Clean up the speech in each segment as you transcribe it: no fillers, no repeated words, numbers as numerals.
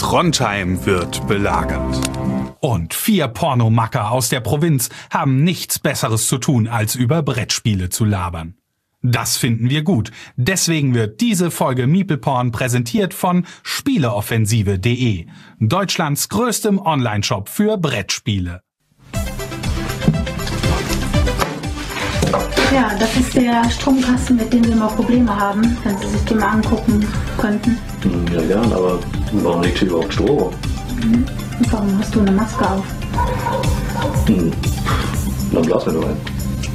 Trondheim wird belagert. Und 4 Pornomacker aus der Provinz haben nichts Besseres zu tun, als über Brettspiele zu labern. Das finden wir gut. Deswegen wird diese Folge MeeplePorn präsentiert von Spieleoffensive.de, Deutschlands größtem Onlineshop für Brettspiele. Ja, das ist der Stromkasten, mit dem wir immer Probleme haben, wenn Sie sich den mal angucken könnten. Ja, gern, aber warum liegt hier überhaupt Strom? Und warum hast du eine Maske auf? Dann blasen wir nur ein.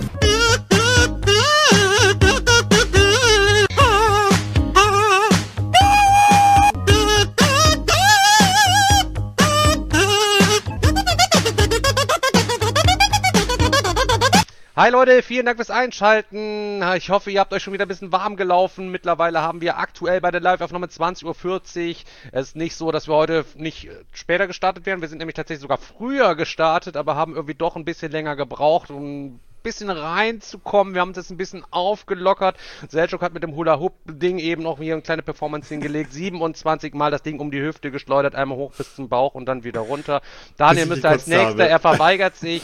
Hi Leute, vielen Dank fürs Einschalten. Ich hoffe, ihr habt euch schon wieder ein bisschen warm gelaufen. Mittlerweile haben wir aktuell bei der Live-Aufnahme 20:40 Uhr. Es ist nicht so, dass wir heute nicht später gestartet werden. Wir sind nämlich tatsächlich sogar früher gestartet, aber haben irgendwie doch ein bisschen länger gebraucht, um ein bisschen reinzukommen. Wir haben uns jetzt ein bisschen aufgelockert. Selchuk hat mit dem Hula-Hoop-Ding eben noch hier eine kleine Performance hingelegt. 27 Mal das Ding um die Hüfte geschleudert, einmal hoch bis zum Bauch und dann wieder runter. Daniel müsste als Nächster, er verweigert sich.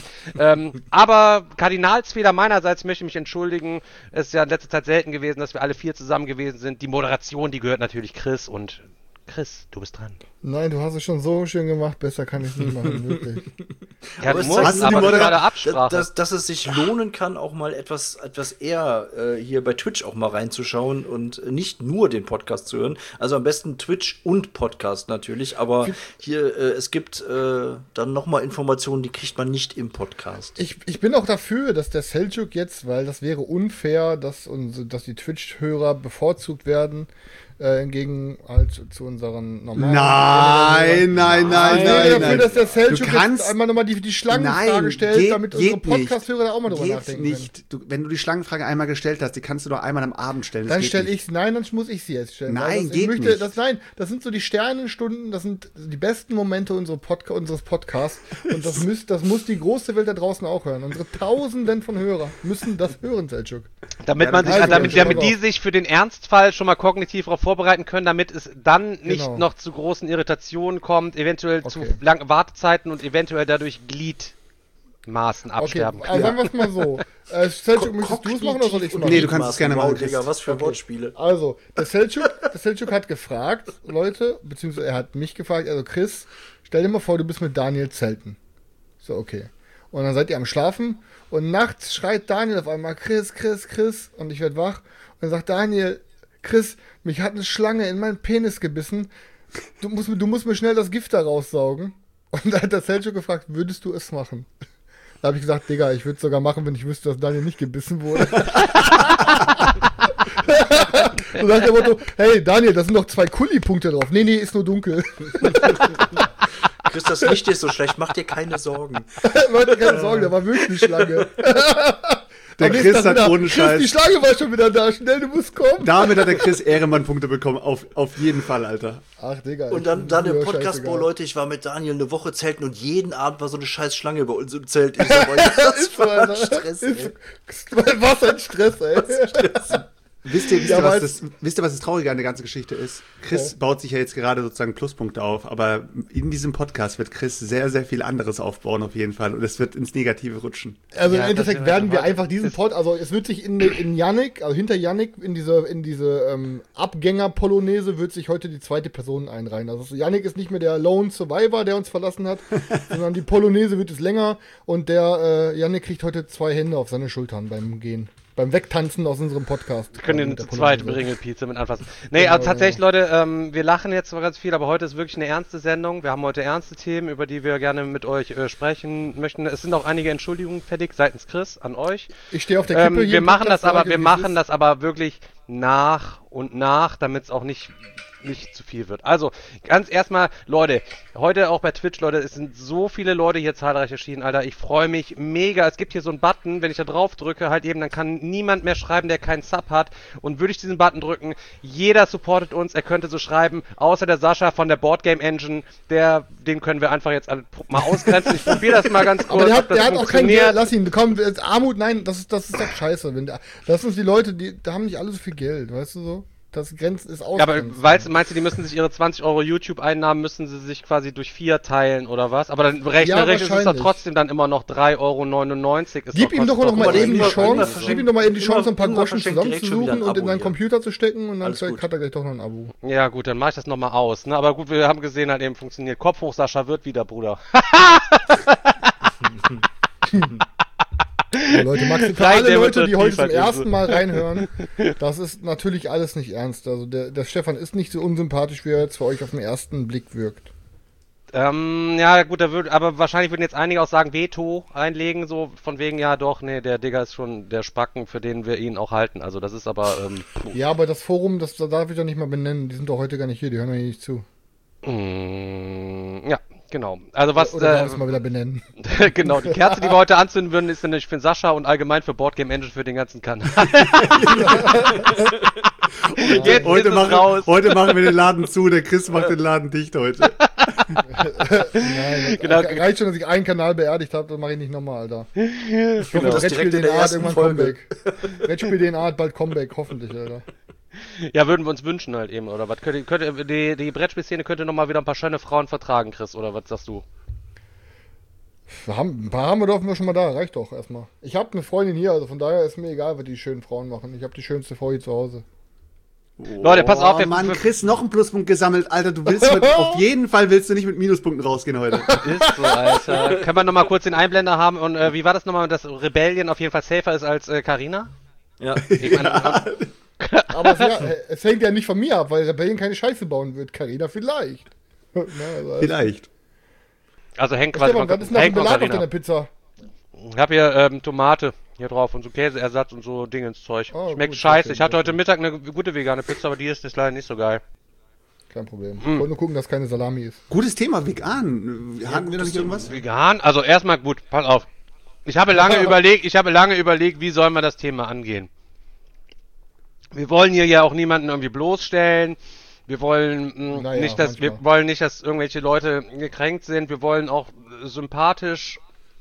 Aber Kardinalsfehler meinerseits, möchte ich mich entschuldigen. Es ist ja in letzter Zeit selten gewesen, dass wir alle 4 zusammen gewesen sind. Die Moderation, die gehört natürlich Chris und Chris, du bist dran. Nein, du hast es schon so schön gemacht, besser kann ich es nicht machen, wirklich. Ja, aber du musst, aber gerade Absprache. Dass es sich lohnen kann, auch mal etwas eher hier bei Twitch auch mal reinzuschauen und nicht nur den Podcast zu hören. Also am besten Twitch und Podcast natürlich, aber hier, es gibt dann noch mal Informationen, die kriegt man nicht im Podcast. Ich bin auch dafür, dass der Selchuk jetzt, weil das wäre unfair, dass die Twitch-Hörer bevorzugt werden, hingegen halt zu unseren normalen... Nein. Dafür, dass der Selchuk Du kannst- jetzt einmal nochmal die Schlangenfrage stellt, damit unsere Podcast-Hörer da auch mal drüber nachdenken nicht. Wenn du die Schlangenfrage einmal gestellt hast, die kannst du doch einmal am Abend stellen. Dann stelle ich dann muss ich sie jetzt stellen. Nein, Weil nicht. Das sind so die Sternenstunden, das sind die besten Momente unseres Podcasts. Und das muss die große Welt da draußen auch hören. Unsere Tausenden von Hörern müssen das hören, Selchuk. Damit die sich für den Ernstfall schon mal kognitiv darauf vorbereiten können, damit es dann nicht noch zu großen Irritationen kommt, eventuell zu langen Wartezeiten und eventuell dadurch Gliedmaßen absterben. Okay, sagen wir es mal so. Selchuk, möchtest du es machen oder soll ich es machen? Nee, du kannst es gerne machen. Digga, was für Wortspiele. Also, der Selchuk hat gefragt, Leute, beziehungsweise er hat mich gefragt, also Chris, stell dir mal vor, du bist mit Daniel zelten. So, okay. Und dann seid ihr am Schlafen und nachts schreit Daniel auf einmal, Chris, und ich werde wach und dann sagt Daniel, Chris, mich hat eine Schlange in meinen Penis gebissen, du musst mir schnell das Gift da raussaugen. Und da hat der Selchuk gefragt, würdest du es machen? Da habe ich gesagt, Digga, ich würde es sogar machen, wenn ich wüsste, dass Daniel nicht gebissen wurde. So sagt der Motto, hey Daniel, da sind noch 2 Kuli-Punkte drauf. Nee, ist nur dunkel. Chris, das Licht ist so schlecht, mach dir keine Sorgen. Mach dir keine Sorgen, da war wirklich eine Schlange. Der Chris hat ohne Scheiß. Die Schlange war schon wieder da, schnell, du musst kommen. Damit hat der Chris Ehrenmann-Punkte bekommen, auf jeden Fall, Alter. Ach, Digga. Und dann im Podcast, Leute, ich war mit Daniel eine Woche zelten und jeden Abend war so eine scheiß Schlange bei uns im Zelt. Ich so, das war ein Stress, ey. Was ein Stress, ey. Wisst ihr, was das Traurige an der ganzen Geschichte ist? Chris baut sich ja jetzt gerade sozusagen Pluspunkte auf, aber in diesem Podcast wird Chris sehr, sehr viel anderes aufbauen auf jeden Fall und es wird ins Negative rutschen. Also im Endeffekt werden wir einfach diesen also es wird sich in Yannick, also hinter Yannick, in diese Abgänger-Polonaise wird sich heute die zweite Person einreihen. Also Yannick ist nicht mehr der Lone Survivor, der uns verlassen hat, sondern die Polonaise wird es länger und der Yannick kriegt heute 2 Hände auf seine Schultern beim Gehen. Beim Wegtanzen aus unserem Podcast. Wir können den zweiten Ringelpizza mit anfassen. Nee, also tatsächlich, Leute, wir lachen jetzt zwar ganz viel, aber heute ist wirklich eine ernste Sendung. Wir haben heute ernste Themen, über die wir gerne mit euch sprechen möchten. Es sind auch einige Entschuldigungen fertig seitens Chris an euch. Ich stehe auf der Kippe hier. Wir machen das aber wirklich nach und nach, damit es auch nicht zu viel wird. Also, ganz erstmal, Leute, heute auch bei Twitch, Leute, es sind so viele Leute hier zahlreich erschienen, Alter, ich freue mich mega. Es gibt hier so einen Button, wenn ich da drauf drücke, halt eben, dann kann niemand mehr schreiben, der keinen Sub hat. Und würde ich diesen Button drücken, jeder supportet uns, er könnte so schreiben, außer der Sascha von der Boardgame Engine, den können wir einfach jetzt mal ausgrenzen. Ich probiere das mal ganz kurz. Aber der hat auch kein Geld, lass ihn, komm, Armut, nein, das ist doch scheiße. Das sind die Leute, da haben nicht alle so viel Geld, weißt du so? Das Grenzen ist aus. Ja, aber meinst du, die müssen sich ihre 20 Euro YouTube-Einnahmen, müssen sie sich quasi durch 4 teilen oder was? Aber dann rechnerisch ist es doch trotzdem dann immer noch 3,99 €. Gib ihm doch mal eben die Chance, ein paar Groschen zusammenzusuchen und in seinen Computer zu stecken und dann hat er gleich doch noch ein Abo. Ja gut, dann mach ich das nochmal aus. Ne? Aber gut, wir haben gesehen, halt eben funktioniert. Kopf hoch, Sascha wird wieder, Bruder. Ja, Leute, für alle Leute, die heute zum ersten Mal reinhören, das ist natürlich alles nicht ernst. Also der Stefan ist nicht so unsympathisch, wie er jetzt für euch auf den ersten Blick wirkt. Ja gut, aber wahrscheinlich würden jetzt einige auch sagen, Veto einlegen, so von wegen, ja doch, nee, der Digger ist schon der Spacken, für den wir ihn auch halten. Also das ist aber... Ja, aber das Forum, das darf ich doch nicht mal benennen, die sind doch heute gar nicht hier, die hören ja nicht zu. Ja, genau. Also was... Oder darf ich es mal wieder benennen? Genau, die Kerze, die wir heute anzünden würden, ist nämlich für Sascha und allgemein für Boardgame Engine für den ganzen Kanal. Heute machen wir den Laden zu, der Chris macht den Laden dicht heute. Nein, genau. Reicht schon, dass ich einen Kanal beerdigt habe, das mache ich nicht nochmal, Alter. Ich hoffe, das Brettspiel-DNA hat irgendwann Comeback. Brettspiel-DNA hat bald Comeback, hoffentlich, Alter. Ja, würden wir uns wünschen halt eben, oder was? Die Brettspielszene könnte nochmal wieder ein paar schöne Frauen vertragen, Chris, oder was sagst du? Ein paar haben wir doch schon mal da, reicht doch erstmal. Ich habe eine Freundin hier, also von daher ist mir egal, was die schönen Frauen machen. Ich habe die schönste Frau hier zu Hause. Leute, pass auf. Oh Mann, Chris, noch einen Pluspunkt gesammelt. Alter, auf jeden Fall willst du nicht mit Minuspunkten rausgehen heute. Ist so, Alter. Können wir nochmal kurz den Einblender haben? Und wie war das nochmal, dass Rebellion auf jeden Fall safer ist als Carina? Ja. Aber es hängt ja nicht von mir ab, weil Rebellion keine Scheiße bauen wird. Carina vielleicht. Vielleicht. Also hängt quasi von, was ist denn da für ein Belag auf deiner Pizza? Ich habe hier Tomate hier drauf und so Käseersatz und so Dinge ins Zeug. Schmeckt gut, scheiße. Ich hatte heute Mittag eine gute vegane Pizza, aber die ist leider nicht so geil. Kein Problem. Ich wollte nur gucken, dass keine Salami ist. Gutes Thema, vegan. Hatten wir noch nicht irgendwas? Vegan? Also erstmal gut, pass auf. Ich habe lange überlegt, wie sollen wir das Thema angehen. Wir wollen hier ja auch niemanden irgendwie bloßstellen. Wir wollen nicht, dass irgendwelche Leute gekränkt sind. Wir wollen auch sympathisch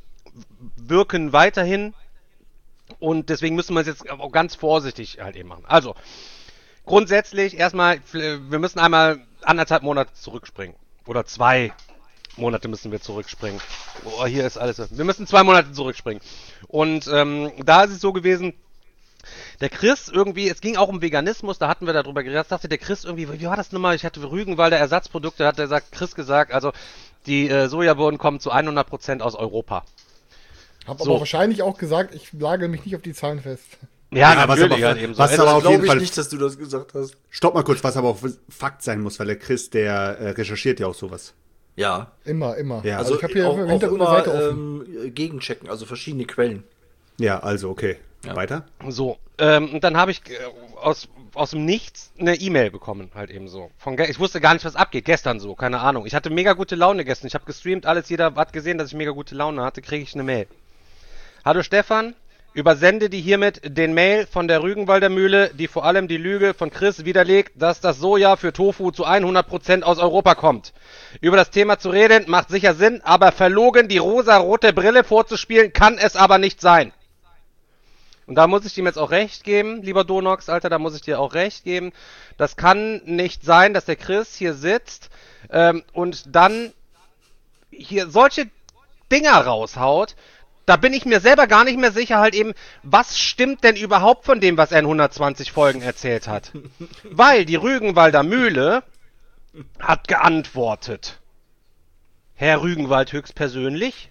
wirken weiterhin. Und deswegen müssen wir es jetzt auch ganz vorsichtig halt eben machen. Also, grundsätzlich erstmal, wir müssen einmal 1,5 Monate zurückspringen. Oder 2 Monate müssen wir zurückspringen. Oh, hier ist alles. Wir müssen 2 Monate zurückspringen. Und da ist es so gewesen, der Chris irgendwie, es ging auch um Veganismus, da hatten wir darüber geredet, sagte der Chris irgendwie, wie war das nochmal? Ich hatte Rügenwalder Ersatzprodukte, hat Chris gesagt, also die Sojabohnen kommen zu 100% aus Europa. Hab aber wahrscheinlich auch gesagt, ich lage mich nicht auf die Zahlen fest. Ja, natürlich halt eben so. Was aber auf jeden Fall nicht, dass du das gesagt hast. Stopp mal kurz, was aber auch Fakt sein muss, weil der Chris, der recherchiert ja auch sowas. Ja. Immer. Ja. Also ich habe hier im Hintergrund eine Seite offen. Gegenchecken, also verschiedene Quellen. Ja, also okay. Ja. Weiter? So, und dann habe ich aus dem Nichts eine E-Mail bekommen, halt eben so. Ich wusste gar nicht, was abgeht, gestern so, keine Ahnung. Ich hatte mega gute Laune gestern, ich habe gestreamt, jeder hat gesehen, dass ich mega gute Laune hatte, kriege ich eine Mail. Hallo Stefan, übersende dir hiermit den Mail von der Rügenwalder Mühle, die vor allem die Lüge von Chris widerlegt, dass das Soja für Tofu zu 100% aus Europa kommt. Über das Thema zu reden macht sicher Sinn, aber verlogen die rosa-rote Brille vorzuspielen, kann es aber nicht sein. Und da muss ich ihm jetzt auch recht geben, lieber Donox, Alter, da muss ich dir auch recht geben. Das kann nicht sein, dass der Chris hier sitzt und dann hier solche Dinger raushaut. Da bin ich mir selber gar nicht mehr sicher halt eben, was stimmt denn überhaupt von dem, was er in 120 Folgen erzählt hat. Weil die Rügenwalder Mühle hat geantwortet. Herr Rügenwald höchstpersönlich.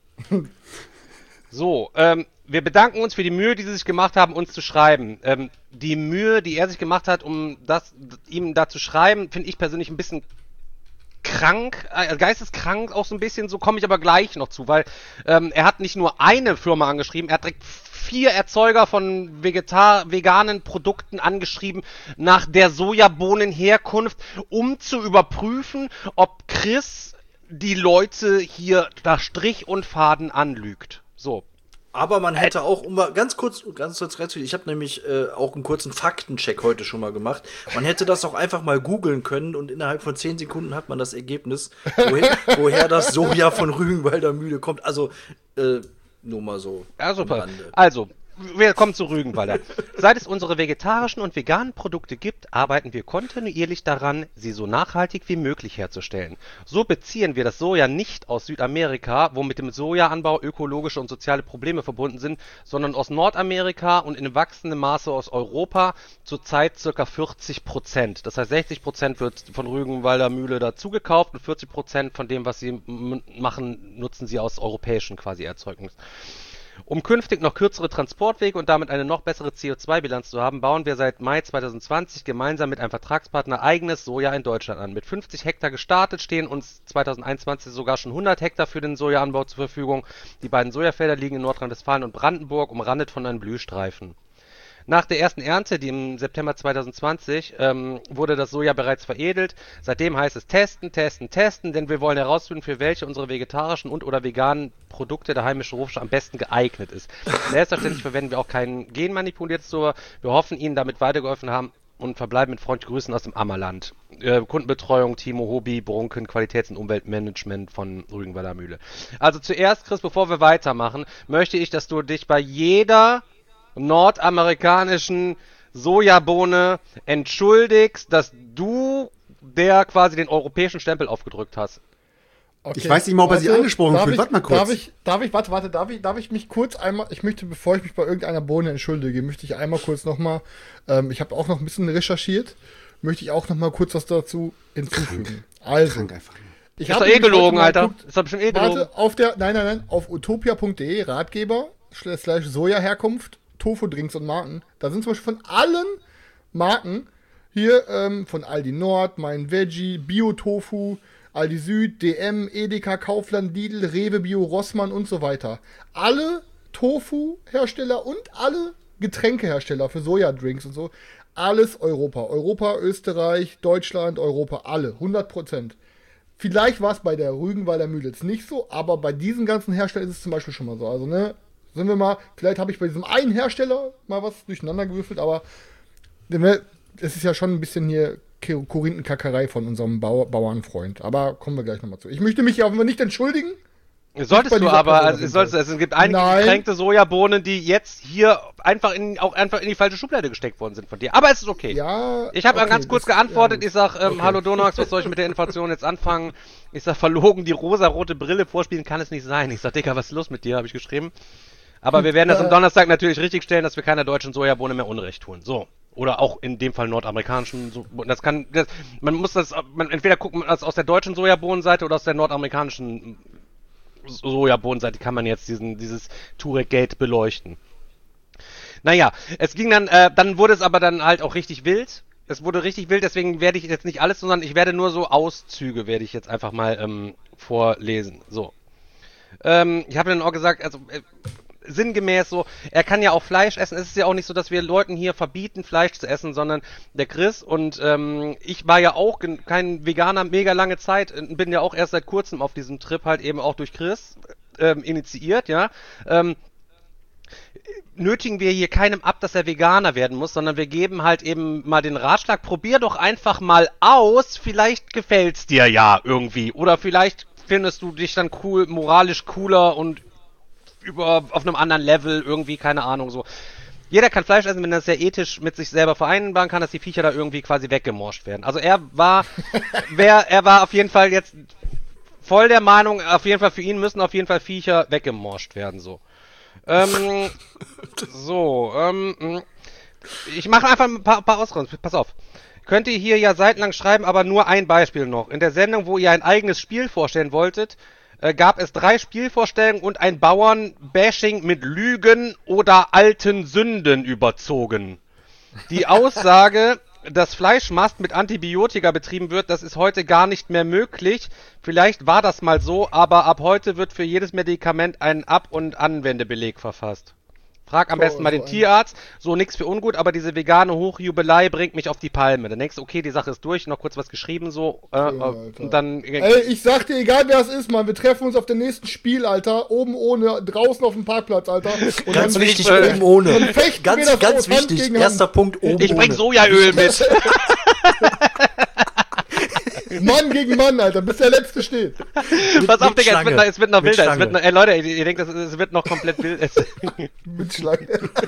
So, wir bedanken uns für die Mühe, die Sie sich gemacht haben, uns zu schreiben. Die Mühe, die er sich gemacht hat, um ihm da zu schreiben, finde ich persönlich ein bisschen krank, geisteskrank auch so ein bisschen, so komme ich aber gleich noch zu, weil er hat nicht nur eine Firma angeschrieben, er hat direkt 4 Erzeuger von veganen Produkten angeschrieben nach der Sojabohnenherkunft, um zu überprüfen, ob Chris die Leute hier nach Strich und Faden anlügt. So. Aber man hätte auch, ganz kurz, ich habe nämlich auch einen kurzen Faktencheck heute schon mal gemacht. Man hätte das auch einfach mal googeln können und innerhalb von 10 Sekunden hat man das Ergebnis, woher das Soja von Rügenwalder Mühle kommt. Also, nur mal so. Ja, super. Also, wir kommen zu Rügenwalder. Seit es unsere vegetarischen und veganen Produkte gibt, arbeiten wir kontinuierlich daran, sie so nachhaltig wie möglich herzustellen. So beziehen wir das Soja nicht aus Südamerika, wo mit dem Sojaanbau ökologische und soziale Probleme verbunden sind, sondern aus Nordamerika und in wachsendem Maße aus Europa, zurzeit ca. 40%. Das heißt, 60% wird von Rügenwalder Mühle dazu gekauft und 40% von dem, was sie machen, nutzen sie aus europäischen quasi Erzeugnissen. Um künftig noch kürzere Transportwege und damit eine noch bessere CO2-Bilanz zu haben, bauen wir seit Mai 2020 gemeinsam mit einem Vertragspartner eigenes Soja in Deutschland an. Mit 50 Hektar gestartet stehen uns 2021 sogar schon 100 Hektar für den Sojaanbau zur Verfügung. Die beiden Sojafelder liegen in Nordrhein-Westfalen und Brandenburg, umrandet von einem Blühstreifen. Nach der ersten Ernte, die im September 2020, wurde das Soja bereits veredelt. Seitdem heißt es testen, denn wir wollen herausfinden, für welche unsere vegetarischen und/oder veganen Produkte der heimische Rohstoff am besten geeignet ist. Selbstverständlich verwenden wir auch kein genmanipuliertes Soja. Wir hoffen, Ihnen damit weitergeholfen haben und verbleiben mit freundlichen Grüßen aus dem Ammerland. Kundenbetreuung, Timo Hobby, Brunken, Qualitäts- und Umweltmanagement von Rügenwalder Mühle. Also zuerst, Chris, bevor wir weitermachen, möchte ich, dass du dich bei jeder nordamerikanischen Sojabohne entschuldigst, dass du der quasi den europäischen Stempel aufgedrückt hast. Okay. Ich weiß nicht mal, ob er sich angesprochen fühlt. Warte mal kurz. Darf ich mich kurz einmal, bevor ich mich bei irgendeiner Bohne entschuldige, möchte ich einmal kurz nochmal, ich habe auch noch ein bisschen recherchiert, möchte ich auch nochmal kurz was dazu hinzufügen. Krank einfach. Ist doch eh gelogen, Alter. Ist doch bestimmt eh gelogen. Warte, auf utopia.de, Ratgeber, /Soja-Herkunft, Tofu-Drinks und Marken. Da sind zum Beispiel von allen Marken, hier von Aldi Nord, Mein Veggie, Bio-Tofu, Aldi Süd, DM, Edeka, Kaufland, Lidl, Rewe, Bio, Rossmann und so weiter. Alle Tofu-Hersteller und alle Getränkehersteller für Sojadrinks und so, alles Europa. Europa, Österreich, Deutschland, Europa, alle, 100%. Vielleicht war es bei der Rügenwalder Mühle jetzt nicht so, aber bei diesen ganzen Herstellern ist es zum Beispiel schon mal so. Also, ne, sind wir mal, vielleicht habe ich bei diesem einen Hersteller mal was durcheinander gewürfelt, aber es ist ja schon ein bisschen hier Korinthenkackerei von unserem Bauernfreund. Aber kommen wir gleich nochmal zu. Ich möchte mich ja auch nicht entschuldigen. Solltest du aber, es gibt einige gekränkte Sojabohnen, die jetzt hier einfach in die falsche Schublade gesteckt worden sind von dir. Aber es ist okay. Ja, ich habe ganz kurz geantwortet. Ja, ich sag, hallo Donax, was soll ich mit der Information jetzt anfangen? Ich sag, verlogen die rosarote Brille vorspielen kann es nicht sein. Ich sag, Digga, was ist los mit dir, habe ich geschrieben. Aber wir werden das am Donnerstag natürlich richtigstellen, dass wir keiner deutschen Sojabohne mehr Unrecht tun. So. Oder auch in dem Fall nordamerikanischen. Man muss entweder gucken aus der deutschen Sojabohnenseite oder aus der nordamerikanischen Sojabohnenseite kann man jetzt dieses Turek-Gate beleuchten. Naja, es ging dann wurde es aber dann halt auch richtig wild. Es wurde richtig wild, deswegen werde ich jetzt nicht alles, sondern ich werde nur so Auszüge, werde ich jetzt einfach mal vorlesen. So. Ich habe dann auch gesagt, also sinngemäß so, er kann ja auch Fleisch essen. Es ist ja auch nicht so, dass wir Leuten hier verbieten, Fleisch zu essen, sondern der Chris und ich war ja auch kein Veganer mega lange Zeit, bin ja auch erst seit kurzem auf diesem Trip halt eben auch durch Chris initiiert, ja. Nötigen wir hier keinem ab, dass er Veganer werden muss, sondern wir geben halt eben mal den Ratschlag, probier doch einfach mal aus, vielleicht gefällt's dir ja irgendwie oder vielleicht findest du dich dann cool, moralisch cooler und auf einem anderen Level irgendwie, keine Ahnung, so. Jeder kann Fleisch essen, wenn er das sehr ethisch mit sich selber vereinbaren kann, dass die Viecher da irgendwie quasi weggemorscht werden. Also er war auf jeden Fall jetzt voll der Meinung, auf jeden Fall für ihn müssen auf jeden Fall Viecher weggemorscht werden, so. Ich mache einfach ein paar Ausgaben, pass auf. Könnt ihr hier ja seitenlang schreiben, aber nur ein Beispiel noch. In der Sendung, wo ihr ein eigenes Spiel vorstellen wolltet, gab es 3 Spielvorstellungen und ein Bauernbashing mit Lügen oder alten Sünden überzogen. Die Aussage, dass Fleischmast mit Antibiotika betrieben wird, das ist heute gar nicht mehr möglich. Vielleicht war das mal so, aber ab heute wird für jedes Medikament ein Ab- und Anwendebeleg verfasst. Frag am besten mal den Tierarzt. So, nix für ungut, aber diese vegane Hochjubelei bringt mich auf die Palme. Dann denkst du, okay, die Sache ist durch, noch kurz was geschrieben, so, und dann... Ey, ich sag dir, egal wer es ist, Mann, wir treffen uns auf dem nächsten Spiel, Alter, oben ohne, draußen auf dem Parkplatz, Alter. Und ganz wichtig, oben ohne. Ganz wichtig, erster Punkt, oben ohne. Ich bring Sojaöl mit. Mann gegen Mann, Alter, bis der Letzte steht. Pass auf, Digga, es wird noch wilder. Leute, ihr denkt, es wird noch komplett wild. Mit Schlange.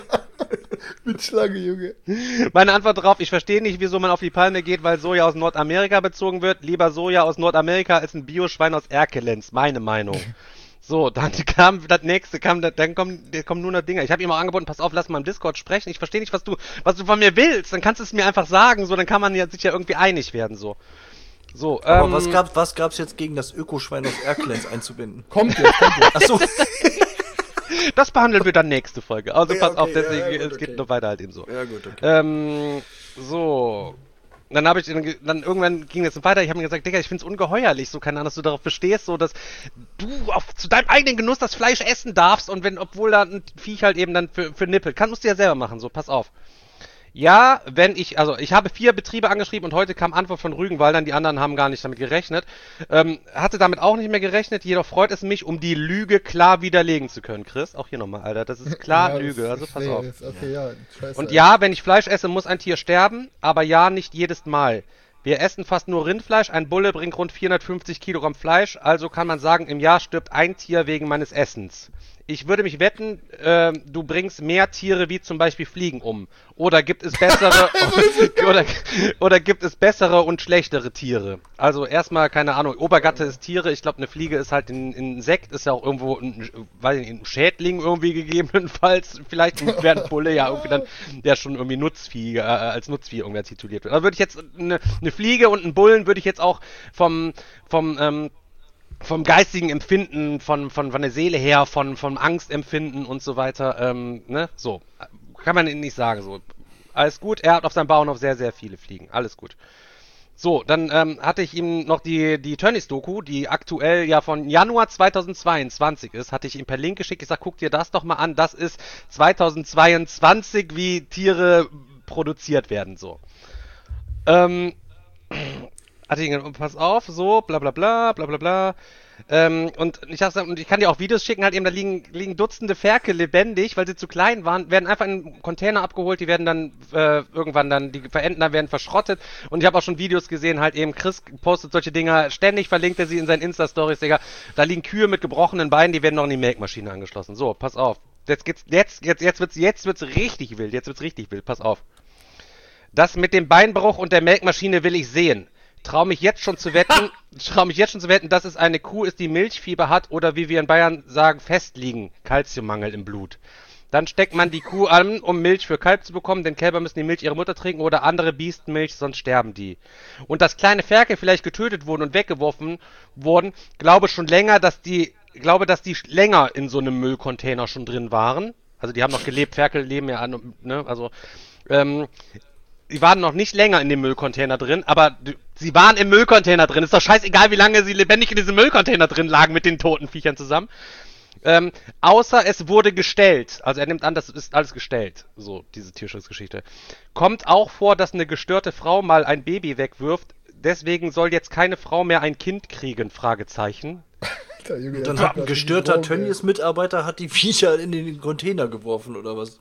Mit Schlange, Junge. Meine Antwort darauf, ich verstehe nicht, wieso man auf die Palme geht, weil Soja aus Nordamerika bezogen wird. Lieber Soja aus Nordamerika als ein Bioschwein aus Erkelenz. Meine Meinung. So, dann kam das nächste, dann kommen nur noch Dinger. Ich habe ihm auch angeboten, pass auf, lass mal im Discord sprechen. Ich verstehe nicht, was du von mir willst. Dann kannst du es mir einfach sagen, so, dann kann man sich ja irgendwie einig werden, so. So, aber was gab's jetzt gegen das Ökoschwein aus Erkelenz einzubinden? Kommt jetzt. Achso. Das behandeln wir dann nächste Folge. Also pass auf, deswegen, es geht noch weiter halt eben so. Ja, gut, okay. So. Dann irgendwann ging es weiter, ich habe mir gesagt, Digga, ich find's ungeheuerlich, so keine Ahnung, dass du darauf bestehst, so dass du zu deinem eigenen Genuss das Fleisch essen darfst und obwohl da ein Viech halt eben dann für nippelt, musst du ja selber machen, so, pass auf. Ja, ich habe 4 Betriebe angeschrieben und heute kam Antwort von Rügenwaldern, die anderen haben gar nicht damit gerechnet. Hatte damit auch nicht mehr gerechnet, jedoch freut es mich, um die Lüge klar widerlegen zu können, Chris. Auch hier nochmal, Alter, das ist klar ja, Lüge, also pass auf. Okay, ja, scheiße, und ja, wenn ich Fleisch esse, muss ein Tier sterben, aber ja, nicht jedes Mal. Wir essen fast nur Rindfleisch, ein Bulle bringt rund 450 Kilogramm Fleisch, also kann man sagen, im Jahr stirbt ein Tier wegen meines Essens. Ich würde mich wetten, du bringst mehr Tiere wie zum Beispiel Fliegen um. Oder gibt es bessere oder gibt es bessere und schlechtere Tiere? Also erstmal, keine Ahnung, Obergatte ist Tiere, ich glaube eine Fliege ist halt ein Insekt, ist ja auch irgendwo ein Schädling irgendwie gegebenenfalls, vielleicht wäre ein Bulle ja irgendwie dann, der schon irgendwie Nutzvieh, als Nutzvieh irgendwer tituliert wird. Also würde ich jetzt eine Fliege und einen Bullen würde ich jetzt auch vom geistigen Empfinden, von der Seele her, vom Angstempfinden und so weiter, ne, so, kann man nicht sagen, so, alles gut, er hat auf seinem Bauernhof sehr, sehr viele Fliegen, alles gut. So, dann hatte ich ihm noch die Tönnies-Doku, die aktuell ja von Januar 2022 ist, hatte ich ihm per Link geschickt, ich sag, guck dir das doch mal an, das ist 2022, wie Tiere produziert werden, so. Hatte ich gesagt, pass auf, so, bla bla bla, bla bla bla. Und ich kann dir auch Videos schicken, halt eben, da liegen Dutzende Ferkel lebendig, weil sie zu klein waren, werden einfach in einen Container abgeholt, die werden dann irgendwann dann, die Verentner werden verschrottet. Und ich habe auch schon Videos gesehen, halt eben, Chris postet solche Dinger, ständig verlinkt er sie in seinen Insta-Stories, Digga. Da liegen Kühe mit gebrochenen Beinen, die werden noch in die Melkmaschine angeschlossen. So, pass auf. Jetzt wird's richtig wild, pass auf. Das mit dem Beinbruch und der Melkmaschine will ich sehen. Trau mich jetzt schon zu wetten, dass es eine Kuh ist, die Milchfieber hat oder wie wir in Bayern sagen, festliegen, Kalziummangel im Blut. Dann steckt man die Kuh an, um Milch für Kalb zu bekommen, denn Kälber müssen die Milch ihrer Mutter trinken oder andere Biestenmilch, sonst sterben die. Und dass kleine Ferkel vielleicht getötet wurden und weggeworfen wurden, glaube dass die länger in so einem Müllcontainer schon drin waren. Also die haben noch gelebt, Ferkel leben ja an, ne, also, die waren noch nicht länger in dem Müllcontainer drin, aber sie waren im Müllcontainer drin. Ist doch scheißegal, wie lange sie lebendig in diesem Müllcontainer drin lagen mit den toten Viechern zusammen. Außer es wurde gestellt. Also er nimmt an, das ist alles gestellt. So, diese Tierschutzgeschichte. Kommt auch vor, dass eine gestörte Frau mal ein Baby wegwirft. Deswegen soll jetzt keine Frau mehr ein Kind kriegen? Fragezeichen. Und dann hat ein gestörter Tönnies-Mitarbeiter die Viecher in den Container geworfen, oder was?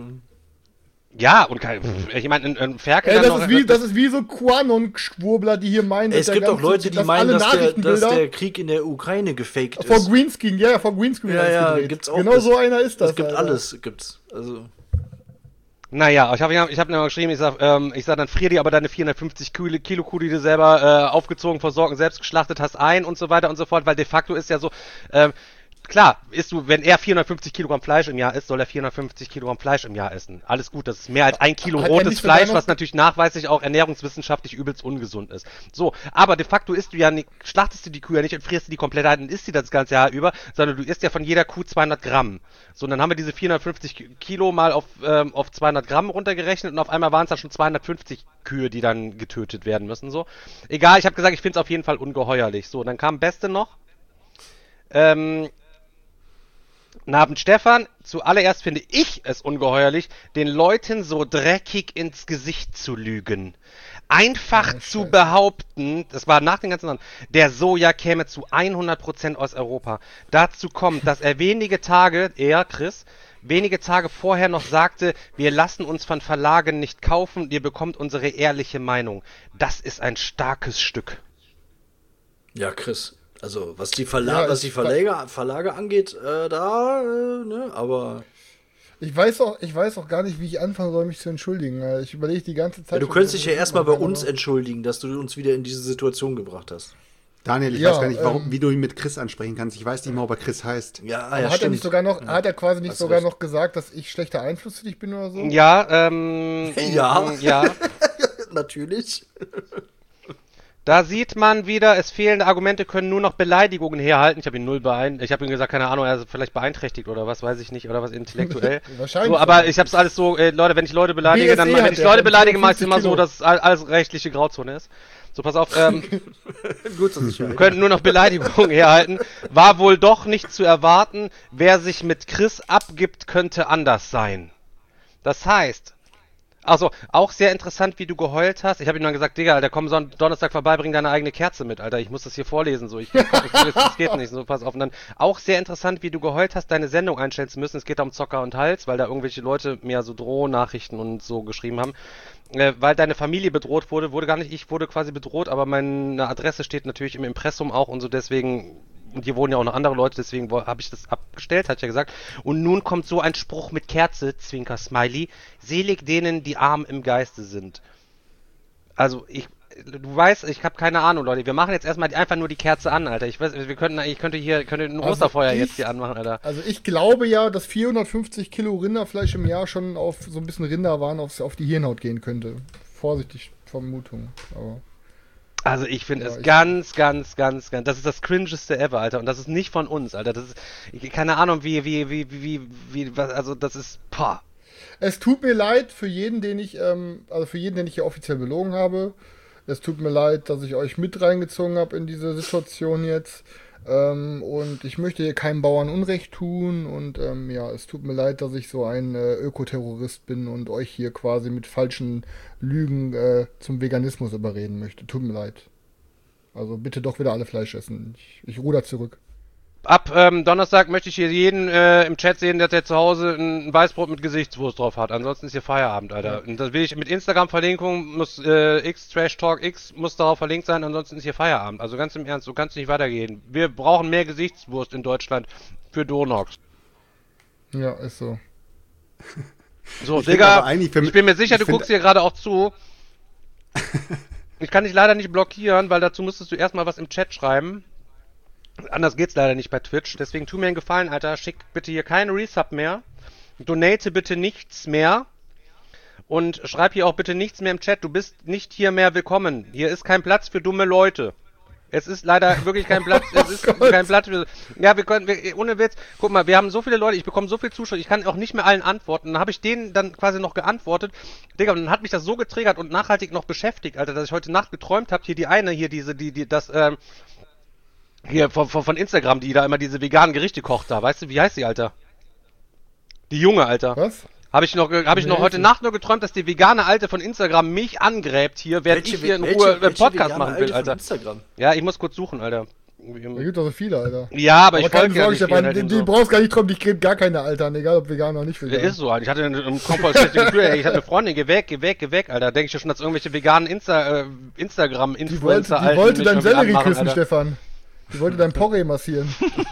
Ja, und ich meine, ein Ferkel... das ist wie so QAnon-Schwurbler, die hier meinen... Es gibt auch Leute, die meinen, dass der Krieg in der Ukraine gefaked ist. Vor Greenscreen, vor Greenscreen gedreht. Gibt's auch. Genau so einer ist das. Es gibt alles, gibt's. Also... Naja, ich hab mir mal geschrieben, ich sag, dann frier dir aber deine 450 Kilo Kuh, die du selber aufgezogen, versorgt, selbst geschlachtet hast, ein und so weiter und so fort, weil de facto ist ja so... Klar, wenn er 450 Kilogramm Fleisch im Jahr isst, soll er 450 Kilogramm Fleisch im Jahr essen. Alles gut, das ist mehr als 1 Kilo rotes Fleisch, was natürlich nachweislich auch ernährungswissenschaftlich übelst ungesund ist. So, aber de facto schlachtest du die Kuh ja nicht und frierst du die komplett ein und isst die das ganze Jahr über, sondern du isst ja von jeder Kuh 200 Gramm. So, und dann haben wir diese 450 Kilo mal auf 200 Gramm runtergerechnet und auf einmal waren es dann schon 250 Kühe, die dann getötet werden müssen, so. Egal, ich habe gesagt, ich finde es auf jeden Fall ungeheuerlich. So, dann kam Beste noch. Abend Stefan, zuallererst finde ich es ungeheuerlich, den Leuten so dreckig ins Gesicht zu lügen. Einfach zu behaupten, das war nach den ganzen Jahren, der Soja käme zu 100% aus Europa. Dazu kommt, dass er wenige Tage vorher noch sagte, wir lassen uns von Verlagen nicht kaufen, ihr bekommt unsere ehrliche Meinung. Das ist ein starkes Stück. Ja, Chris, also was die Verlage angeht, aber... Ich weiß auch gar nicht, wie ich anfangen soll, mich zu entschuldigen. Ich überlege die ganze Zeit. Ja, du könntest dich ja erstmal bei uns entschuldigen, dass du uns wieder in diese Situation gebracht hast. Daniel, ich weiß gar nicht, wie du ihn mit Chris ansprechen kannst. Ich weiß nicht mal, ob er Chris heißt. Ja, hat er nicht sogar noch, hat er quasi nicht sogar noch gesagt, dass ich schlechter Einfluss für dich bin oder so? Ja, ja. Natürlich. Da sieht man wieder, es fehlende Argumente können nur noch Beleidigungen herhalten. Ich habe ihm gesagt, keine Ahnung, er ist vielleicht beeinträchtigt oder was, weiß ich nicht, oder was intellektuell. Wahrscheinlich. So, aber ich habe es alles so, Leute, wenn ich Leute beleidige, dann wenn ich Leute beleidige, mache ich es immer so, dass alles rechtliche Grauzone ist. So, pass auf, Gut, dass ich können nur noch Beleidigungen herhalten. War wohl doch nicht zu erwarten, wer sich mit Chris abgibt, könnte anders sein. Das heißt, also, auch sehr interessant, wie du geheult hast. Ich habe ihm dann gesagt, Digga, Alter, komm Donnerstag vorbei, bring deine eigene Kerze mit, Alter. Ich muss das hier vorlesen, so. Das geht nicht, so, pass auf. Und dann auch sehr interessant, wie du geheult hast, deine Sendung einstellen zu müssen. Es geht da um Zocker und Hals, weil da irgendwelche Leute mir so Drohnachrichten und so geschrieben haben. Weil deine Familie bedroht wurde gar nicht, ich wurde quasi bedroht, aber meine Adresse steht natürlich im Impressum auch und so, deswegen... Und hier wohnen ja auch noch andere Leute, deswegen habe ich das abgestellt, hat ja gesagt. Und nun kommt so ein Spruch mit Kerze, Zwinker Smiley, selig denen, die arm im Geiste sind. Also, du weißt, ich habe keine Ahnung, Leute. Wir machen jetzt erstmal einfach nur die Kerze an, Alter. Ich weiß, ich könnte ein Osterfeuer jetzt hier anmachen, Alter. Also ich glaube ja, dass 450 Kilo Rinderfleisch im Jahr schon auf so ein bisschen Rinderwaren auf die Hirnhaut gehen könnte. Vorsichtig, Vermutung, aber... Also ich finde es ganz, das ist das cringeste ever, Alter, und das ist nicht von uns, Alter, das ist, keine Ahnung, also das ist, Es tut mir leid für jeden, den ich hier offiziell belogen habe. Es tut mir leid, dass ich euch mit reingezogen habe in diese Situation jetzt. Und ich möchte hier keinem Bauern Unrecht tun und es tut mir leid, dass ich so ein Ökoterrorist bin und euch hier quasi mit falschen Lügen zum Veganismus überreden möchte. Tut mir leid. Also bitte doch wieder alle Fleisch essen. Ich ruder zurück. Ab Donnerstag möchte ich hier jeden im Chat sehen, dass der zu Hause ein Weißbrot mit Gesichtswurst drauf hat. Ansonsten ist hier Feierabend, Alter. Und das will ich mit Instagram-Verlinkung, muss Trash Talk X muss darauf verlinkt sein, ansonsten ist hier Feierabend. Also ganz im Ernst, so kann es nicht weitergehen. Wir brauchen mehr Gesichtswurst in Deutschland für Donox. Ja, ist so. So, Digga, ich bin mir sicher, du guckst hier gerade auch zu. Ich kann dich leider nicht blockieren, weil dazu müsstest du erstmal was im Chat schreiben. Anders geht's leider nicht bei Twitch. Deswegen tu mir einen Gefallen, Alter. Schick bitte hier keinen Resub mehr. Donate bitte nichts mehr. Und schreib hier auch bitte nichts mehr im Chat. Du bist nicht hier mehr willkommen. Hier ist kein Platz für dumme Leute. Es ist leider wirklich kein Platz. Es ist kein Platz für... Ja, ohne Witz. Guck mal, wir haben so viele Leute. Ich bekomme so viel Zuschauer. Ich kann auch nicht mehr allen antworten. Dann habe ich denen dann quasi noch geantwortet. Digga, und dann hat mich das so getriggert und nachhaltig noch beschäftigt, Alter, dass ich heute Nacht geträumt habe. Hier die eine, hier hier von Instagram, die da immer diese veganen Gerichte kocht da. Weißt du, wie heißt die, Alter? Die junge, Alter. Was? Habe ich noch heute Nacht nur geträumt, dass die vegane Alte von Instagram mich angräbt hier, während ich hier in Ruhe einen Podcast machen will, Alter. Ja, ich muss kurz suchen, Alter. Da gibt doch so viele, Alter. Ja, aber ich folge ja nicht Stefan, die brauchst gar nicht träumen, die gräbt gar keine Alte an, egal ob vegan oder nicht vegan. Ist so, Alter. Ich hatte ein komplett schlechtes Gefühl, ey. Ich hatte eine Freundin, geh weg, Alter. Denke ich ja schon, dass irgendwelche veganen Instagram-Influencer Die wollte deinen Sellerie küssen, Stefan. Die wollte dein Porree massieren.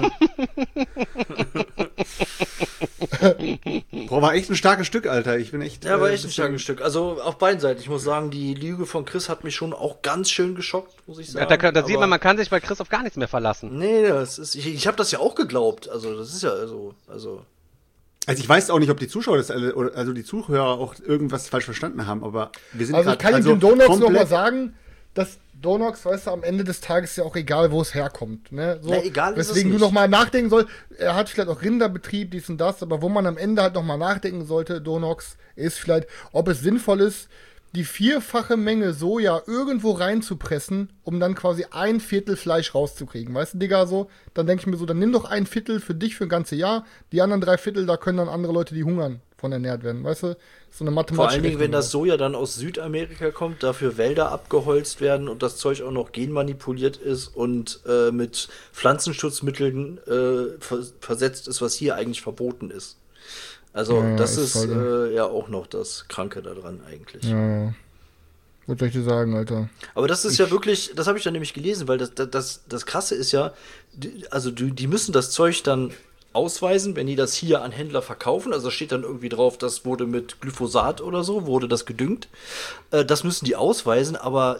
Boah, war echt ein starkes Stück, Alter. Ich bin echt... Ja, war echt ein starkes Stück. Also auf beiden Seiten. Ich muss sagen, die Lüge von Chris hat mich schon auch ganz schön geschockt, muss ich sagen. Ja, da sieht man kann sich bei Chris auf gar nichts mehr verlassen. Nee, ich habe das ja auch geglaubt. Also das ist ja so... Also ich weiß auch nicht, ob die Zuschauer also die Zuhörer auch irgendwas falsch verstanden haben, aber wir sind also ich kann dem Donox nochmal sagen, dass Donox, weißt du, am Ende des Tages ist ja auch egal, wo es herkommt. Ne? So, egal ist weswegen du nochmal nachdenken sollst, er hat vielleicht auch Rinderbetrieb, dies und das, aber wo man am Ende halt nochmal nachdenken sollte, Donox, ist vielleicht, ob es sinnvoll ist, die 4-fache Menge Soja irgendwo reinzupressen, um dann quasi 1/4 Fleisch rauszukriegen. Weißt du, Digga, so? Dann denke ich mir so, dann nimm doch 1/4 für dich für ein ganzes Jahr, die anderen 3/4, da können dann andere Leute, die hungern, von ernährt werden, weißt du? So eine mathematische Vor allen Dingen, wenn das Soja dann aus Südamerika kommt, dafür Wälder abgeholzt werden und das Zeug auch noch genmanipuliert ist und mit Pflanzenschutzmitteln versetzt ist, was hier eigentlich verboten ist. Also das ist ja auch noch das Kranke daran eigentlich. Ja. Was soll ich dir sagen, Alter? Aber das ist ja wirklich, das habe ich dann nämlich gelesen, weil das Krasse ist ja, die müssen das Zeug dann ausweisen, wenn die das hier an Händler verkaufen. Also da steht dann irgendwie drauf, das wurde mit Glyphosat oder so, wurde das gedüngt. Das müssen die ausweisen, aber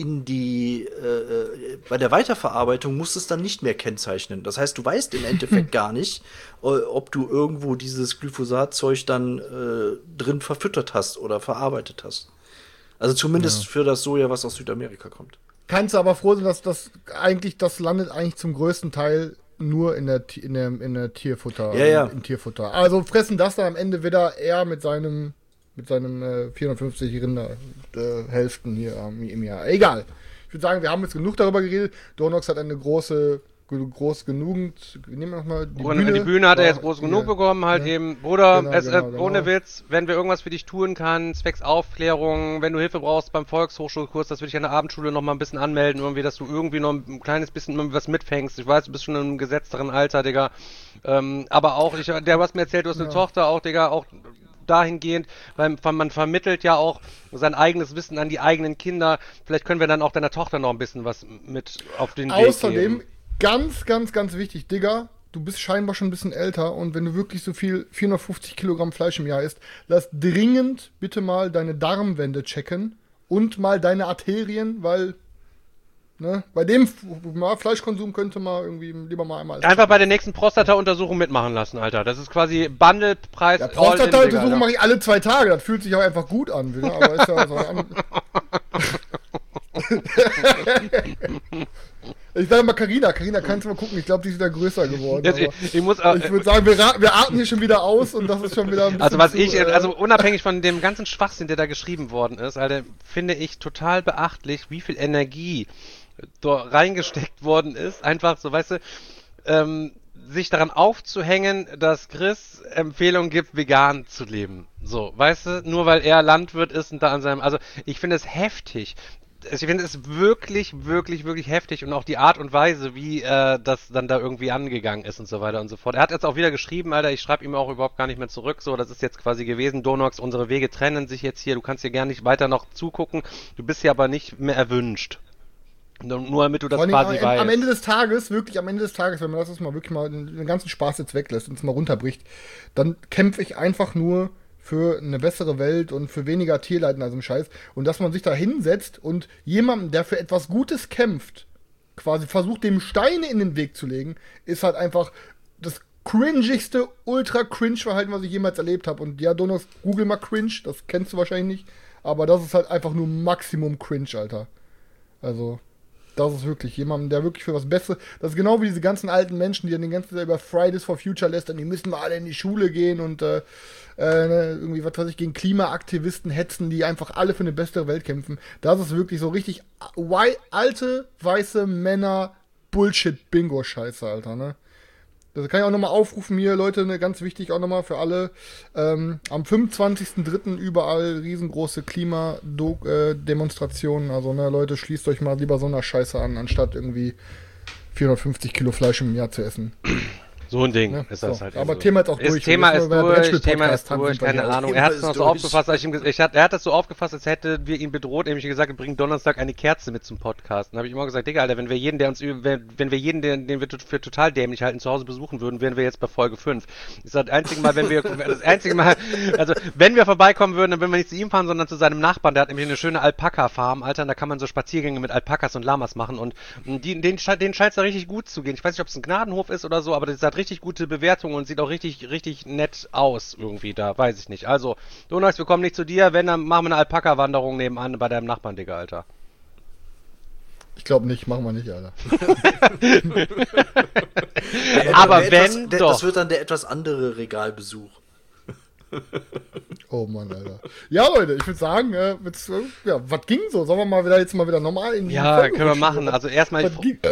bei der Weiterverarbeitung musst du es dann nicht mehr kennzeichnen. Das heißt, du weißt im Endeffekt gar nicht, ob du irgendwo dieses Glyphosatzeug dann drin verfüttert hast oder verarbeitet hast. Also zumindest für das Soja, was aus Südamerika kommt. Kannst du aber froh sein, dass das landet eigentlich zum größten Teil nur in der Tierfutter. Ja. Im Tierfutter. Also fressen das dann am Ende wieder eher mit seinem 450 Rinderhälften hier im Jahr. Egal. Ich würde sagen, wir haben jetzt genug darüber geredet. Donox hat eine groß genügend, nehmen wir nochmal die Bühne. Die Bühne hat er jetzt groß genug bekommen, halt ja. eben. Bruder, Genau. ohne Witz, wenn wir irgendwas für dich tun kann, zwecks Aufklärung, wenn du Hilfe brauchst beim Volkshochschulkurs, das würde ich an der Abendschule noch mal ein bisschen anmelden, irgendwie, dass du irgendwie noch ein kleines bisschen was mitfängst. Ich weiß, du bist schon in einem gesetzteren Alter, Digga. Aber auch, du hast mir erzählt, du hast eine Tochter auch, Digga, auch dahingehend, weil man vermittelt ja auch sein eigenes Wissen an die eigenen Kinder. Vielleicht können wir dann auch deiner Tochter noch ein bisschen was mit auf den Weg geben. Außerdem, ganz, ganz, ganz wichtig, Digga, du bist scheinbar schon ein bisschen älter und wenn du wirklich so viel 450 Kilogramm Fleisch im Jahr isst, lass dringend bitte mal deine Darmwände checken und mal deine Arterien, weil bei dem Fleischkonsum könnte man irgendwie lieber mal einmal... Einfach bei der nächsten Prostata-Untersuchung mitmachen lassen, Alter. Das ist quasi Bundlepreis. Ja, Prostata-Untersuchung mache ich alle 2 Tage. Das fühlt sich auch einfach gut an. Wieder, aber ist ja so Ich sage mal Carina, kannst du mal gucken. Ich glaube, die ist wieder größer geworden. Ich würde sagen, wir atmen hier schon wieder aus und das ist schon wieder ein bisschen also unabhängig von dem ganzen Schwachsinn, der da geschrieben worden ist, Alter, finde ich total beachtlich, wie viel Energie dort reingesteckt worden ist, einfach so, weißt du, sich daran aufzuhängen, dass Chris Empfehlungen gibt, vegan zu leben. So, weißt du, nur weil er Landwirt ist und da an seinem, also ich finde es heftig. Ich finde es wirklich, wirklich, wirklich heftig und auch die Art und Weise, wie das dann da irgendwie angegangen ist und so weiter und so fort. Er hat jetzt auch wieder geschrieben, Alter, ich schreibe ihm auch überhaupt gar nicht mehr zurück, so, das ist jetzt quasi gewesen, Donox, unsere Wege trennen sich jetzt hier, du kannst hier gerne nicht weiter noch zugucken, du bist hier aber nicht mehr erwünscht. Nur damit du das quasi weißt. Am Ende des Tages, wenn man das jetzt mal wirklich mal den ganzen Spaß jetzt weglässt und es mal runterbricht, dann kämpfe ich einfach nur für eine bessere Welt und für weniger Tierleid in diesem Scheiß. Und dass man sich da hinsetzt und jemandem, der für etwas Gutes kämpft, quasi versucht, dem Steine in den Weg zu legen, ist halt einfach das cringigste, ultra cringe Verhalten, was ich jemals erlebt habe. Und ja, Donos, google mal cringe, das kennst du wahrscheinlich nicht. Aber das ist halt einfach nur Maximum cringe, Alter. Also... Das ist wirklich jemand, der wirklich für was Besseres... Das ist genau wie diese ganzen alten Menschen, die dann den ganzen Tag über Fridays for Future lästern, die müssen mal alle in die Schule gehen und irgendwie, was weiß ich, gegen Klimaaktivisten hetzen, die einfach alle für eine bessere Welt kämpfen. Das ist wirklich so richtig alte, weiße Männer Bullshit-Bingo-Scheiße, Alter, ne? Das kann ich auch nochmal aufrufen hier, Leute, ne, ganz wichtig auch nochmal für alle. Am 25.03. überall riesengroße Klimademonstrationen. Also, ne, Leute, schließt euch mal lieber so einer Scheiße an, anstatt irgendwie 450 Kilo Fleisch im Jahr zu essen. So ein Ding Ja, ist das halt. Aber so. Thema ist auch durch. Thema ist durch, keine Ahnung. Er hat es noch so aufgefasst, er hat das so aufgefasst, als hätten wir ihn bedroht, nämlich gesagt, wir bringen Donnerstag eine Kerze mit zum Podcast. Dann habe ich immer gesagt, Digga, Alter, wenn wir jeden, den wir für total dämlich halten, zu Hause besuchen würden, wären wir jetzt bei Folge 5. Das ist das einzige Mal, also wenn wir vorbeikommen würden, dann würden wir nicht zu ihm fahren, sondern zu seinem Nachbarn, der hat nämlich eine schöne Alpaka-Farm, Alter, und da kann man so Spaziergänge mit Alpakas und Lamas machen und denen scheint es da richtig gut zu gehen. Ich weiß nicht, ob es ein Gnadenhof ist oder so, aber das hat richtig gute Bewertungen und sieht auch richtig, richtig nett aus irgendwie da, weiß ich nicht. Also, Donax, wir kommen nicht zu dir, wenn, dann machen wir eine Alpaka-Wanderung nebenan bei deinem Nachbarn, Digga, Alter. Ich glaube nicht, machen wir nicht, Alter. Aber wenn, doch. Das wird dann der etwas andere Regalbesuch. Oh Mann, Alter. Ja, Leute, ich würde sagen, was ging so? Sollen wir mal wieder normal in die Folge können wir machen. Also erstmal...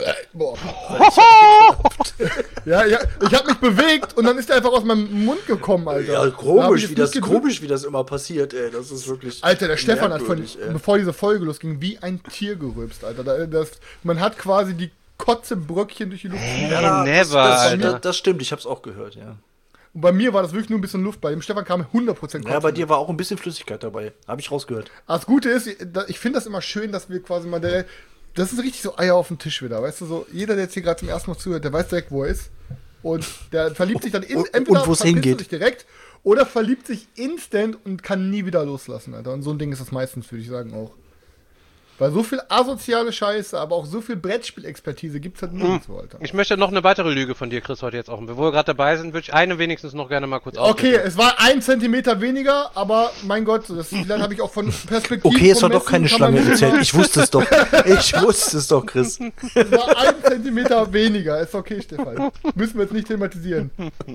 Ja, ich habe mich bewegt und dann ist der einfach aus meinem Mund gekommen, Alter. Ja, komisch, wie das immer passiert, ey. Das ist wirklich... Alter, der Stefan hat bevor diese Folge losging, wie ein Tier gerülpst, Alter. Man hat quasi die Kotzebröckchen durch die Luft. Das stimmt, ich hab's auch gehört, ja. Und bei mir war das wirklich nur ein bisschen Luft. Bei dem Stefan kam 100% Ja, bei dir war auch ein bisschen Flüssigkeit dabei. Habe ich rausgehört. Das Gute ist, ich finde das immer schön, dass wir quasi mal das ist richtig so Eier auf dem Tisch wieder, weißt du, so jeder, der jetzt hier gerade zum ersten Mal zuhört, der weiß direkt, wo er ist. Und der verliebt sich dann entweder wo es hingeht. Sich direkt oder verliebt sich instant und kann nie wieder loslassen, Alter. Und so ein Ding ist das meistens, würde ich sagen, auch. Weil so viel asoziale Scheiße, aber auch so viel Brettspielexpertise gibt's halt nirgendwo, Alter. Ich möchte noch eine weitere Lüge von dir, Chris, heute jetzt auch. Bevor wir gerade dabei sind, würde ich eine wenigstens noch gerne mal kurz Okay, es war 1 Zentimeter weniger, aber mein Gott, dann habe ich auch von Perspektive. Okay, es war doch keine Schlange erzählt. Ich wusste es doch. Ich wusste es doch, Chris. Es war 1 Zentimeter weniger. Ist okay, Stefan. Müssen wir jetzt nicht thematisieren.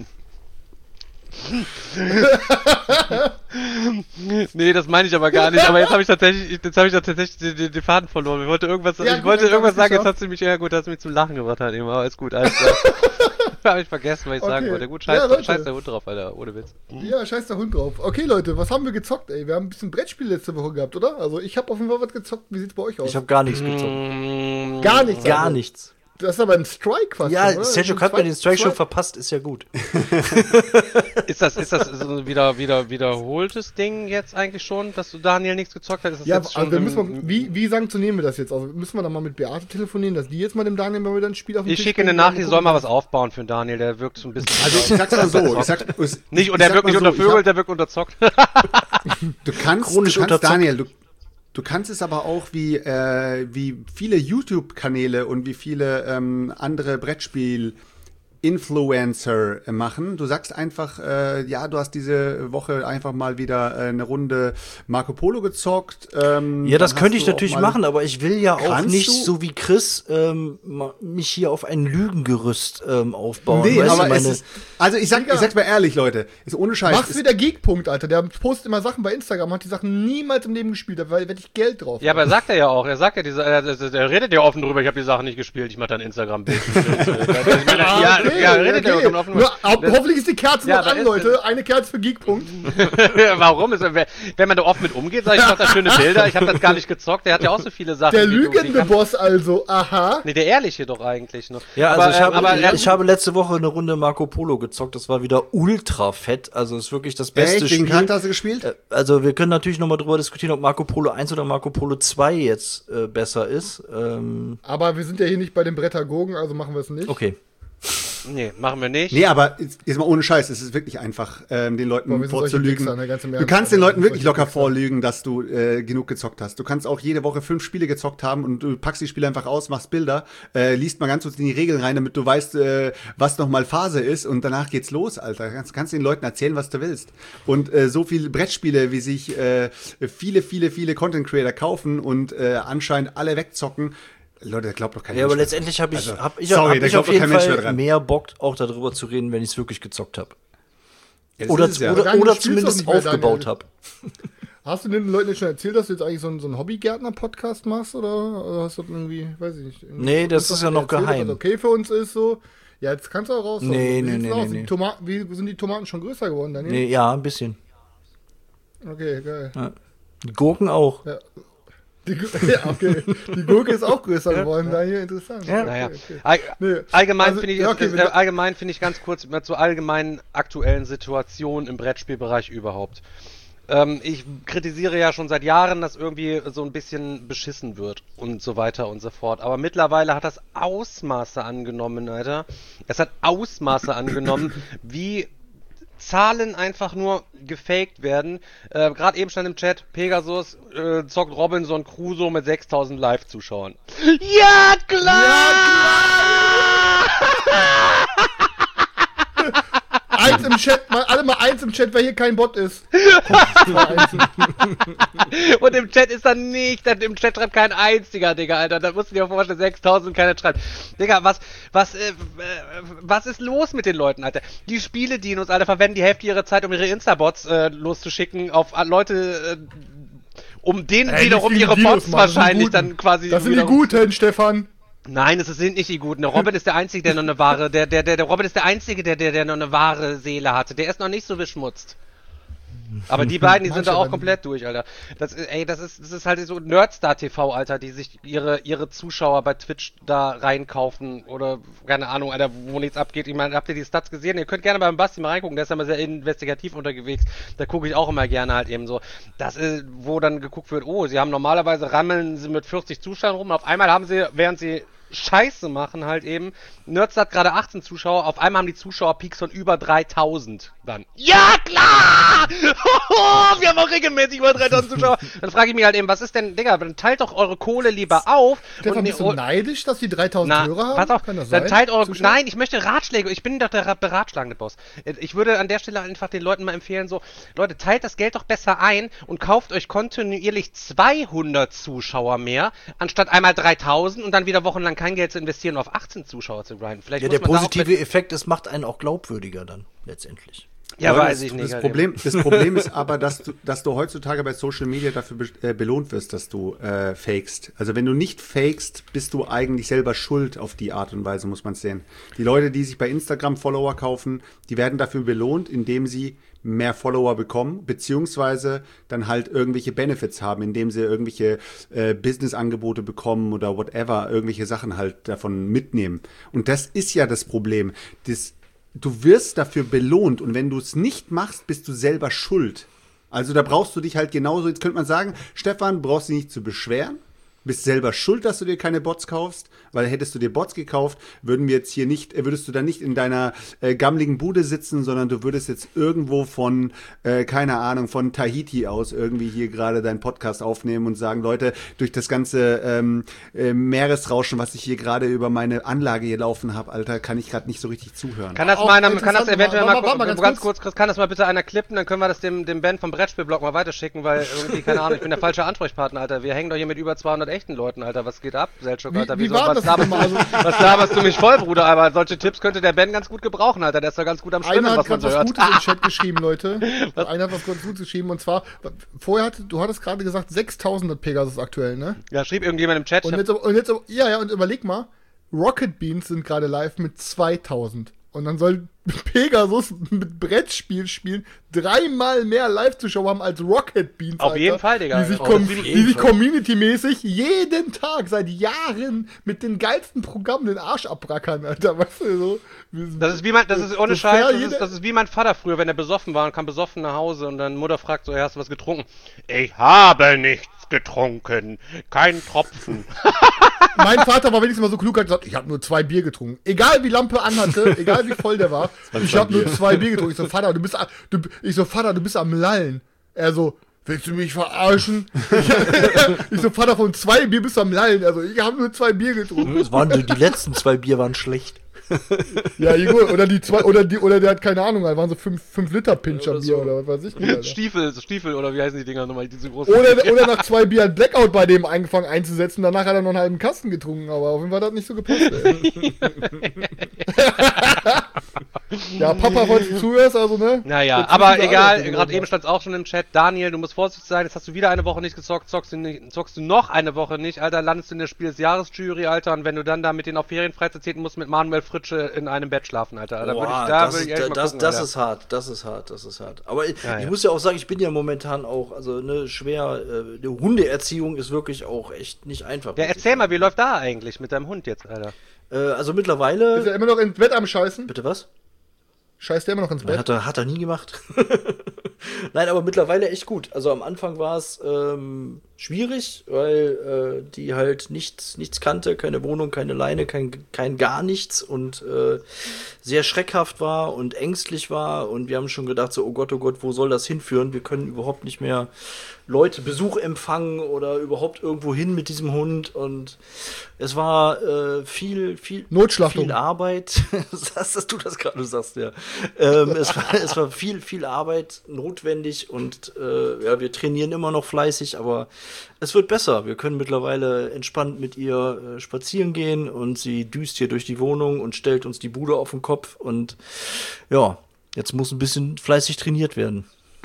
Nee, das meine ich aber gar nicht. Aber jetzt habe ich tatsächlich den Faden verloren. Ich wollte irgendwas sagen, jetzt hat sie mich zum Lachen gebracht halt eben. Aber ist gut, alles klar. Habe ich vergessen, was ich sagen wollte. Gut, scheiß der Hund drauf, Alter, ohne Witz. Ja, scheiß der Hund drauf. Okay, Leute, was haben wir gezockt, ey? Wir haben ein bisschen Brettspiel letzte Woche gehabt, oder? Also ich habe auf jeden Fall was gezockt. Wie sieht's bei euch aus? Ich habe gar nichts gezockt. Gar nichts? Gar nichts. Das ist aber ein Strike fast. Ja, Sergio hat mir den Strike schon verpasst, ist ja gut. Ist das so ein wiederholtes Ding jetzt eigentlich schon, dass du Daniel nichts gezockt hast? Ja, also wie sanktionieren wir das jetzt? Also müssen wir dann mal mit Beate telefonieren, dass die jetzt mal dem Daniel mal wieder ein Spiel auf den Tisch Ich schicke eine Nachricht, die soll mal was aufbauen für den Daniel, der wirkt so ein bisschen... Also ich sag's mal so, der wirkt nicht untervögelt, der wirkt unterzockt. Du kannst Daniel, du kannst es aber auch wie viele YouTube-Kanäle und wie viele andere Brettspiel-Influencer machen. Du sagst einfach, du hast diese Woche einfach mal wieder eine Runde Marco Polo gezockt. Ja, das könnte ich natürlich machen, aber ich will ja auch nicht, so wie Chris, mich hier auf ein Lügengerüst aufbauen. Nee, weißt aber ich sag's mal ehrlich, Leute, ist ohne Scheiß. Mach's wie der Geek-Punkt, Alter. Der postet immer Sachen bei Instagram, hat die Sachen niemals im Leben gespielt, da werde ich Geld drauf. Ja, aber sagt er ja auch. Er sagt ja, er redet ja offen drüber, ich habe die Sachen nicht gespielt, ich mache dann Instagram-Bild. Redet ja offen drüber. Hoffentlich ist die Kerze noch an, Leute. Eine Kerze für Geek-Punkt. Warum? Wenn man da offen mit umgeht, sag ich, mache da schöne Bilder, ich habe das gar nicht gezockt, der hat ja auch so viele Sachen. Der lügende Boss also, aha. Nee, der ehrliche doch eigentlich noch. Ja, also ich habe letzte Woche eine Runde Marco Polo gezockt, das war wieder ultra fett, also ist wirklich das beste Spiel. Welchen Charakter hast du gespielt? Also wir können natürlich nochmal drüber diskutieren, ob Marco Polo 1 oder Marco Polo 2 jetzt besser ist. Aber wir sind ja hier nicht bei den Brettagogen, also machen wir es nicht. Okay. Nee, machen wir nicht. Nee, aber jetzt mal ohne Scheiß, es ist wirklich einfach, den Leuten vorzulügen. Du kannst den Leuten wirklich locker vorlügen, dass du genug gezockt hast. Du kannst auch jede Woche 5 Spiele gezockt haben und du packst die Spiele einfach aus, machst Bilder, liest mal ganz kurz in die Regeln rein, damit du weißt, was nochmal Phase ist und danach geht's los, Alter. Kannst den Leuten erzählen, was du willst. Und so viele Brettspiele, wie sich viele Content Creator kaufen und anscheinend alle wegzocken, Leute, da glaubt doch kein Mensch. Ja, aber letztendlich habe ich auf jeden Fall mehr Bock, auch darüber zu reden, wenn ich es wirklich gezockt habe. Ja, oder zumindest aufgebaut habe. Hast du den Leuten jetzt schon erzählt, dass du jetzt eigentlich so einen Hobbygärtner-Podcast machst? Oder hast du irgendwie, weiß ich nicht. Nee, das ist ja noch geheim. Was okay für uns ist so. Ja, jetzt kannst du auch raus. Nee. Wie sind die Tomaten schon größer geworden, Daniel? Nee, ja, ein bisschen. Okay, geil. Ja. Die Gurken auch. Ja. Die Gurke ist auch größer geworden, Daniel, interessant. Ja. Naja. Okay. Allgemein finde ich ganz kurz zur allgemeinen aktuellen Situation im Brettspielbereich überhaupt. Ich kritisiere ja schon seit Jahren, dass irgendwie so ein bisschen beschissen wird und so weiter und so fort. Aber mittlerweile hat das Ausmaße angenommen, Alter. Es hat Ausmaße angenommen, wie Zahlen einfach nur gefaked werden. Gerade eben stand im Chat, Pegasus zockt Robinson Crusoe mit 6000 Live-Zuschauern. Ja, klar! Eins im Chat, alle mal eins im Chat, wer hier kein Bot ist. Und im Chat ist dann nicht, im Chat schreibt kein einziger, Digga, Alter. Da musst du dir vorstellen, 6000 keiner schreibt. Digga, was ist los mit den Leuten, Alter? Die Spiele-Dinos, Alter, verwenden die Hälfte ihrer Zeit, um ihre Insta-Bots loszuschicken auf Leute, um denen wiederum ihre Bots Dinos, wahrscheinlich dann quasi... Das sind die Guten, Stefan. Nein, es sind nicht die Guten. Der Robin ist der Einzige, der noch eine wahre, der Robin ist der Einzige, der noch eine wahre Seele hatte. Der ist noch nicht so beschmutzt. Aber die beiden, die sind da auch Manche komplett durch, Alter. Das ist halt so Nerdstar TV, Alter, die sich ihre Zuschauer bei Twitch da reinkaufen oder, keine Ahnung, Alter, wo nichts abgeht. Ich meine, habt ihr die Stats gesehen? Ihr könnt gerne beim Basti mal reingucken, der ist ja immer sehr investigativ unterwegs. Da gucke ich auch immer gerne halt eben so. Das ist, wo dann geguckt wird, oh, sie haben normalerweise rammeln sie mit 40 Zuschauern rum. Auf einmal haben sie, während sie Scheiße machen halt eben. Nerds hat gerade 18 Zuschauer, auf einmal haben die Zuschauerpeaks von über 3000 dann. Ja, klar! Wir haben auch regelmäßig über 3000 Zuschauer. Dann frage ich mich halt eben, was ist denn, Digga, dann teilt doch eure Kohle lieber auf. Stefan, bist du neidisch, dass die 3000 Hörer haben? Pass auf, Kann das dann sein? teilt eure, Zuschauer? nein, ich möchte Ratschläge, ich bin doch der beratschlagende Boss. Ich würde an der Stelle einfach den Leuten mal empfehlen, so, Leute, teilt das Geld doch besser ein und kauft euch kontinuierlich 200 Zuschauer mehr, anstatt einmal 3000 und dann wieder wochenlang kein Geld zu investieren, auf 18 Zuschauer zu grinden. Vielleicht Ja, muss der man da auch positive Effekt, es macht einen auch glaubwürdiger dann, letztendlich. Ja, Leute, weiß ich nicht. Das halt Problem ist aber, dass du heutzutage bei Social Media dafür belohnt wirst, dass du fakest. Also wenn du nicht fakest, bist du eigentlich selber schuld auf die Art und Weise, muss man es sehen. Die Leute, die sich bei Instagram Follower kaufen, die werden dafür belohnt, indem sie mehr Follower bekommen, beziehungsweise dann halt irgendwelche Benefits haben, indem sie irgendwelche Business-Angebote bekommen oder whatever, irgendwelche Sachen halt davon mitnehmen. Und das ist ja das Problem. Du wirst dafür belohnt und wenn du es nicht machst, bist du selber schuld. Also da brauchst du dich halt genauso, jetzt könnte man sagen, Stefan, brauchst dich nicht zu beschweren, bist selber schuld, dass du dir keine Bots kaufst, weil hättest du dir Bots gekauft, würdest du dann nicht in deiner gammeligen Bude sitzen, sondern du würdest jetzt irgendwo von, keine Ahnung, von Tahiti aus irgendwie hier gerade deinen Podcast aufnehmen und sagen, Leute, durch das ganze Meeresrauschen, was ich hier gerade über meine Anlage hier laufen habe, Alter, kann ich gerade nicht so richtig zuhören. Kann das eventuell mal ganz kurz, Chris, kann das mal bitte einer klippen, dann können wir das dem Ben vom Brettspielblog mal weiterschicken, weil irgendwie, keine Ahnung, ich bin der falsche Ansprechpartner, Alter. Wir hängen doch hier mit über 200 echten Leuten, Alter. Was geht ab, Selchuk, Alter? Wie war das denn mal? Was laberst du mich voll, Bruder? Aber solche Tipps könnte der Ben ganz gut gebrauchen, Alter. Der ist doch ganz gut am Schwimmen, Einer hat was man gerade so was hört. Gutes im Chat geschrieben, Leute. Einer hat was Gutes geschrieben und zwar, du hattest gerade gesagt, 6000 hat Pegasus aktuell, ne? Ja, schrieb irgendjemand im Chat. Und überleg mal, Rocket Beans sind gerade live mit 2000. Und dann soll Pegasus mit Brettspiel spielen 3-mal mehr Live-Zuschauer haben als Rocket Beans. Auf jeden Fall, Digga. Die sich community-mäßig jeden Tag seit Jahren mit den geilsten Programmen den Arsch abbrackern, Alter. Weißt du, so. Das ist ohne Scheiß, das ist wie mein Vater früher, wenn er besoffen war und kam besoffen nach Hause und dann Mutter fragt so, hast du was getrunken? Ich habe nichts getrunken. Kein Tropfen. Mein Vater war wenigstens mal so klug, hat gesagt, ich habe nur 2 Bier getrunken. Egal wie Lampe anhatte, egal wie voll der war, ich habe nur 2 Bier getrunken. Ich so, Vater, du bist am Lallen. Er so, willst du mich verarschen? Ich so, Vater, von 2 Bier bist du am Lallen. Also, ich habe nur 2 Bier getrunken. Die letzten 2 Bier waren schlecht. Ja, gut. Oder der hat keine Ahnung, da waren so 5 Liter Pinscher Bier oder was weiß ich nicht. Alter. Stiefel oder wie heißen die Dinger nochmal, diese großen. Oder nach 2 Bier hat Blackout bei dem angefangen einzusetzen, danach hat er noch einen halben Kasten getrunken, aber auf jeden Fall hat das nicht so gepasst, ey. Ja, Papa, falls du zuhörst, also, ne? Naja, aber egal, gerade eben stand es auch schon im Chat. Daniel, du musst vorsichtig sein, jetzt hast du wieder eine Woche nicht gezockt, zockst du noch eine Woche nicht, Alter, landest du in der Spiel des Jahres-Jury, Alter, und wenn du dann da mit denen auf Ferienfreizeit zählen musst, mit Manuel Fritsche in einem Bett schlafen, Alter. Das ist hart. Aber ich muss ja auch sagen, ich bin ja momentan auch, also eine die Hundeerziehung ist wirklich auch echt nicht einfach. Ja, erzähl mal, wie läuft da eigentlich mit deinem Hund jetzt, Alter? Also mittlerweile... Ist er immer noch ins Bett am Scheißen? Bitte was? Scheißt der immer noch ins Bett? Hat er nie gemacht. Nein, aber mittlerweile echt gut. Also am Anfang war es schwierig, weil die halt nichts kannte, keine Wohnung, keine Leine, kein gar nichts und sehr schreckhaft war und ängstlich war und wir haben schon gedacht so, oh Gott, wo soll das hinführen? Wir können überhaupt nicht mehr Besuch empfangen oder überhaupt irgendwo hin mit diesem Hund und es war viel Notschlachtung. Viel Arbeit. Dass du das gerade sagst, ja. Es war viel Arbeit notwendig und wir trainieren immer noch fleißig, aber es wird besser. Wir können mittlerweile entspannt mit ihr spazieren gehen und sie düst hier durch die Wohnung und stellt uns die Bude auf den Kopf und ja, jetzt muss ein bisschen fleißig trainiert werden.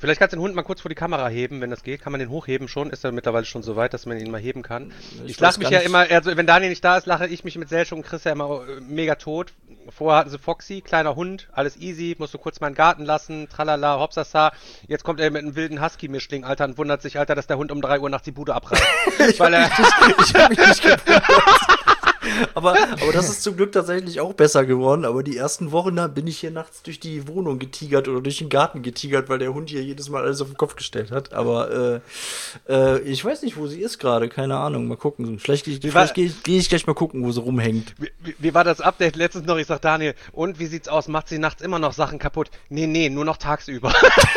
Vielleicht kannst du den Hund mal kurz vor die Kamera heben, wenn das geht. Kann man den hochheben schon? Ist er mittlerweile schon so weit, dass man ihn mal heben kann? Ich lache mich ja immer, also wenn Daniel nicht da ist, lache ich mich mit Selchuk und Chris ja immer mega tot. Vorher hatten sie Foxy, kleiner Hund, alles easy, musst du kurz mal in den Garten lassen, tralala, hopsasa. Jetzt kommt er mit einem wilden Husky-Mischling, Alter, und wundert sich, Alter, dass der Hund um 3 Uhr nachts die Bude abreißt. Ich hab mich nicht gewundert. Aber das ist zum Glück tatsächlich auch besser geworden. Aber die ersten Wochen, da bin ich hier nachts durch die Wohnung getigert oder durch den Garten getigert, weil der Hund hier jedes Mal alles auf den Kopf gestellt hat. Aber ich weiß nicht, wo sie ist gerade. Keine Ahnung. Mal gucken. Vielleicht geh ich gleich mal gucken, wo sie rumhängt. Wie war das Update letztens noch? Ich sag Daniel, und wie sieht's aus? Macht sie nachts immer noch Sachen kaputt? Nee, nur noch tagsüber.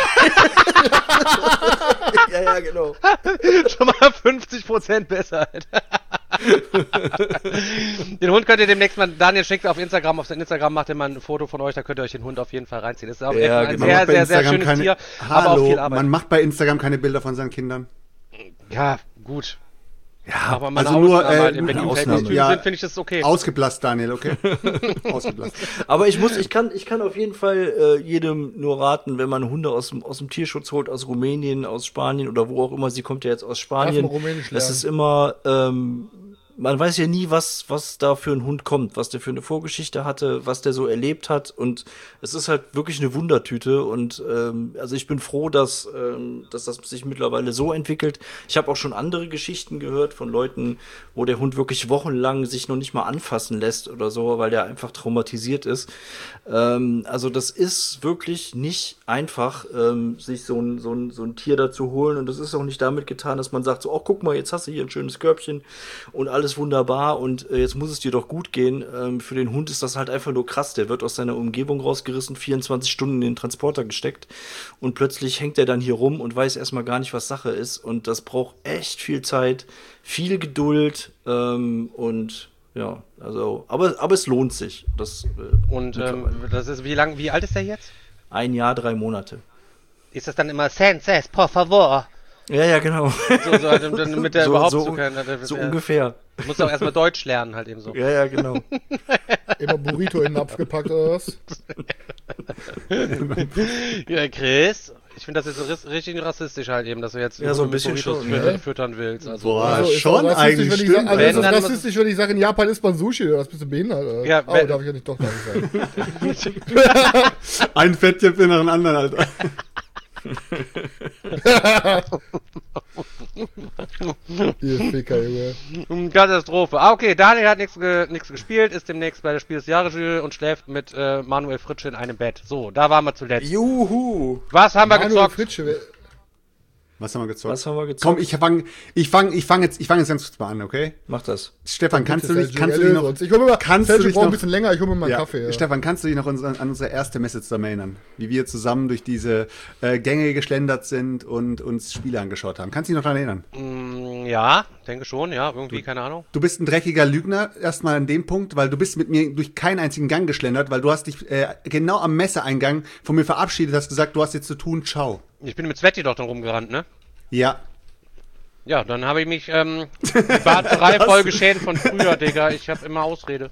Ja, genau. Schon mal 50% besser, Alter. Den Hund könnt ihr demnächst mal, Daniel schickt auf Instagram, auf sein Instagram macht ihr mal ein Foto von euch, da könnt ihr euch den Hund auf jeden Fall reinziehen. Das ist auch ein sehr schönes Tier, aber auch viel Arbeit. Man macht bei Instagram keine Bilder von seinen Kindern. Ja, gut. Ja, aber mal also nur wenn die Ausnahme sind, finde ich das okay. Ausgeblasst, Daniel, okay? Ausgeblasst. Aber ich kann auf jeden Fall jedem nur raten, wenn man Hunde aus dem Tierschutz holt, aus Rumänien, aus Spanien oder wo auch immer, sie kommt ja jetzt aus Spanien. Es ist immer, man weiß ja nie, was da für ein Hund kommt, was der für eine Vorgeschichte hatte, was der so erlebt hat, und es ist halt wirklich eine Wundertüte, und also ich bin froh, dass das sich mittlerweile so entwickelt. Ich habe auch schon andere Geschichten gehört von Leuten, wo der Hund wirklich wochenlang sich noch nicht mal anfassen lässt oder so, weil der einfach traumatisiert ist. Also das ist wirklich nicht einfach, sich so ein Tier da zu holen, und das ist auch nicht damit getan, dass man sagt so, oh, guck mal, jetzt hast du hier ein schönes Körbchen und alles wunderbar und jetzt muss es dir doch gut gehen. Für den Hund ist das halt einfach nur krass. Der wird aus seiner Umgebung rausgerissen, 24 Stunden in den Transporter gesteckt, und plötzlich hängt er dann hier rum und weiß erstmal gar nicht, was Sache ist, und das braucht echt viel Zeit, viel Geduld, und ja, also, aber es lohnt sich. Das ist wie alt ist der jetzt? 1 Jahr, 3 Monate. Ist das dann immer Senses, por favor? Ja, genau. Damit der überhaupt so können. So ungefähr. Du musst auch erstmal Deutsch lernen, halt eben so. Ja, genau. Immer Burrito in den Napf gepackt oder was? Ja, Chris, ich finde das jetzt so richtig rassistisch halt eben, dass du jetzt so ein bisschen schon füttern willst. Also, boah, also schon eigentlich. Ist das rassistisch, wenn ich sage, in Japan isst man Sushi, oder was, bist du behindert? Oder? Ja, darf ich ja nicht doch sagen. Ein Fettjäpfchen nach dem anderen, Alter. Junge. Katastrophe. Okay, Daniel hat nichts gespielt, ist demnächst bei der Spiel des Jahres und schläft mit Manuel Fritsche in einem Bett. So, da waren wir zuletzt. Juhu! Was haben wir gezockt? Was haben wir gezockt? Komm, ich fang jetzt ganz kurz mal an, okay? Mach das. Stefan, kannst du dich noch... Ich brauche ein bisschen länger, ich hole mir mal einen Kaffee. Ja. Stefan, kannst du dich noch an unsere erste Messe zusammen erinnern? Wie wir zusammen durch diese Gänge geschlendert sind und uns Spiele angeschaut haben. Kannst du dich noch daran erinnern? Ja, denke schon, ja, irgendwie, keine Ahnung. Du bist ein dreckiger Lügner, erstmal an dem Punkt, weil du bist mit mir durch keinen einzigen Gang geschlendert, weil du hast dich genau am Messeeingang von mir verabschiedet, hast gesagt, du hast jetzt zu tun, ciao. Ich bin mit Sveti doch dann rumgerannt, ne? Ja. Ja, dann habe ich mich Barterei voll geschämt von früher, Digga. Ich habe immer Ausrede.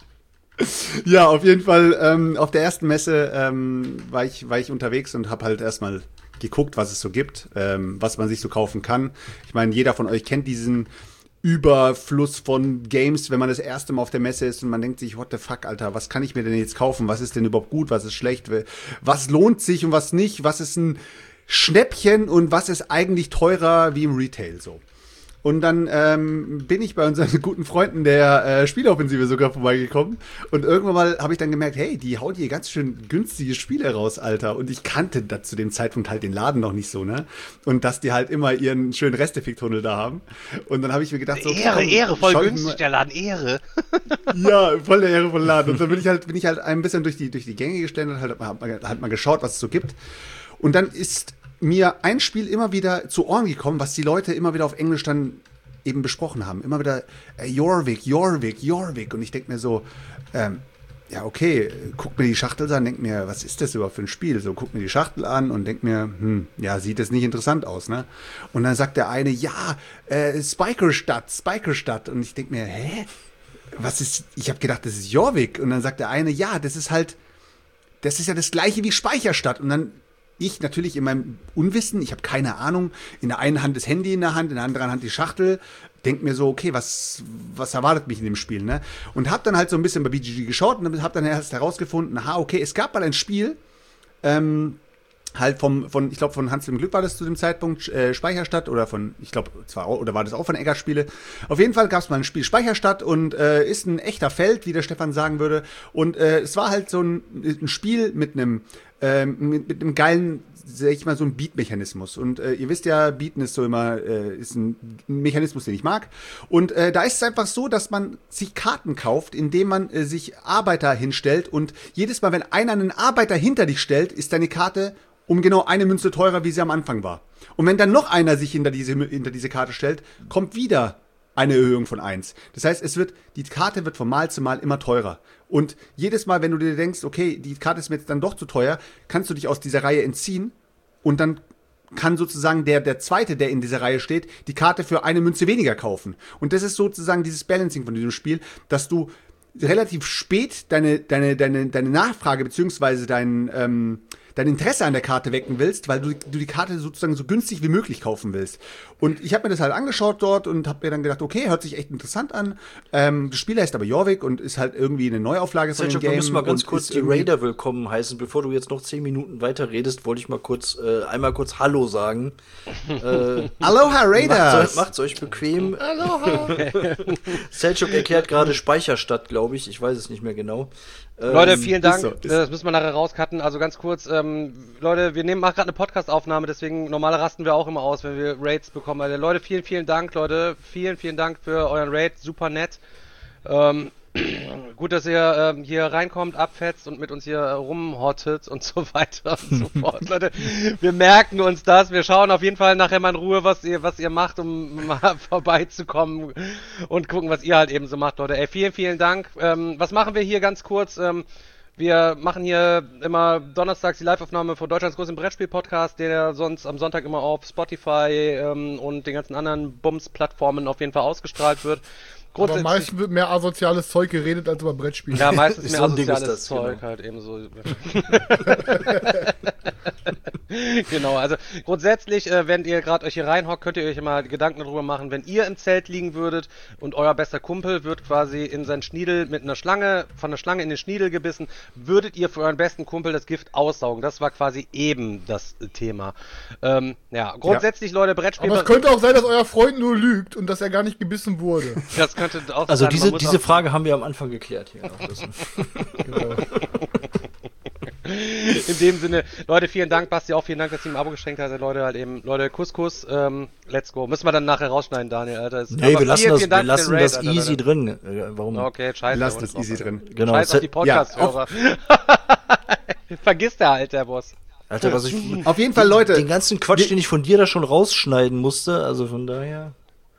Ja, auf jeden Fall. Auf der ersten Messe war ich unterwegs und habe halt erstmal geguckt, was es so gibt, was man sich so kaufen kann. Ich meine, jeder von euch kennt diesen Überfluss von Games, wenn man das erste Mal auf der Messe ist und man denkt sich, what the fuck, Alter, was kann ich mir denn jetzt kaufen? Was ist denn überhaupt gut? Was ist schlecht? Was lohnt sich und was nicht? Was ist ein Schnäppchen und was ist eigentlich teurer wie im Retail so? Und dann bin ich bei unseren guten Freunden der Spieleoffensive sogar vorbeigekommen. Und irgendwann mal habe ich dann gemerkt, hey, die hauen hier ganz schön günstige Spiele raus, Alter. Und ich kannte da zu dem Zeitpunkt halt den Laden noch nicht so, ne? Und dass die halt immer ihren schönen Resteffekt-Tunnel da haben. Und dann habe ich mir gedacht, so, Ehre, voll günstig der Laden, Ehre. Ja, voll der ehrevolle Laden. Und dann bin ich halt ein bisschen durch die Gänge gestellt, halt mal geschaut, was es so gibt. Und dann ist mir ein Spiel immer wieder zu Ohren gekommen, was die Leute immer wieder auf Englisch dann eben besprochen haben. Immer wieder Jorvik. Und ich denke mir so, ja okay, guck mir die Schachtel an, denk mir, was ist das überhaupt für ein Spiel? So, guck mir die Schachtel an und denk mir, ja, sieht das nicht interessant aus, ne? Und dann sagt der eine, ja, Spikerstadt. Und ich denk mir, hä? Was ist, ich habe gedacht, das ist Jorvik. Und dann sagt der eine, ja, das ist ja das gleiche wie Speicherstadt. Und dann ich natürlich in meinem Unwissen, ich habe keine Ahnung, in der einen Hand das Handy in der Hand, in der anderen Hand die Schachtel, denk mir so, okay, was erwartet mich in dem Spiel, ne? Und habe dann halt so ein bisschen bei BGG geschaut und habe dann erst herausgefunden, okay, es gab mal ein Spiel, halt ich glaube von Hans im Glück war das zu dem Zeitpunkt, Speicherstadt oder oder war das auch von Egger Spiele. Auf jeden Fall gab es mal ein Spiel Speicherstadt und ist ein echter Feld, wie der Stefan sagen würde. Und es war halt so ein Spiel mit einem geilen, sag ich mal, so ein Beat-Mechanismus. Und ihr wisst ja, Beaten ist so immer, ist ein Mechanismus, den ich mag. Und da ist es einfach so, dass man sich Karten kauft, indem man sich Arbeiter hinstellt. Und jedes Mal, wenn einer einen Arbeiter hinter dich stellt, ist deine Karte um genau eine Münze teurer, wie sie am Anfang war. Und wenn dann noch einer sich hinter diese Karte stellt, kommt wieder eine Erhöhung von 1. Das heißt, die Karte wird von Mal zu Mal immer teurer. Und jedes Mal, wenn du dir denkst, okay, die Karte ist mir jetzt dann doch zu teuer, kannst du dich aus dieser Reihe entziehen und dann kann sozusagen der Zweite, der in dieser Reihe steht, die Karte für eine Münze weniger kaufen. Und das ist sozusagen dieses Balancing von diesem Spiel, dass du relativ spät deine Nachfrage beziehungsweise dein Interesse an der Karte wecken willst, weil du die Karte sozusagen so günstig wie möglich kaufen willst. Und ich habe mir das halt angeschaut dort und habe mir dann gedacht, okay, hört sich echt interessant an. Das Spiel heißt aber Jorvik und ist halt irgendwie eine Neuauflage von dem Game. Wir müssen mal ganz kurz die Raider willkommen heißen. Bevor du jetzt noch 10 Minuten weiter redest, wollte ich mal einmal kurz Hallo sagen. Aloha Raiders! Macht's euch bequem. Aloha! Selchuk erklärt gerade Speicherstadt, glaube ich. Ich weiß es nicht mehr genau. Leute, vielen Dank. Das müssen wir nachher rauscutten. Also ganz kurz, Leute, wir machen gerade eine Podcast-Aufnahme, deswegen normalerweise rasten wir auch immer aus, wenn wir Raids bekommen. Also, Leute, vielen Dank, Leute. Vielen Dank für euren Raid. Super nett. Gut, dass ihr hier reinkommt, abfetzt und mit uns hier rumhottet und so weiter und so fort. Leute, wir merken uns das. Wir schauen auf jeden Fall nachher mal in Ruhe, was ihr macht, um mal vorbeizukommen und gucken, was ihr halt eben so macht, Leute. Ey, vielen Dank. Was machen wir hier ganz kurz? Wir machen hier immer donnerstags die Live-Aufnahme von Deutschlands größten Brettspiel-Podcast, der sonst am Sonntag immer auf Spotify und den ganzen anderen Bums-Plattformen auf jeden Fall ausgestrahlt wird. Aber meistens wird mehr asoziales Zeug geredet als über Brettspiele. Ja, meistens mehr so asoziales Zeug, genau. Halt eben so. Genau, also grundsätzlich, wenn ihr gerade euch hier reinhockt, könnt ihr euch immer Gedanken darüber machen, wenn ihr im Zelt liegen würdet und euer bester Kumpel wird quasi in seinen Schniedel von der Schlange in den Schniedel gebissen, würdet ihr für euren besten Kumpel das Gift aussaugen? Das war quasi eben das Thema. Ja, grundsätzlich, Leute, Brettspiele... Aber es könnte auch sein, dass euer Freund nur lügt und dass er gar nicht gebissen wurde. Das könnte auch also sein. diese Frage haben wir am Anfang geklärt hier. Genau. In dem Sinne, Leute, vielen Dank, Basti, auch vielen Dank, dass ihr mir ein Abo geschenkt habt, Leute, halt eben, Leute, Kuss, let's go. Müssen wir dann nachher rausschneiden, Daniel, Alter. Nee, wir lassen das easy drin. Warum? Okay, scheiße. Wir lassen das easy drin. Genau. Scheiß auf die Podcast-Hörer. Vergiss der Alter, Boss. Alter, auf jeden Fall, Leute. Den ganzen Quatsch, den ich von dir da schon rausschneiden musste, also von daher...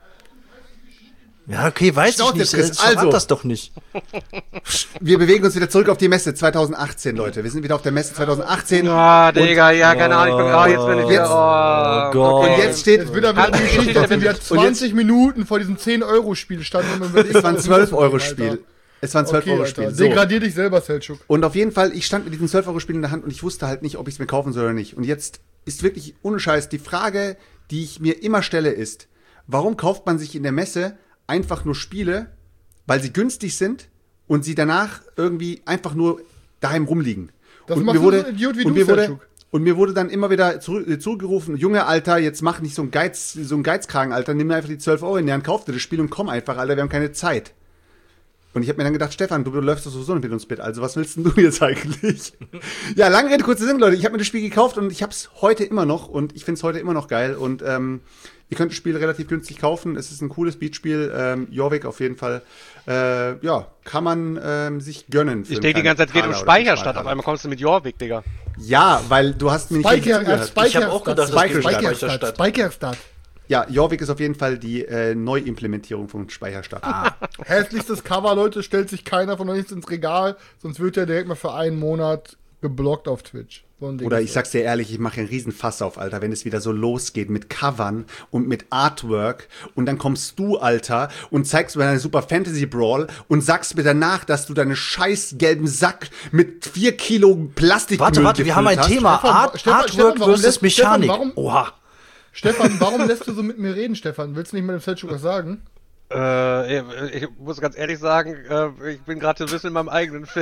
Ja, okay, weiß ich nicht. Also, das doch nicht. Wir bewegen uns wieder zurück auf die Messe 2018, Leute. Wir sind wieder auf der Messe 2018. Ah, Digga, ja, keine Ahnung. Jetzt bin ich wieder. Oh Gott. Und jetzt steht... Jetzt wieder die Geschichte, dass wir wieder 20 Minuten vor diesem 10-Euro-Spiel standen. Es war ein 12-Euro-Spiel. Es war ein 12-Euro-Spiel. So. Degradier dich selber, Selchuk. Und auf jeden Fall, ich stand mit diesem 12-Euro-Spiel in der Hand und ich wusste halt nicht, ob ich es mir kaufen soll oder nicht. Und jetzt ist wirklich ohne Scheiß die Frage, die ich mir immer stelle, ist, warum kauft man sich in der Messe einfach nur Spiele, weil sie günstig sind und sie danach irgendwie einfach nur daheim rumliegen. Das macht so ein Idiot wie du, Selchuk. Und mir wurde dann immer wieder zurückgerufen, Junge, Alter, jetzt mach nicht so ein Geizkragen, Alter, nimm mir einfach die 12 Euro in die Hand, kauf dir das Spiel und komm einfach, Alter, wir haben keine Zeit. Und ich habe mir dann gedacht, Stefan, du läufst doch sowieso nicht mit uns mit, also was willst denn du jetzt eigentlich? Ja, lange Rede, kurzer Sinn, Leute, ich habe mir das Spiel gekauft und ich habe es heute immer noch und ich finde es heute immer noch geil und ihr könnt das Spiel relativ günstig kaufen. Es ist ein cooles Beatspiel. Jorvik auf jeden Fall. Ja, kann man sich gönnen. Ich denke die ganze Zeit, es geht um Speicherstadt. Auf einmal kommst du mit Jorvik, Digga. Ja, weil du hast mir nicht zugehört. Ich habe auch gedacht, das geht Speicherstadt. Speicherstadt. Ja, Jorvik ist auf jeden Fall die Neuimplementierung von Speicherstadt. Hässlichstes Cover, Leute, stellt sich keiner von euch ins Regal, sonst wird er direkt mal für einen Monat geblockt auf Twitch. So ein Ding Oder ist ich sag's dir ehrlich, ich mache einen riesen Fass auf, Alter, wenn es wieder so losgeht mit Covern und mit Artwork und dann kommst du, Alter, und zeigst mir deine Super Fantasy Brawl und sagst mir danach, dass du deinen scheiß gelben Sack mit 4 Kilo Plastik Warte, wir haben ein Thema. Artwork versus Mechanik. Oha. Stefan, warum lässt du so mit mir reden, Stefan? Willst du nicht mit dem Selchuk was sagen? Ich muss ganz ehrlich sagen, ich bin gerade ein bisschen in meinem eigenen Film.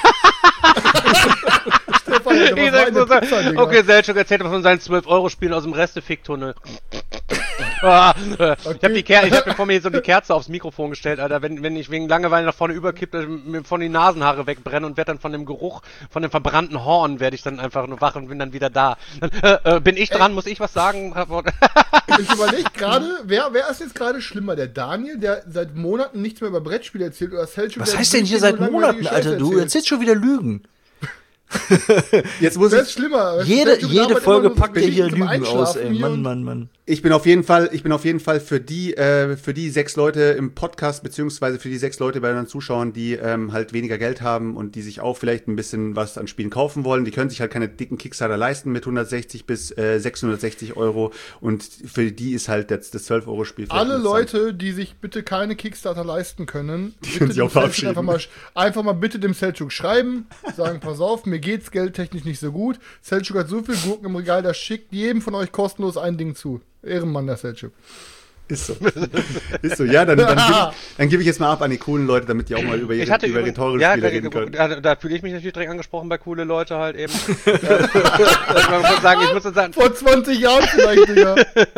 Stefan, Ich sag so, okay, Selchuk erzählt mal von seinen 12-Euro-Spielen aus dem Restefick-Tunnel. Okay. Ich hab mir vor mir so die Kerze aufs Mikrofon gestellt, Alter. Wenn ich wegen Langeweile nach vorne überkippe, mir von die Nasenhaare wegbrenne und werde dann von dem Geruch, von dem verbrannten Horn, werde ich dann einfach nur wach und bin dann wieder da. Dann, bin ich dran, muss ich was sagen? Ich überlege gerade, wer ist jetzt gerade schlimmer? Der Daniel, der seit Monaten nichts mehr über Brettspiele erzählt, oder Selchuk? Was heißt denn hier seit Monaten, Alter? Du erzählst schon wieder Lügen. Jetzt muss ich schlimmer. Jede Folge packt ihr hier Lügen aus, ey. Mann. Ich bin auf jeden Fall für die 6 Leute im Podcast, beziehungsweise für die 6 Leute bei unseren Zuschauern, die halt weniger Geld haben und die sich auch vielleicht ein bisschen was an Spielen kaufen wollen. Die können sich halt keine dicken Kickstarter leisten mit 160 bis 660 Euro und für die ist halt das 12-Euro-Spiel. Alle Leute, die sich bitte keine Kickstarter leisten können, die können sich auch verabschieden. Einfach mal bitte dem Selchuk schreiben, sagen, pass auf, mir geht's geldtechnisch nicht so gut. Selchuk hat so viel Gurken im Regal, das schickt jedem von euch kostenlos ein Ding zu. Ehrenmann, der Selchuk. Ist so. Ist so. Ja, dann gebe ich jetzt mal ab an die coolen Leute, damit die auch mal über rhetorische Spiele reden können. Da fühle ich mich natürlich direkt angesprochen bei coole Leute halt eben. Ich muss sagen, vor 20 Jahren vielleicht, Digga.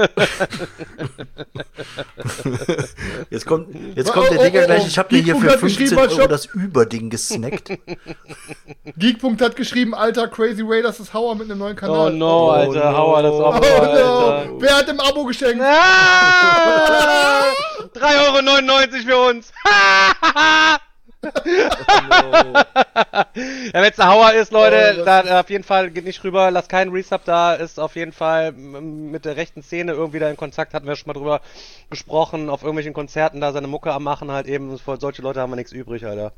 Jetzt kommt der Digga gleich, ich habe dir hier für 15 Euro das Überding gesnackt. Geek. hat geschrieben, Alter, Crazy Raiders ist Hauer mit einem neuen Kanal. Oh no, Alter, Hauer, das Abo, Alter. Wer hat im Abo geschenkt? 3,99 € für uns. Ja, wenn es eine Hauer ist, Leute, da auf jeden Fall geht nicht rüber, lasst keinen Resub da, ist auf jeden Fall mit der rechten Szene irgendwie da in Kontakt, hatten wir schon mal drüber gesprochen, auf irgendwelchen Konzerten da seine Mucke am machen halt eben, für solche Leute haben wir nichts übrig, Alter.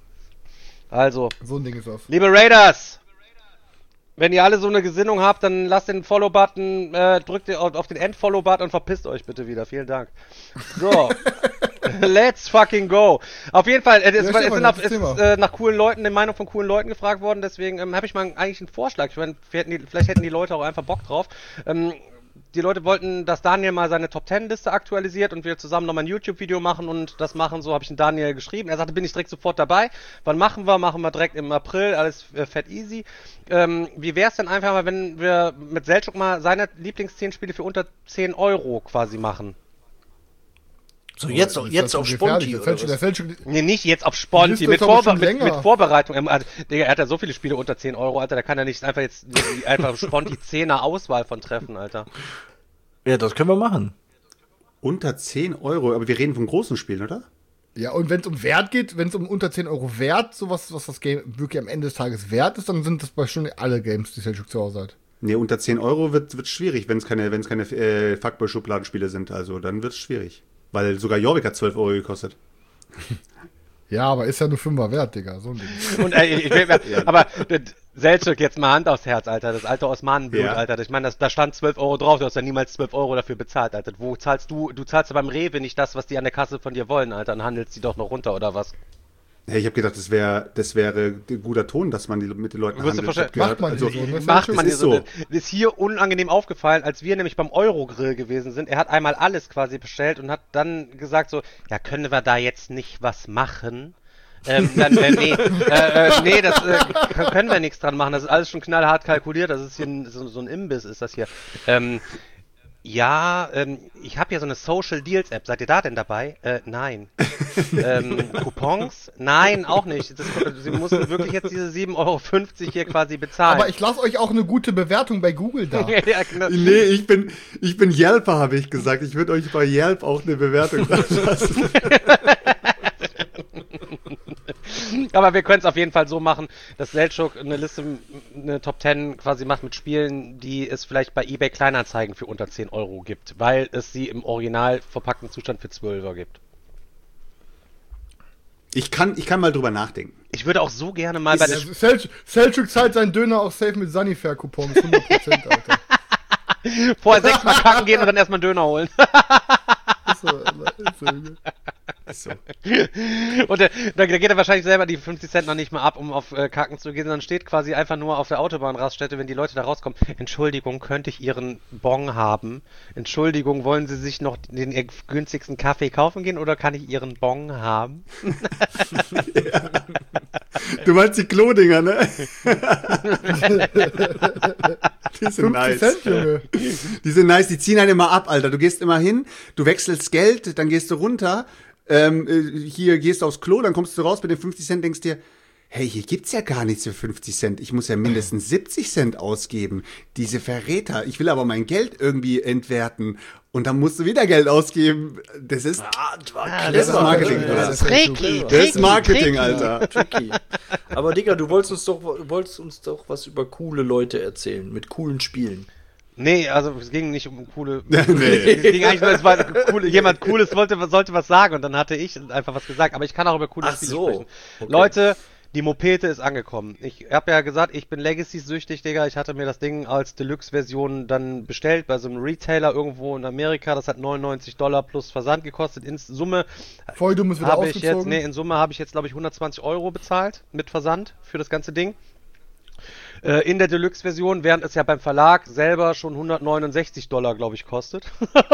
Also, so ein Ding ist das. Liebe Raiders, wenn ihr alle so eine Gesinnung habt, dann lasst den Follow-Button, drückt ihr auf den End-Follow-Button und verpisst euch bitte wieder. Vielen Dank. So. Let's fucking go. Auf jeden Fall, es ist nach coolen Leuten, der Meinung von coolen Leuten gefragt worden, deswegen habe ich mal eigentlich einen Vorschlag. Ich meine, vielleicht hätten die Leute auch einfach Bock drauf. Die Leute wollten, dass Daniel mal seine Top-10-Liste aktualisiert und wir zusammen nochmal ein YouTube-Video machen und das machen, so habe ich den Daniel geschrieben. Er sagte, bin ich direkt sofort dabei. Wann machen wir? Machen wir direkt im April, alles fett easy. Wie wär's denn einfach mal, wenn wir mit Selchuk mal seine Lieblings-10-Spiele für unter 10 Euro quasi machen? So, jetzt auf Sponti, oder was? Nee, nicht jetzt auf Sponti, mit Vorbereitung. Digga, er hat ja so viele Spiele unter 10 Euro, Alter, da kann er nicht einfach jetzt einfach Sponti 10er Auswahl von treffen, Alter. Ja, das können wir machen. Unter 10 Euro, aber wir reden von großen Spielen, oder? Ja, und wenn es um Wert geht, wenn es um unter 10 Euro Wert, sowas, was das Game wirklich am Ende des Tages wert ist, dann sind das bei schon alle Games, die Selchuk zu Hause hat. Nee, unter 10 Euro wird schwierig, wenn es keine Fuckboy-Schubladenspiele sind, also dann wird es schwierig. Weil sogar Jorvik hat 12 Euro gekostet. Ja, aber ist ja nur 5er wert, Digga. So ein Ding. Und aber Selchuk, jetzt mal Hand aufs Herz, Alter. Das alte Osmanenblut, ja. Alter. Ich meine, da stand 12 Euro drauf. Du hast ja niemals 12 Euro dafür bezahlt, Alter. Wo zahlst du? Du zahlst ja beim Rewe nicht das, was die an der Kasse von dir wollen, Alter. Und handelst die doch noch runter, oder was? Hey, ich habe gedacht, das wäre ein guter Ton, dass man mit den Leuten handelt. Macht man also, so. Macht man so. Ist hier unangenehm aufgefallen, als wir nämlich beim Eurogrill gewesen sind. Er hat einmal alles quasi bestellt und hat dann gesagt so, ja, können wir da jetzt nicht was machen? Nee, das können wir nichts dran machen. Das ist alles schon knallhart kalkuliert. Das ist hier so ein Imbiss, ist das hier. Ja, ich habe ja so eine Social Deals App. Seid ihr da denn dabei? Nein. Coupons? Nein, auch nicht. Sie müssen wirklich jetzt diese 7,50 Euro hier quasi bezahlen. Aber ich lasse euch auch eine gute Bewertung bei Google da. Ja, genau. Nee, ich bin Yelper, habe ich gesagt. Ich würde euch bei Yelp auch eine Bewertung lassen. Aber wir können es auf jeden Fall so machen, dass Selchuk eine Top 10 quasi macht mit Spielen, die es vielleicht bei eBay Kleinanzeigen für unter 10 Euro gibt, weil es sie im original verpackten Zustand für 12er gibt. Ich kann mal drüber nachdenken. Ich würde auch so gerne mal bei der Selçuk zahlt seinen Döner auch safe mit Sanifair-Coupons, 100%, Alter. vorher 6-mal kacken gehen und dann erstmal einen Döner holen. So. Und da geht er wahrscheinlich selber die 50 Cent noch nicht mal ab, um auf Kacken zu gehen, sondern steht quasi einfach nur auf der Autobahnraststätte, wenn die Leute da rauskommen. Entschuldigung, könnte ich Ihren Bon haben? Entschuldigung, wollen Sie sich noch den günstigsten Kaffee kaufen gehen oder kann ich Ihren Bon haben? Ja. Du meinst die Klodinger, ne? Die sind nice. Cent, Junge. Die sind nice, die ziehen einen immer ab, Alter. Du gehst immer hin, du wechselst Geld, dann gehst du runter, hier gehst du aufs Klo, dann kommst du raus mit den 50 Cent, denkst dir, hey, hier gibt's ja gar nichts für 50 Cent. Ich muss ja mindestens 70 Cent ausgeben. Diese Verräter. Ich will aber mein Geld irgendwie entwerten. Und dann musst du wieder Geld ausgeben. Das ist das ist Marketing. Das ist Marketing, Alter. Tricky. Aber Digga, du wolltest uns doch was über coole Leute erzählen, mit coolen Spielen. Nee, also es ging nicht um coole. Nee. Es ging eigentlich nur, es war jemand Cooles sollte was sagen und dann hatte ich einfach was gesagt. Aber ich kann auch über coole Spiele sprechen. Okay. Leute, die Mopete ist angekommen. Ich habe ja gesagt, ich bin Legacy-süchtig, Digga. Ich hatte mir das Ding als Deluxe-Version dann bestellt bei so einem Retailer irgendwo in Amerika. Das hat $99 plus Versand gekostet. In Summe Voll dummes wieder habe ich jetzt, ausgezogen. in Summe habe ich jetzt, glaube ich, 120 € bezahlt mit Versand für das ganze Ding. In der Deluxe-Version, während es ja beim Verlag selber schon $169, glaube ich, kostet.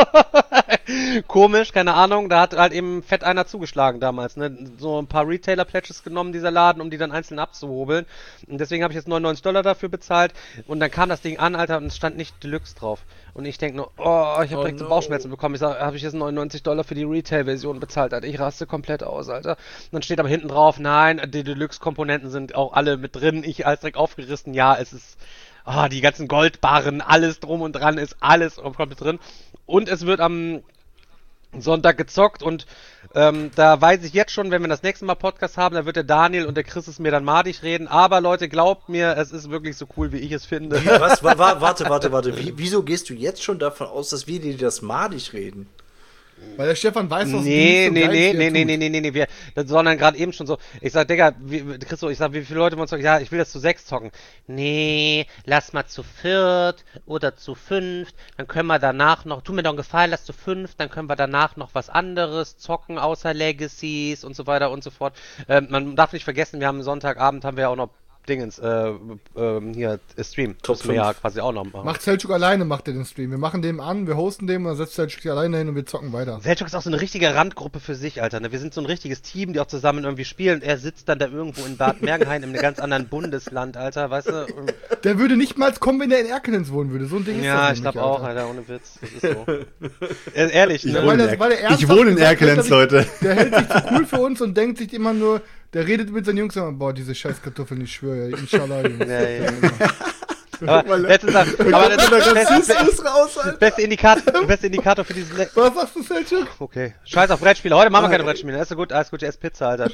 Komisch, keine Ahnung, da hat halt eben fett einer zugeschlagen damals, ne? So ein paar Retailer-Pledges genommen, dieser Laden, um die dann einzeln abzuhobeln. Und deswegen habe ich jetzt $99 dafür bezahlt. Und dann kam das Ding an, Alter, und es stand nicht Deluxe drauf. Und ich denke nur, ich habe direkt so Bauchschmerzen bekommen. Ich sage, habe ich jetzt $99 für die Retail-Version bezahlt, Alter. Ich raste komplett aus, Alter. Und dann steht aber hinten drauf, nein, die Deluxe-Komponenten sind auch alle mit drin. Ich als direkt aufgerissen, ja, es ist, die ganzen Goldbarren, alles drum und dran ist alles komplett drin. Und es wird am Sonntag gezockt und da weiß ich jetzt schon, wenn wir das nächste Mal Podcast haben, dann wird der Daniel und der Chris es mir dann madig reden. Aber Leute, glaubt mir, es ist wirklich so cool, wie ich es finde. Was? Warte. Wieso gehst du jetzt schon davon aus, dass wir dir das madig reden? Weil der Stefan weiß, was Nee, sondern gerade eben schon so. Ich sag, Digga, Christo, wie viele Leute wollen zocken? Ja, ich will das zu 6 zocken. Nee, lass mal zu 4 oder zu 5, dann können wir danach noch, tu mir doch einen Gefallen, lass zu 5, dann können wir danach noch was anderes zocken, außer Legacies und so weiter und so fort. Man darf nicht vergessen, wir haben Sonntagabend, haben wir ja auch noch Dingens, hier, Stream. Top müssen wir ja quasi auch noch machen. Macht Selçuk alleine, macht er den Stream. Wir machen den an, wir hosten den und dann setzt Selçuk sich alleine hin und wir zocken weiter. Selçuk ist auch so eine richtige Randgruppe für sich, Alter. Ne? Wir sind so ein richtiges Team, die auch zusammen irgendwie spielen. Er sitzt dann da irgendwo in Bad Mergenhain in einem ganz anderen Bundesland, Alter, weißt du? Der würde nicht mal kommen, wenn er in Erkelenz wohnen würde. So ein Ding ist das. Ja, ich glaube auch, Alter, ohne Witz. Das ist so. Ehrlich, ne? Ich wohne in Erkelenz, Leute. Der hält sich zu cool für uns und denkt sich immer nur, der redet mit seinen Jungs und sagt, boah, diese scheiß Kartoffeln, ich schwöre, inshallah, Jungs. Ja. Aber letztens beste Indikator für dieses Was sagst du, Selçuk? Okay. Scheiß auf Brettspiele. Heute machen wir keine Brettspiele. Alles gut, ich esse Pizza, Alter.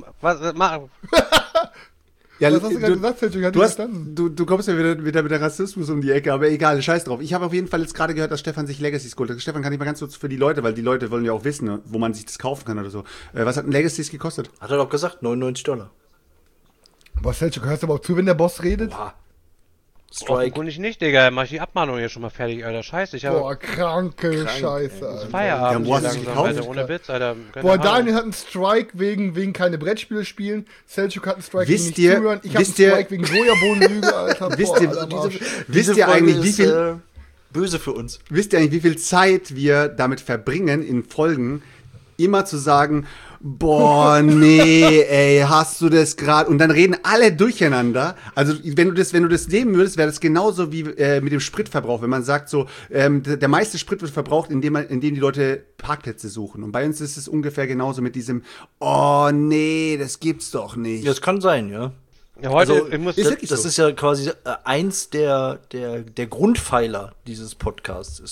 Ja, was hast du gerade gesagt, Selçuk? Du kommst ja wieder mit der Rassismus um die Ecke, aber egal, scheiß drauf. Ich habe auf jeden Fall jetzt gerade gehört, dass Stefan sich Legacies geholt hat. Stefan, kann ich mal ganz kurz für die Leute, weil die Leute wollen ja auch wissen, wo man sich das kaufen kann oder so. Was hat ein Legacies gekostet? Hat er doch gesagt, $99. Boah, Selçuk, hörst du aber auch zu, wenn der Boss redet? Boah. Strike. Nicht, Digga. Mach ich die Abmahnung hier schon mal fertig, Alter. Scheiße, ich habe... Boah, kranke Scheiße, Alter. Feierabend Ja, wo hast du langsam, gekauft? Alter. Ohne Witz, Alter. Boah, Daniel hat einen Strike wegen keine Brettspiele spielen. Selçuk hat einen Strike wegen nicht zuhören. Ich hab einen Strike wegen Sojabohnenlüge, Alter. Wisst ihr eigentlich, wie viel... böse für uns. Wisst ihr eigentlich, wie viel Zeit wir damit verbringen, in Folgen immer zu sagen, boah, nee, ey, hast du das gerade? Und dann reden alle durcheinander. Also, wenn du das nehmen würdest, wäre das genauso wie mit dem Spritverbrauch. Wenn man sagt so, der meiste Sprit wird verbraucht, indem die Leute Parkplätze suchen. Und bei uns ist es ungefähr genauso mit diesem, oh, nee, das gibt's doch nicht. Ja, das kann sein, ja. Ja, heute, Also, das ist ja quasi eins der Grundpfeiler dieses Podcasts, ist das.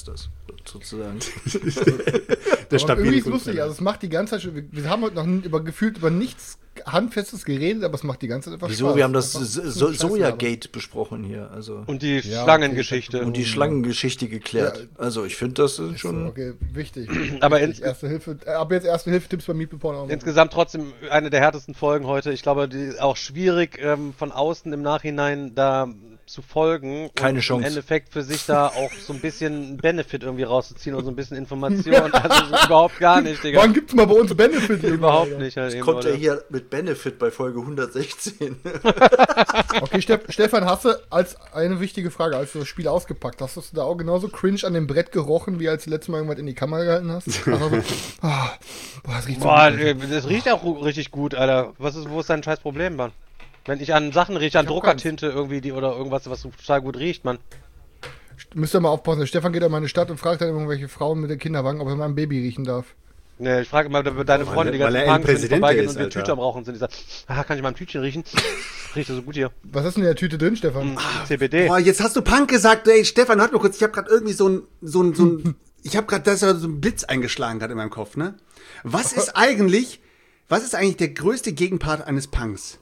sozusagen. Der irgendwie ist lustig, also es macht die ganze Zeit schon, wir haben heute noch gefühlt über nichts Handfestes geredet, aber es macht die ganze Zeit einfach Wieso? Spaß. Wir haben das Sojagate besprochen hier. Also. Und die Ja, Schlangengeschichte. Und die Schlangengeschichte geklärt. Ja. Also ich finde, das ist schon. Okay, wichtig. Aber wichtig. Erste Hilfe, ab jetzt Erste Hilfe-Tipps bei Meeple Porn. Insgesamt trotzdem eine der härtesten Folgen heute. Ich glaube, die auch schwierig von außen im Nachhinein da zu folgen. Keine und Chance. Im Endeffekt für sich da auch so ein bisschen Benefit irgendwie rauszuziehen oder so ein bisschen Information. Also überhaupt gar nicht, Digga. Wann gibt's mal bei uns Benefit? Überhaupt nicht. Halt Das eben, kommt ja oder? hier mit Benefit bei Folge 116. Okay, Stefan, hast du als eine wichtige Frage, als du das Spiel ausgepackt hast, hast du da auch genauso cringe an dem Brett gerochen, wie als du letztes Mal irgendwas in die Kamera gehalten hast? Also so, das riecht so Boah, gut. das riecht auch richtig gut, Alter. Wo ist dein scheiß Problem, Mann? Wenn ich an Sachen rieche, an Ich hab Druckertinte irgendwie, oder irgendwas, was so total gut riecht, Mann. Müsst ihr mal aufpassen. Der Stefan geht in meine Stadt und fragt dann irgendwelche Frauen mit den Kinderwagen, ob er mal ein Baby riechen darf. Ne, ich frage immer deine Freunde, die weil ganzen er Punks, wenn die Präsident vorbeigehen ist, und wir Alter. Tüte am Rauchen sind, die sagen, kann ich mal ein Tütchen riechen? Riecht das so gut hier. Was ist denn in der Tüte drin, Stefan? CBD. Boah, jetzt hast du Punk gesagt, ey, Stefan, hört mal kurz, ich habe gerade irgendwie ich habe gerade, da ist ja so ein Blitz eingeschlagen gerade in meinem Kopf, ne? Was ist eigentlich der größte Gegenpart eines Punks?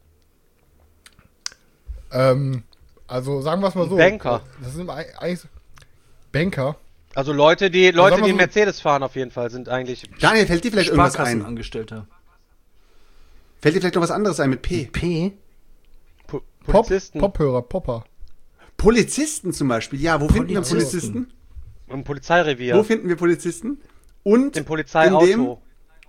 Also sagen wir es mal so. Banker. Das sind eigentlich Banker. Also Leute, die sag mal einen so- Mercedes fahren auf jeden Fall, sind eigentlich... Daniel, fällt dir vielleicht irgendwas ein? Sparkassenangestellter. Fällt dir vielleicht noch was anderes ein mit P? P? Polizisten Pophörer, Popper. Polizisten zum Beispiel, ja, wo finden wir Polizisten. Polizisten? im Polizeirevier. Wo finden wir Polizisten? Und Im Polizeiauto.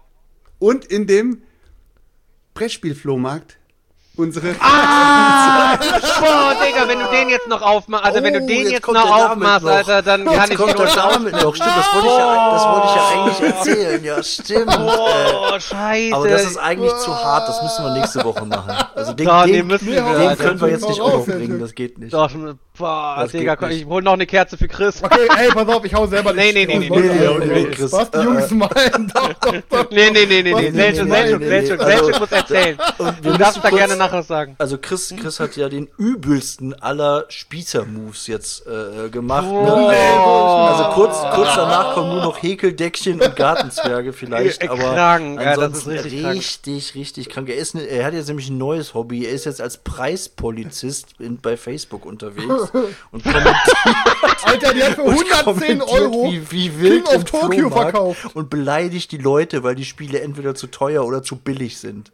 in dem Brettspielflohmarkt unsere Boah, Digga, wenn du den jetzt noch aufmachst, also wenn du den jetzt jetzt kommt noch der Name aufmachst, noch. Alter, dann kann Jetzt ich kommt nicht der mehr Name noch. Stimmt, das wollte ich ja eigentlich erzählen. Ja, stimmt. Oh, scheiße. Aber das ist eigentlich zu hart. Das müssen wir nächste Woche machen. Also den müssen wir, den Alter. können wir jetzt nicht auch noch Raus, bringen. Das geht nicht. Doch, boah, Das Digga, geht komm, nicht. ich hol noch eine Kerze für Chris. Okay, ey, pass auf, ich hau selber Nee, nee, Licht nee, raus. nee, Leute, nee, ey, nee, Chris. was die Jungs meinen. Doch. Nee, Was Selchuk Also, muss erzählen. Und wir Du darfst müssen da kurz- gerne nachher was sagen. Also Chris hat ja den übelsten aller Spießer-Moves jetzt gemacht. Ne? Oh. Also kurz danach kommen nur noch Häkeldeckchen und Gartenzwerge vielleicht. Aber Krank, ja, das ist ansonsten richtig richtig krank. Er hat jetzt nämlich ein neues Hobby. Er ist jetzt als Preispolizist bei Facebook unterwegs und kommentiert, Alter, die hat für 110 Euro wie wild King of im Tokyo Flohmarkt verkauft. und beleidigt die Leute, weil die Spiele entweder zu teuer oder zu billig sind.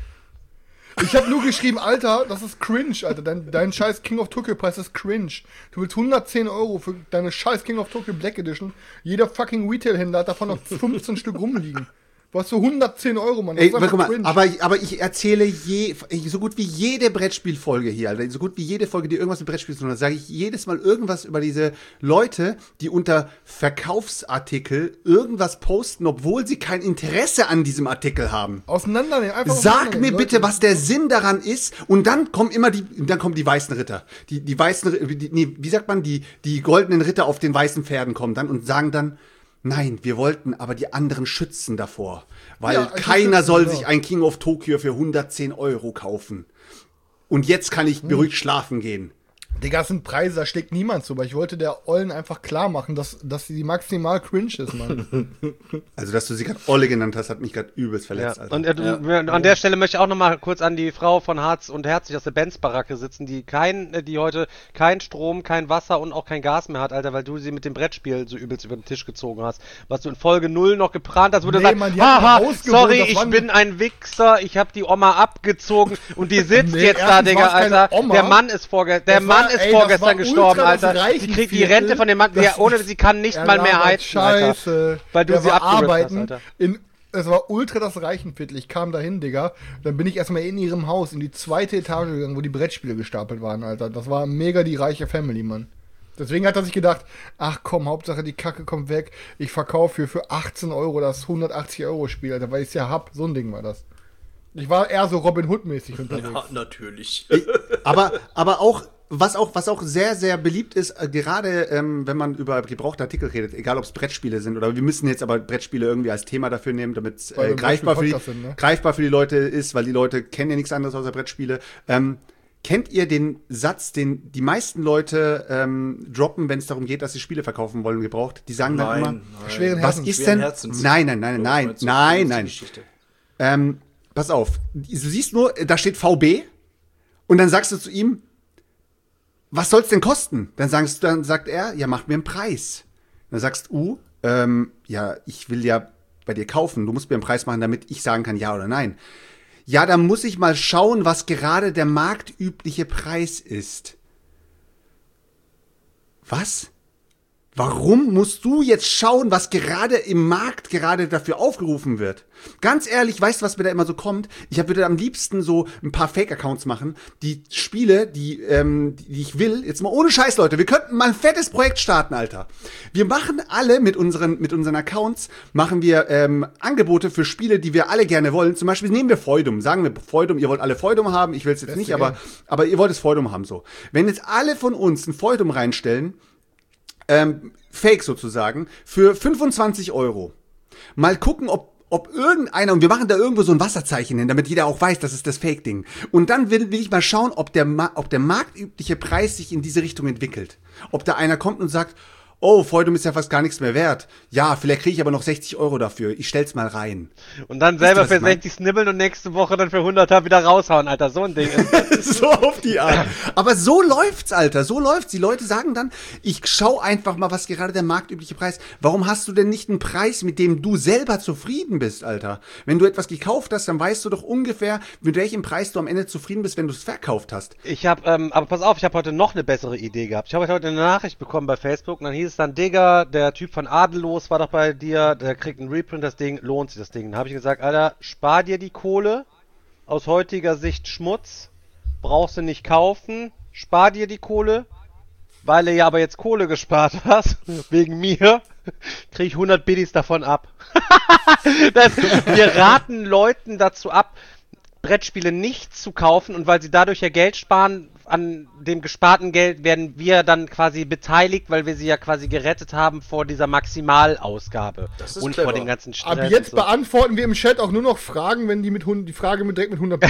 Ich habe nur geschrieben, Alter, das ist cringe, Alter. Dein scheiß King of Tokyo Preis ist cringe. Du willst 110 Euro für deine scheiß King of Tokyo Black Edition. Jeder fucking Retail-Händler hat davon noch 15 Stück rumliegen. Du hast für 110 Euro, Mann. Das Ey, ist einfach guck mal, cringe. aber ich erzähle so gut wie jede Brettspielfolge hier, Alter, so gut wie jede Folge, die irgendwas mit Brettspielen zu tun hat, sage ich jedes Mal irgendwas über diese Leute, die unter Verkaufsartikel irgendwas posten, obwohl sie kein Interesse an diesem Artikel haben. Auseinandernehmen, einfach Sag auseinandernehmen, mir bitte, Leute. was der Sinn daran ist, und dann kommen die weißen Ritter. Die weißen, wie sagt man, die goldenen Ritter auf den weißen Pferden kommen dann und sagen dann, nein, wir wollten aber die anderen schützen davor, weil Ja, keiner schützen, soll genau. sich ein King of Tokyo für 110 Euro kaufen. Und jetzt kann ich beruhigt schlafen gehen. Digga, das sind Preise, da schlägt niemand zu, aber ich wollte der Ollen einfach klar machen, dass sie maximal cringe ist, Mann. Also, dass du sie gerade Olle genannt hast, hat mich gerade übelst Ja. verletzt, Alter. Und an der Stelle möchte ich auch nochmal kurz an die Frau von Harz und Herzig aus der Benz-Baracke sitzen, die heute kein Strom, kein Wasser und auch kein Gas mehr hat, Alter, weil du sie mit dem Brettspiel so übelst über den Tisch gezogen hast. Was du in Folge 0 noch geplant hast, wo du Nee, sagst, Mann, die hat haha, ein Haus gewohnt, sorry, das ich waren- bin ein Wichser, ich hab die Oma abgezogen und die sitzt Nee, jetzt da, erstens Digga, war's keine Alter. Oma. Der Mann ist vorgestern das war gestorben, ultra das Alter. Die kriegt die Reichenviertel. Rente von dem Mann, Das- ohne sie kann nicht mal mehr labert heizen, Alter. Scheiße. Weil du Der sie war abgerippt hast, arbeiten Alter. Es war ultra das Reichenviertel. Ich kam dahin, Digga. Dann bin ich erstmal in ihrem Haus in die zweite Etage gegangen, wo die Brettspiele gestapelt waren, Alter. Das war mega die reiche Family, Mann. Deswegen hat er sich gedacht, ach komm, Hauptsache die Kacke kommt weg. Ich verkaufe für 18 Euro das 180 Euro Spiel, Alter, weil ich es ja hab. So ein Ding war das. Ich war eher so Robin Hood-mäßig unterwegs. Ja, natürlich. Aber auch, was auch sehr, sehr beliebt ist, gerade wenn man über gebrauchte Artikel redet, egal ob es Brettspiele sind oder wir müssen jetzt aber Brettspiele irgendwie als Thema dafür nehmen, damit es Weil wir greifbar, Brettspiel-Podcast sind, ne? greifbar für die Leute ist, weil die Leute kennen ja nichts anderes außer Brettspiele. kennt ihr den Satz, den die meisten Leute droppen, wenn es darum geht, dass sie Spiele verkaufen wollen, gebraucht? Die sagen dann immer, schweren was Herzens, ist denn? Herzens. Nein. Pass auf, du siehst nur, da steht VB und dann sagst du zu ihm, was soll's denn kosten? Dann sagt er, ja, mach mir einen Preis. Dann sagst du, ja, ich will ja bei dir kaufen, du musst mir einen Preis machen, damit ich sagen kann, ja oder nein. Ja, dann muss ich mal schauen, was gerade der marktübliche Preis ist. Was? Warum musst du jetzt schauen, was gerade im Markt gerade dafür aufgerufen wird? Ganz ehrlich, weißt du, was mir da immer so kommt? Ich würde am liebsten so ein paar Fake-Accounts machen, die Spiele, die ich will, jetzt mal ohne Scheiß, Leute, wir könnten mal ein fettes Projekt starten, Alter. Wir machen alle mit unseren Accounts, machen wir Angebote für Spiele, die wir alle gerne wollen. Zum Beispiel nehmen wir Feudum, sagen wir Feudum, ihr wollt alle Feudum haben, ich will es jetzt nicht, aber ihr wollt es Feudum haben, so. Wenn jetzt alle von uns ein Feudum reinstellen, Fake sozusagen, für 25 €. Mal gucken, ob irgendeiner, und wir machen da irgendwo so ein Wasserzeichen hin, damit jeder auch weiß, das ist das Fake-Ding. Und dann will ich mal schauen, ob der marktübliche Preis sich in diese Richtung entwickelt. Ob da einer kommt und sagt, oh, Feudum ist ja fast gar nichts mehr wert. Ja, vielleicht kriege ich aber noch 60 € dafür. Ich stell's mal rein. Und dann selber für 60 snibbeln und nächste Woche dann für 100er wieder raushauen, Alter. So ein Ding ist so auf die Art. Aber so läuft's, Alter. So läuft's. Die Leute sagen dann, ich schau einfach mal, was gerade der marktübliche Preis. Warum hast du denn nicht einen Preis, mit dem du selber zufrieden bist, Alter? Wenn du etwas gekauft hast, dann weißt du doch ungefähr, mit welchem Preis du am Ende zufrieden bist, wenn du es verkauft hast. Aber pass auf, ich habe heute noch eine bessere Idee gehabt. Ich habe heute eine Nachricht bekommen bei Facebook und dann hieß es dann, Digga, der Typ von Adellos war doch bei dir, der kriegt einen Reprint, das Ding, lohnt sich das Ding. Dann habe ich gesagt, Alter, spar dir die Kohle, aus heutiger Sicht Schmutz, brauchst du nicht kaufen, spar dir die Kohle, weil du ja aber jetzt Kohle gespart hast, wegen mir, krieg ich 100 Biddies davon ab. Wir raten Leuten dazu ab, Brettspiele nicht zu kaufen und weil sie dadurch ja Geld sparen, an dem gesparten Geld werden wir dann quasi beteiligt, weil wir sie ja quasi gerettet haben vor dieser Maximalausgabe und clever. Vor dem ganzen Stress. Ab jetzt beantworten wir im Chat auch nur noch Fragen, wenn die Frage direkt mit 100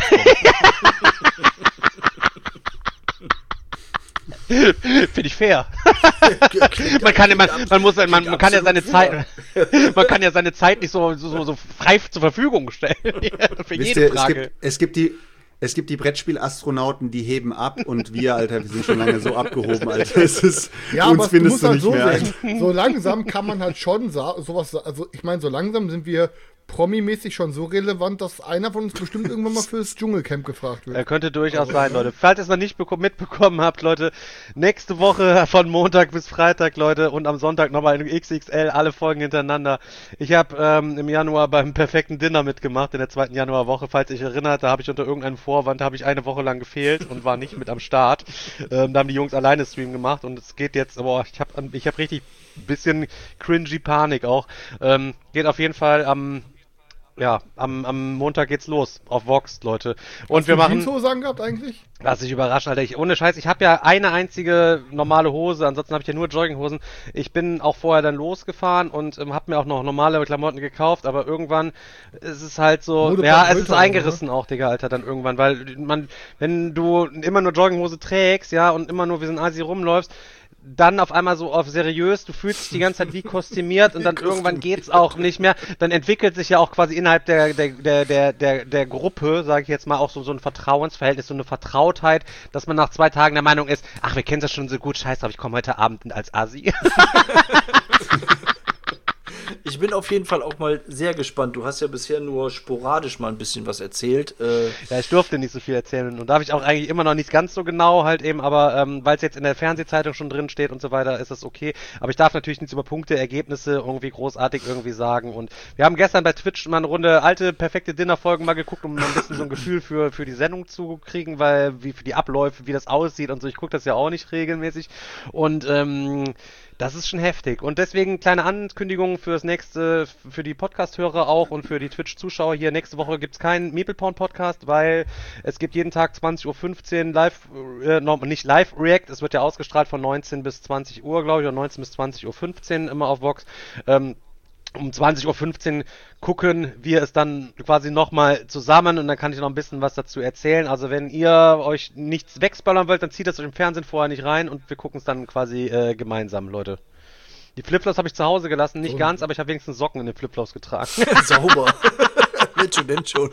Finde ich fair. Man kann ja seine Zeit nicht so frei zur Verfügung stellen. Für jede Frage. Es gibt die Brettspiel-Astronauten, die heben ab und wir, Alter, wir sind schon lange so abgehoben, Alter. Uns findest du nicht mehr. So langsam kann man halt schon sowas, also ich meine, so langsam sind wir promi-mäßig schon so relevant, dass einer von uns bestimmt irgendwann mal fürs Dschungelcamp gefragt wird. Könnte durchaus sein, Leute. Falls ihr es noch nicht mitbekommen habt, Leute, nächste Woche von Montag bis Freitag, Leute, und am Sonntag nochmal in XXL, alle Folgen hintereinander. Ich habe im Januar beim perfekten Dinner mitgemacht, in der 2. Januarwoche. Falls ihr euch erinnert, da habe ich unter irgendeinem Vorwand, eine Woche lang gefehlt und war nicht mit am Start. Da haben die Jungs alleine Stream gemacht und es geht jetzt, ich hab richtig bisschen cringy Panik auch. Geht auf jeden Fall am Montag geht's los auf Vox, Leute. Und Hast wir du machen. Jeanshose angehabt eigentlich? Lass dich überraschen, Alter. Ohne Scheiß, ich habe ja eine einzige normale Hose, ansonsten habe ich ja nur Jogginghosen. Ich bin auch vorher dann losgefahren und habe mir auch noch normale Klamotten gekauft, aber irgendwann ist es halt so, es ist eingerissen auch, Digga, Alter, dann irgendwann, weil wenn du immer nur Jogginghose trägst, ja, und immer nur wie so ein Asi rumläufst, dann auf einmal so auf seriös, du fühlst dich die ganze Zeit wie kostümiert und dann irgendwann geht's auch nicht mehr. Dann entwickelt sich ja auch quasi innerhalb der Gruppe, sage ich jetzt mal, auch so ein Vertrauensverhältnis, so eine Vertrautheit, dass man nach 2 Tagen der Meinung ist, ach, wir kennen das schon so gut, scheiß drauf, ich komme heute Abend als Assi. Ich bin auf jeden Fall auch mal sehr gespannt. Du hast ja bisher nur sporadisch mal ein bisschen was erzählt. Ja, ich durfte nicht so viel erzählen und darf ich auch eigentlich immer noch nicht ganz so genau halt eben, aber weil es jetzt in der Fernsehzeitung schon drin steht und so weiter, ist das okay. Aber ich darf natürlich nichts über Punkte, Ergebnisse irgendwie großartig irgendwie sagen. Und wir haben gestern bei Twitch mal eine Runde alte, perfekte Dinnerfolgen mal geguckt, um ein bisschen so ein Gefühl für die Sendung zu kriegen, weil wie für die Abläufe, wie das aussieht und so. Ich gucke das ja auch nicht regelmäßig und das ist schon heftig. Und deswegen kleine Ankündigung fürs nächste, für die Podcast-Hörer auch und für die Twitch-Zuschauer hier. Nächste Woche gibt's keinen Meeple-Porn-Podcast, weil es gibt jeden Tag 20:15 Uhr nicht Live-React. Es wird ja ausgestrahlt von 19 bis 20 Uhr, glaube ich, oder 19 bis 20:15 Uhr immer auf Vox. um 20.15 Uhr gucken wir es dann quasi nochmal zusammen und dann kann ich noch ein bisschen was dazu erzählen. Also wenn ihr euch nichts wegspoilern wollt, dann zieht das euch im Fernsehen vorher nicht rein und wir gucken es dann quasi gemeinsam, Leute. Die Flipflops habe ich zu Hause gelassen, nicht ganz, aber ich habe wenigstens Socken in den Flipflops getragen. Sauber. Wenn schon.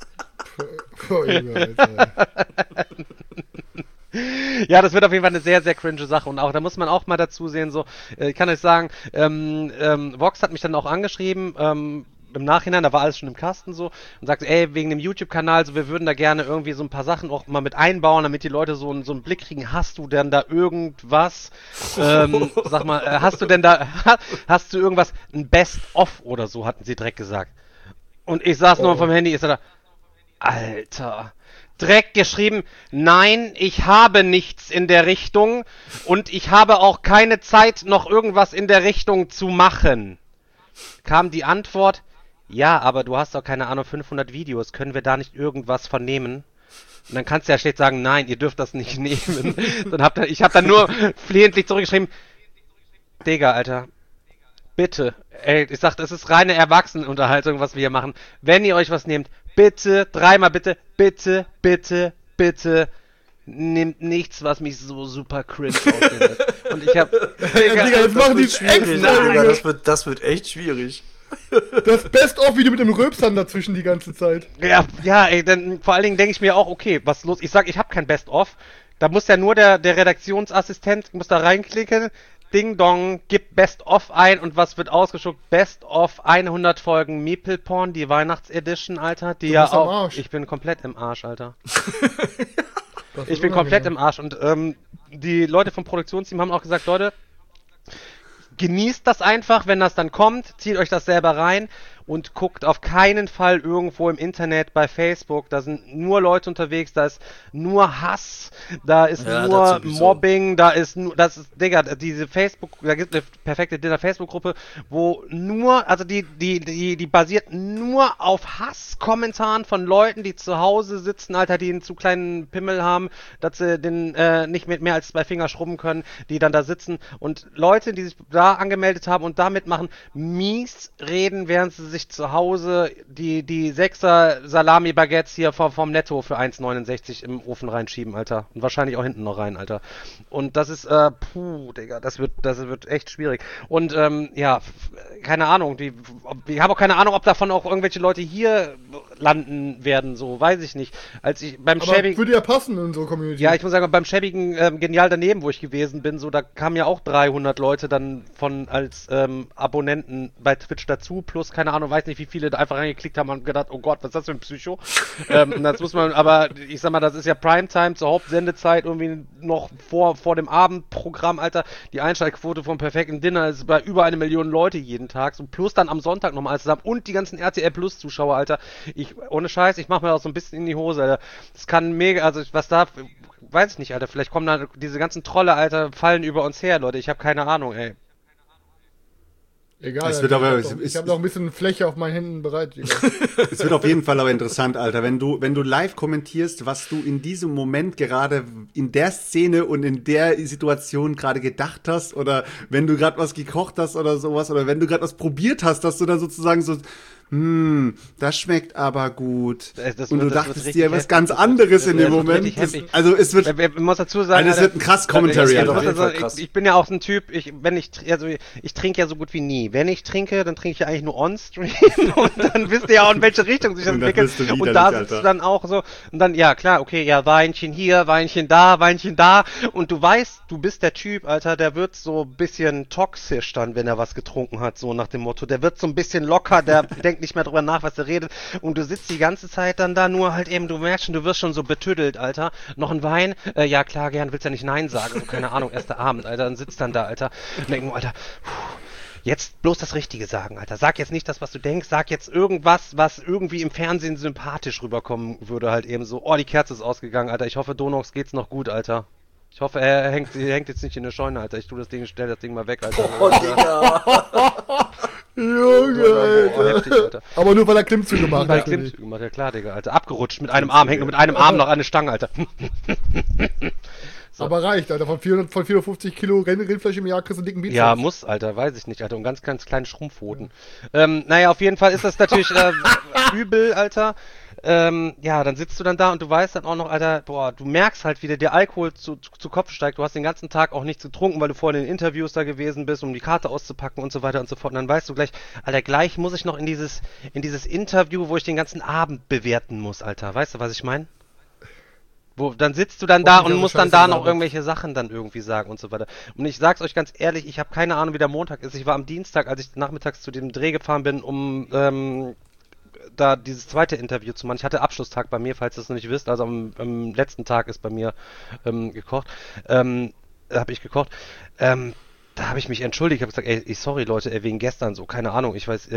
Ja, das wird auf jeden Fall eine sehr, sehr cringe Sache und auch, da muss man auch mal dazu sehen, so, ich kann euch sagen, Vox hat mich dann auch angeschrieben, im Nachhinein, da war alles schon im Kasten so und sagte, ey, wegen dem YouTube-Kanal, so, wir würden da gerne irgendwie so ein paar Sachen auch mal mit einbauen, damit die Leute so einen Blick kriegen, hast du denn da irgendwas, sag mal, hast du irgendwas, ein Best-of oder so, hatten sie direkt gesagt. Und ich saß nur vom Handy, ist da, Alter, direkt geschrieben, nein, ich habe nichts in der Richtung und ich habe auch keine Zeit, noch irgendwas in der Richtung zu machen. Kam die Antwort, ja, aber du hast doch keine Ahnung, 500 Videos, können wir da nicht irgendwas von nehmen? Und dann kannst du ja schlecht sagen, nein, ihr dürft das nicht nehmen. Ich hab dann nur flehentlich zurückgeschrieben, Digga, Alter, bitte, ey, ich sag, das ist reine Erwachsenenunterhaltung, was wir hier machen. Wenn ihr euch was nehmt, bitte, dreimal bitte, bitte, bitte, bitte, nehmt nichts, was mich so super cringe aussehen. Und ich hab... Digga, jetzt machen die es extra. Das wird echt schwierig. Das Best-of-Video mit dem Rülpsern dazwischen die ganze Zeit. Ja, ey, dann vor allen Dingen denke ich mir auch, okay, was ist los? Ich sag, ich habe kein Best-of. Da muss ja nur der Redaktionsassistent, muss da reinklicken, Ding Dong, gib Best-of ein und was wird ausgespuckt? Best-of 100 Folgen Meeple Porn, die Weihnachtsedition, Alter. Die ja auch... Ich bin komplett im Arsch, Alter. Ich bin komplett im Arsch und die Leute vom Produktionsteam haben auch gesagt, Leute, genießt das einfach, wenn das dann kommt, zieht euch das selber rein und guckt auf keinen Fall irgendwo im Internet bei Facebook, da sind nur Leute unterwegs, da ist nur Hass, da ist nur Mobbing, Digga, diese da gibt es eine perfekte Dinner-Facebook-Gruppe, wo nur, also die basiert nur auf Hasskommentaren von Leuten, die zu Hause sitzen, Alter, die einen zu kleinen Pimmel haben, dass sie den nicht mit mehr als 2 Finger schrubben können, die dann da sitzen und Leute, die sich da angemeldet haben und da mitmachen, mies reden, während sie sich zu Hause die 6er Salami-Baguettes hier vom Netto für 1,69 im Ofen reinschieben, Alter. Und wahrscheinlich auch hinten noch rein, Alter. Und das ist, Digga, das wird echt schwierig. Und, ja, keine Ahnung, ich habe auch keine Ahnung, ob davon auch irgendwelche Leute hier landen werden, so, weiß ich nicht. Als ich beim schäbigen... würde ja passen in unsere Community. Ja, ich muss sagen, beim schäbigen Genial daneben, wo ich gewesen bin, so, da kamen ja auch 300 Leute dann als Abonnenten bei Twitch dazu, plus, keine Ahnung, weiß nicht, wie viele da einfach reingeklickt haben und gedacht, oh Gott, was ist das für ein Psycho? Das muss man, aber ich sag mal, das ist ja Primetime zur Hauptsendezeit, irgendwie noch vor dem Abendprogramm, Alter. Die Einschaltquote vom perfekten Dinner ist bei über 1 Million Leute jeden Tag, so plus dann am Sonntag nochmal alles zusammen und die ganzen RTL Plus Zuschauer, Alter. Ohne Scheiß, ich mach mir auch so ein bisschen in die Hose, Alter. Das kann mega, also was da, weiß ich nicht, Alter. Vielleicht kommen da diese ganzen Trolle, Alter, fallen über uns her, Leute. Ich habe keine Ahnung, ey. Egal, es wird aber, ich habe noch ein bisschen Fläche auf meinen Händen bereit. Es wird auf jeden Fall aber interessant, Alter, wenn du live kommentierst, was du in diesem Moment gerade in der Szene und in der Situation gerade gedacht hast oder wenn du gerade was gekocht hast oder sowas oder wenn du gerade was probiert hast, dass du dann sozusagen so das schmeckt aber gut. Und du dachtest dir was ganz anderes in dem Moment. Also es wird, man muss dazu sagen, es wird ein krass Commentary. Ich bin ja auch so ein Typ, ich trinke ja so gut wie nie. Wenn ich trinke, dann trinke ich ja eigentlich nur on-stream und dann wisst ihr ja auch, in welche Richtung sich das entwickelt. Und da sitzt du dann auch so und dann, ja klar, okay, ja, Weinchen hier, Weinchen da und du weißt, du bist der Typ, Alter, der wird so ein bisschen toxisch dann, wenn er was getrunken hat, so nach dem Motto. Der wird so ein bisschen locker, der denkt nicht mehr drüber nach, was er redet und du sitzt die ganze Zeit dann da nur halt eben, du merkst schon, du wirst schon so betüdelt, Alter. Noch ein Wein? Ja klar, gern, willst ja nicht Nein sagen, so, keine Ahnung, erster Abend, Alter, dann sitzt dann da, Alter, und denk nur, Alter, jetzt bloß das Richtige sagen, Alter. Sag jetzt nicht das, was du denkst, sag jetzt irgendwas, was irgendwie im Fernsehen sympathisch rüberkommen würde, halt eben so, oh, die Kerze ist ausgegangen, Alter, ich hoffe, Donox geht's noch gut, Alter. Ich hoffe, er hängt jetzt nicht in der Scheune, Alter. Ich stell das Ding mal weg, Alter. Oh, Digga. Junge, Alter. Heftig, Alter. Aber nur, weil er Klimmzüge macht. Weil er Klimmzüge macht, ja klar, Digga, Alter. Abgerutscht mit einem Arm, hängt nur mit einem Arm noch an der Stange, Alter. So. Aber reicht, Alter. Von 450 Kilo Rindfleisch im Jahr kriegst du einen dicken Bizeps. Ja, muss, Alter, weiß ich nicht, Alter. Und ganz, ganz kleine Schrumpfhoden. Naja, auf jeden Fall ist das natürlich übel, Alter. Ja, dann sitzt du dann da und du weißt dann auch noch, Alter, boah, du merkst halt, wie dir der Alkohol zu Kopf steigt. Du hast den ganzen Tag auch nichts getrunken, weil du vorhin in den Interviews da gewesen bist, um die Karte auszupacken und so weiter und so fort. Und dann weißt du gleich, Alter, gleich muss ich noch in dieses Interview, wo ich den ganzen Abend bewerten muss, Alter. Weißt du, was ich meine? Dann sitzt du dann da und musst dann da noch irgendwelche Sachen dann irgendwie sagen und so weiter. Und ich sag's euch ganz ehrlich, ich habe keine Ahnung, wie der Montag ist. Ich war am Dienstag, als ich nachmittags zu dem Dreh gefahren bin, um da dieses zweite Interview zu machen. Ich hatte Abschlusstag bei mir, falls ihr es noch nicht wisst. Also am letzten Tag ist bei mir gekocht. Habe ich gekocht. Da habe ich mich entschuldigt. Ich habe gesagt, ey, sorry Leute, wegen gestern so, keine Ahnung. Ich weiß,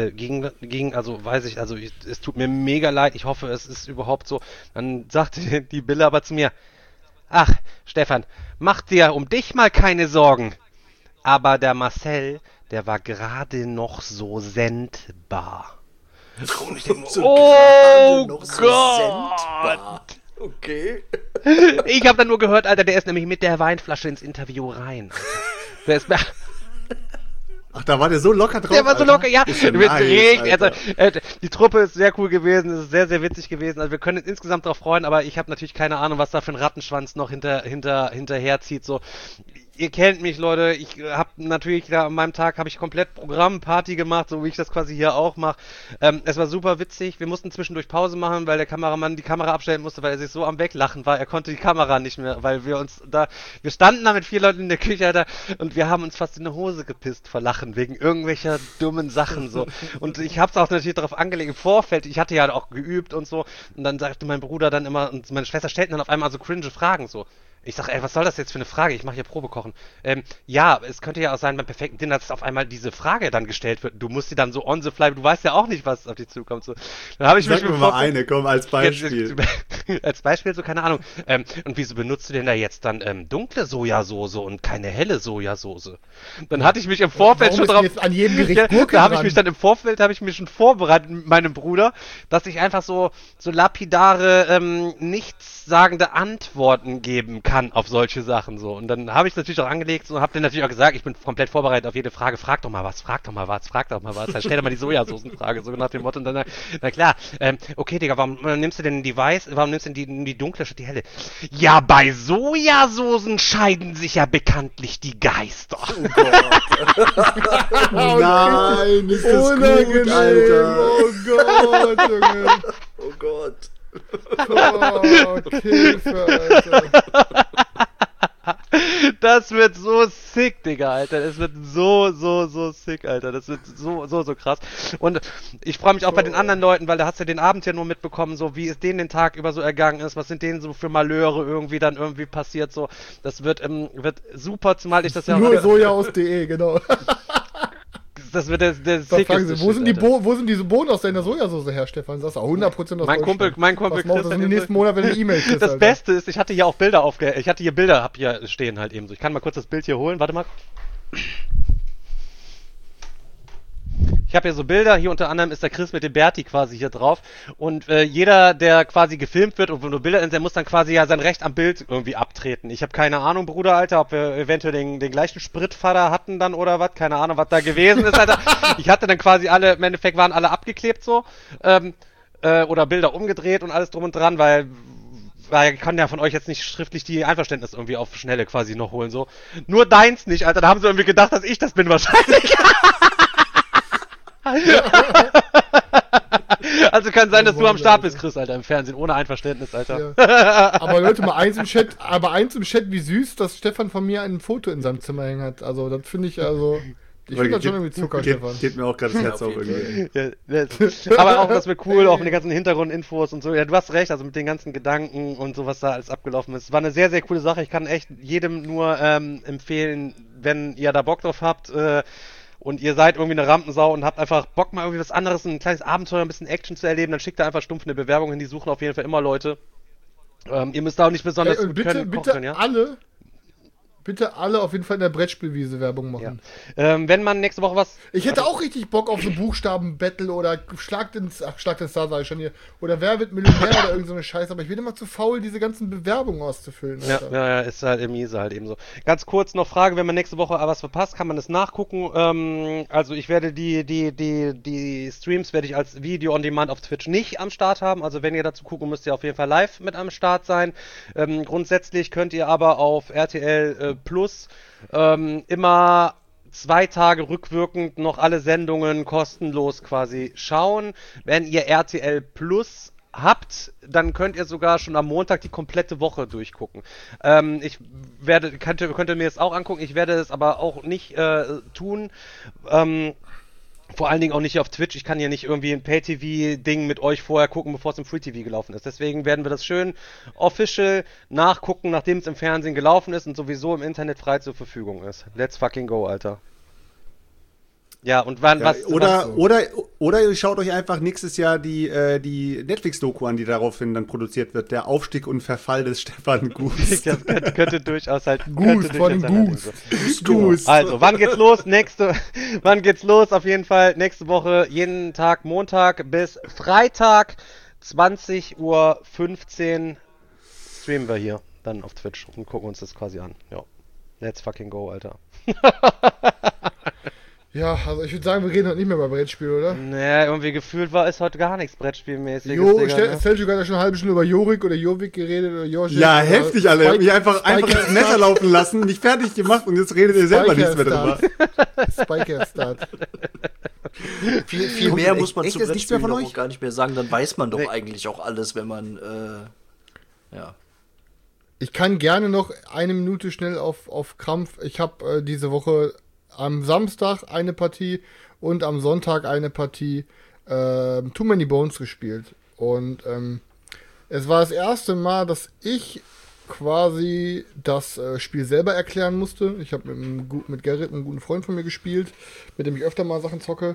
es tut mir mega leid. Ich hoffe, es ist überhaupt so. Dann sagte die Bille aber zu mir, ach, Stefan, mach dir um dich mal keine Sorgen. Aber der Marcel, der war gerade noch so sendbar. Und ich denke, oh Gott! Okay. Ich habe dann nur gehört, Alter, der ist nämlich mit der Weinflasche ins Interview rein. Der ist Ach, da war der so locker drauf. Der war so locker, ja. Nice, also, die Truppe ist sehr cool gewesen, es ist sehr, sehr witzig gewesen. Also wir können uns insgesamt darauf freuen, aber ich habe natürlich keine Ahnung, was da für ein Rattenschwanz noch hinterher zieht. So, ihr kennt mich, Leute. Ich habe natürlich da an meinem Tag ich komplett Programmparty gemacht, so wie ich das quasi hier auch mache. Es war super witzig. Wir mussten zwischendurch Pause machen, weil der Kameramann die Kamera abstellen musste, weil er sich so am Weglachen war. Er konnte die Kamera nicht mehr, weil wir standen da mit 4 Leuten in der Küche, Alter, und wir haben uns fast in die Hose gepisst vor Lachen wegen irgendwelcher dummen Sachen so. Und ich hab's auch natürlich darauf angelegt im Vorfeld. Ich hatte ja auch geübt und so. Und dann sagte mein Bruder dann immer, und meine Schwester stellten dann auf einmal so cringe Fragen so. Ich sag, was soll das jetzt für eine Frage? Ich mache hier Probekochen. Ja, es könnte ja auch sein beim perfekten Dinner, dass auf einmal diese Frage dann gestellt wird. Du musst die dann so on the fly, du weißt ja auch nicht, was auf dich zukommt. So. Dann habe ich Sag mir mal eine, komm, als Beispiel. Als Beispiel, so, keine Ahnung. Und wieso benutzt du denn da jetzt dann dunkle Sojasauce und keine helle Sojasauce? Dann hatte ich mich im Vorfeld schon drauf... An jedem Gericht Gurke da habe ich mich dann im Vorfeld, schon vorbereitet mit meinem Bruder, dass ich einfach so lapidare, nichtssagende Antworten geben kann auf solche Sachen so. Und dann habe ich natürlich auch angelegt und habe dann natürlich auch gesagt, ich bin komplett vorbereitet auf jede Frage. Frag doch mal was. Dann stell doch mal die Sojasoßenfrage, so nach dem Motto. Und dann, na klar, okay, Digga, warum nimmst du denn die die dunkle statt die helle? Ja, bei Sojasoßen scheiden sich ja bekanntlich die Geister. Oh Gott. Nein, ist das unangenehm, gut, Alter. Oh Gott, Junge. Oh Gott. Oh, Hilfe, Alter. Das wird so sick, Digga, Alter. Das wird so sick, Alter. Das wird so krass. Und ich freue mich auch bei den anderen Leuten, weil da hast du den Abend ja nur mitbekommen, so wie es denen den Tag über so ergangen ist, was sind denen so für Malheure irgendwie passiert, so. Das wird super, zumal ich das ja... Nur sojaus.de, genau. Das wird der sickeste Shit, wo sind diese Bohnen aus deiner Sojasauce her, Stefan? Das ist auch 100% aus Deutschland. Mein Kumpel Chris, das im nächsten Monat, wenn du eine E-Mail kriegst, das Alter. Beste ist, ich hatte hier auch Bilder hab hier stehen halt eben so. Ich kann mal kurz das Bild hier holen, warte mal. Ich habe hier so Bilder, hier unter anderem ist der Chris mit dem Berti quasi hier drauf und jeder, der quasi gefilmt wird und wo nur Bilder sind, der muss dann quasi ja sein Recht am Bild irgendwie abtreten. Ich habe keine Ahnung, Bruder, Alter, ob wir eventuell den gleichen Spritvater hatten dann oder was, keine Ahnung, was da gewesen ist, Alter. Ich hatte dann quasi alle, im Endeffekt waren alle abgeklebt so, oder Bilder umgedreht und alles drum und dran, weil ich kann ja von euch jetzt nicht schriftlich die Einverständnis irgendwie auf Schnelle quasi noch holen, so. Nur deins nicht, Alter, da haben sie irgendwie gedacht, dass ich das bin wahrscheinlich. Also kann sein, dass du am Start bist, Chris, Alter, im Fernsehen, ohne Einverständnis, Alter. Ja. Aber Leute, eins im Chat, wie süß, dass Stefan von mir ein Foto in seinem Zimmer hängen hat. Also, das finde ich, ich finde das schon irgendwie Zucker, Stefan. Geht mir auch gerade das Herz auf irgendwie. Ja, aber auch, das wird cool, auch mit den ganzen Hintergrundinfos und so. Ja, du hast recht, also mit den ganzen Gedanken und so, was da alles abgelaufen ist. War eine sehr, sehr coole Sache. Ich kann echt jedem nur empfehlen, wenn ihr da Bock drauf habt, und ihr seid irgendwie eine Rampensau und habt einfach Bock, mal irgendwie was anderes, ein kleines Abenteuer, ein bisschen Action zu erleben, dann schickt da einfach stumpf eine Bewerbung hin, die suchen auf jeden Fall immer Leute. Ihr müsst da auch nicht besonders gut kochen können, ja? Bitte alle auf jeden Fall in der Brettspielwiese Werbung machen. Ja. Wenn man nächste Woche was... Ich hätte auch richtig Bock auf so Buchstaben-Battle oder Schlag den Star, sag ich schon hier. Oder Wer wird Millionär oder irgend so eine Scheiße. Aber ich bin immer zu faul, diese ganzen Bewerbungen auszufüllen. Ja, ist halt miese halt eben so. Ganz kurz noch Frage, wenn man nächste Woche was verpasst, kann man das nachgucken. Also ich werde die Streams werde ich als Video on Demand auf Twitch nicht am Start haben. Also wenn ihr dazu gucken, müsst ihr auf jeden Fall live mit am Start sein. Grundsätzlich könnt ihr aber auf RTL Plus immer 2 Tage rückwirkend noch alle Sendungen kostenlos quasi schauen. Wenn ihr RTL Plus habt, dann könnt ihr sogar schon am Montag die komplette Woche durchgucken. Ich könnt ihr mir das auch angucken, ich werde es aber auch nicht tun. Vor allen Dingen auch nicht auf Twitch. Ich kann ja nicht irgendwie ein Pay-TV-Ding mit euch vorher gucken, bevor es im Free-TV gelaufen ist. Deswegen werden wir das schön official nachgucken, nachdem es im Fernsehen gelaufen ist und sowieso im Internet frei zur Verfügung ist. Let's fucking go, Alter. Ja, und wann, ja, oder ihr schaut euch einfach nächstes Jahr die Netflix-Doku an, die daraufhin dann produziert wird. Der Aufstieg und Verfall des Stefan Gus. Das könnte durchaus halt... Gus von Gus. Gus. Also, wann geht's los? Wann geht's los? Auf jeden Fall nächste Woche, jeden Tag Montag bis Freitag, 20:15 Uhr streamen wir hier dann auf Twitch und gucken uns das quasi an. Ja. Let's fucking go, Alter. Ja, also ich würde sagen, wir reden heute nicht mehr über Brettspiel, oder? Naja, irgendwie gefühlt ist heute gar nichts Brettspielmäßiges. Seljuk hat ja schon eine halbe Stunde über Jorik oder Jovik geredet oder Joschik. Ja, heftig, Alter. Ich hab mich einfach ins Messer laufen lassen, nicht fertig gemacht und jetzt redet ihr selber nichts mehr drüber. Spike-Start. Viel mehr muss man zu Brettspielen doch auch gar nicht mehr sagen. Dann weiß man doch eigentlich auch alles, wenn man, ja. Ich kann gerne noch 1 Minute schnell auf Krampf. Ich habe diese Woche am Samstag eine Partie und am Sonntag eine Partie Too Many Bones gespielt. Und es war das erste Mal, dass ich quasi das Spiel selber erklären musste. Ich habe mit Gerrit, einem guten Freund von mir, gespielt, mit dem ich öfter mal Sachen zocke.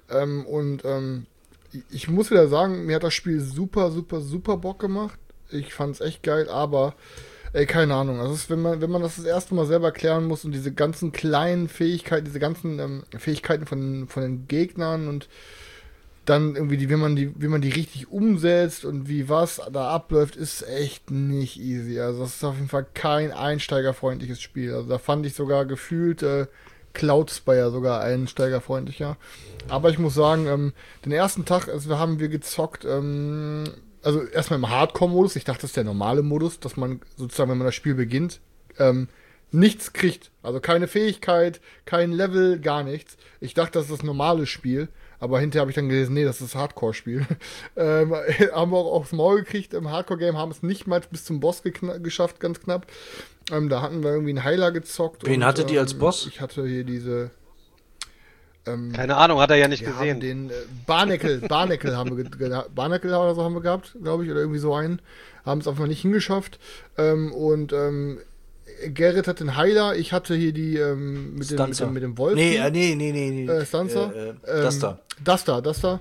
Ich muss wieder sagen, mir hat das Spiel super, super, super Bock gemacht. Ich fand es echt geil, aber keine Ahnung. Also wenn man das erste Mal selber erklären muss und diese ganzen kleinen Fähigkeiten, diese ganzen Fähigkeiten von den Gegnern und dann irgendwie wie man die richtig umsetzt und wie was da abläuft, ist echt nicht easy. Also das ist auf jeden Fall kein einsteigerfreundliches Spiel. Also da fand ich sogar gefühlt Cloudspire sogar einsteigerfreundlicher. Aber ich muss sagen, den ersten Tag haben wir gezockt, also erstmal im Hardcore-Modus. Ich dachte, das ist der normale Modus, dass man sozusagen, wenn man das Spiel beginnt, nichts kriegt. Also keine Fähigkeit, kein Level, gar nichts. Ich dachte, das ist das normale Spiel. Aber hinterher habe ich dann gelesen, nee, das ist das Hardcore-Spiel. Haben wir auch aufs Maul gekriegt im Hardcore-Game, haben es nicht mal bis zum Boss geschafft, ganz knapp. Da hatten wir irgendwie einen Heiler gezockt. Wen hattet ihr als Boss? Ich hatte hier diese... keine Ahnung, hat er ja nicht gesehen. Haben den Barnacle haben wir Barnacle oder so haben wir gehabt, glaube ich, oder irgendwie so einen. Haben es einfach nicht hingeschafft. Gerrit hat den Heiler, ich hatte hier die mit dem Wolf. Nee. Stanza. Duster.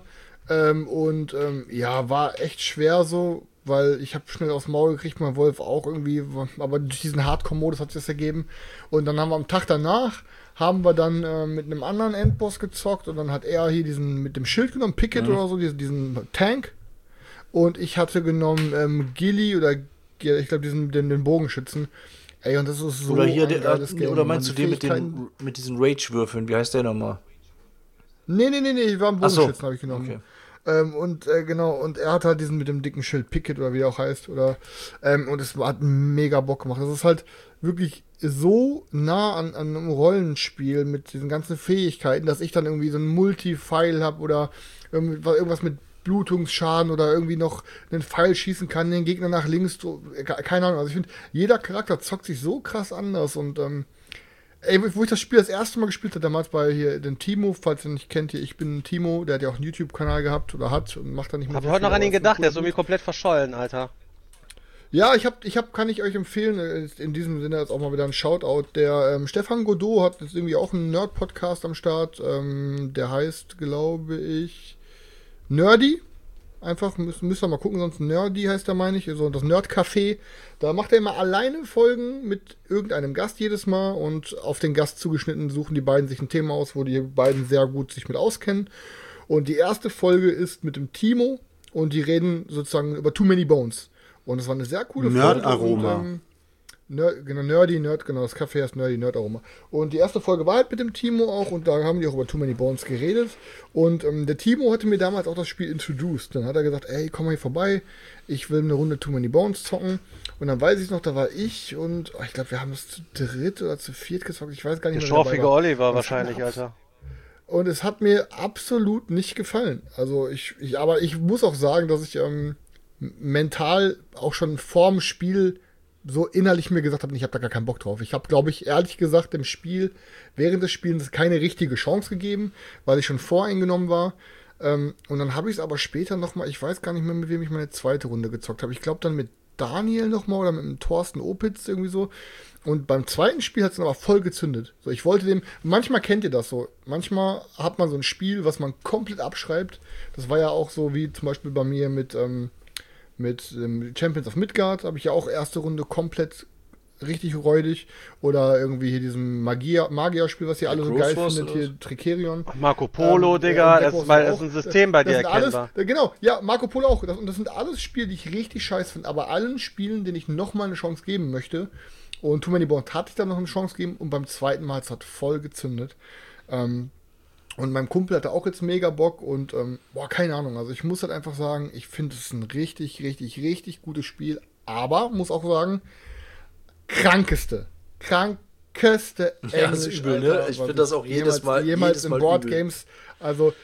Ja, war echt schwer so, weil ich habe schnell aufs Maul gekriegt, mein Wolf auch irgendwie, aber durch diesen Hardcore-Modus hat sich das ergeben. Und dann haben wir am Tag danach haben wir dann mit einem anderen Endboss gezockt und dann hat er hier diesen mit dem Schild genommen, Picket oder so, diesen Tank. Und ich hatte genommen Gilly oder ich glaube den Bogenschützen. Ey, und das ist so oder hier Game. Oder meinst du den mit diesen Rage-Würfeln? Wie heißt der nochmal? Nee, ich war ein Bogenschützen, habe ich genommen. Okay. Genau, und er hat halt diesen mit dem dicken Schild Picket oder wie der auch heißt, und es hat mega Bock gemacht. Das ist halt wirklich so nah an einem Rollenspiel mit diesen ganzen Fähigkeiten, dass ich dann irgendwie so ein Multi-Pfeil habe oder irgendwas mit Blutungsschaden oder irgendwie noch einen Pfeil schießen kann, den Gegner nach links, keine Ahnung. Also ich finde, jeder Charakter zockt sich so krass anders und wo ich das Spiel das erste Mal gespielt habe, damals bei hier den Timo, falls ihr ihn nicht kennt, hier, ich bin Timo, der hat ja auch einen YouTube-Kanal gehabt oder hat und macht da nicht mehr. Hab heute noch an ihn gedacht, der ist irgendwie komplett verschollen, Alter. Ja, kann ich euch empfehlen, in diesem Sinne jetzt auch mal wieder ein Shoutout. Der Stefan Godot hat jetzt irgendwie auch einen Nerd-Podcast am Start, der heißt, glaube ich, Nerdy. Einfach, müsst ihr mal gucken, sonst Nerdy heißt er, meine ich, so das Nerd-Café. Da macht er immer alleine Folgen mit irgendeinem Gast jedes Mal und auf den Gast zugeschnitten suchen die beiden sich ein Thema aus, wo die beiden sehr gut sich mit auskennen. Und die erste Folge ist mit dem Timo und die reden sozusagen über Too Many Bones. Und es war eine sehr coole Folge. Nerd-Aroma. Genau, das Café heißt Nerdy, Nerd-Aroma. Und die erste Folge war halt mit dem Timo auch und da haben die auch über Too Many Bones geredet. Und der Timo hatte mir damals auch das Spiel introduced. Dann hat er gesagt, ey, komm mal hier vorbei, ich will eine Runde Too Many Bones zocken. Und dann weiß ich noch, da war ich und ich glaube, wir haben das zu dritt oder zu viert gezockt, ich weiß gar nicht Der mehr. schorfige Oliver wahrscheinlich, Alter. Und es hat mir absolut nicht gefallen. Also aber ich muss auch sagen, dass ich mental auch schon vorm Spiel so innerlich mir gesagt habe, ich habe da gar keinen Bock drauf. Ich habe, glaube ich, ehrlich gesagt im Spiel, während des Spielens keine richtige Chance gegeben, weil ich schon voreingenommen war. Und dann habe ich es aber später nochmal, ich weiß gar nicht mehr, mit wem ich meine zweite Runde gezockt habe. Ich glaube dann mit Daniel nochmal oder mit dem Thorsten Opitz irgendwie so. Und beim zweiten Spiel hat es dann aber voll gezündet. So, ich wollte manchmal kennt ihr das so, manchmal hat man so ein Spiel, was man komplett abschreibt. Das war ja auch so wie zum Beispiel bei mir mit Champions of Midgard, habe ich ja auch erste Runde komplett richtig räudig. Oder irgendwie hier diesem Magier-Spiel, was ihr alle so geil findet, hier Tricerion. Marco Polo, Digga, das ist ein System bei dir erkennbar. Genau, ja, Marco Polo auch. Das sind alles Spiele, die ich richtig scheiße finde, aber allen Spielen, denen ich nochmal eine Chance geben möchte. Und Too Many Bones hatte ich dann noch eine Chance gegeben und beim zweiten Mal hat es voll gezündet. Und mein Kumpel hatte auch jetzt mega Bock und, keine Ahnung, also ich muss halt einfach sagen, ich finde es ein richtig, richtig, richtig gutes Spiel, aber muss auch sagen, krankeste ja, das ist übel, ne? Ich finde das auch jedes Mal in Boardgames, also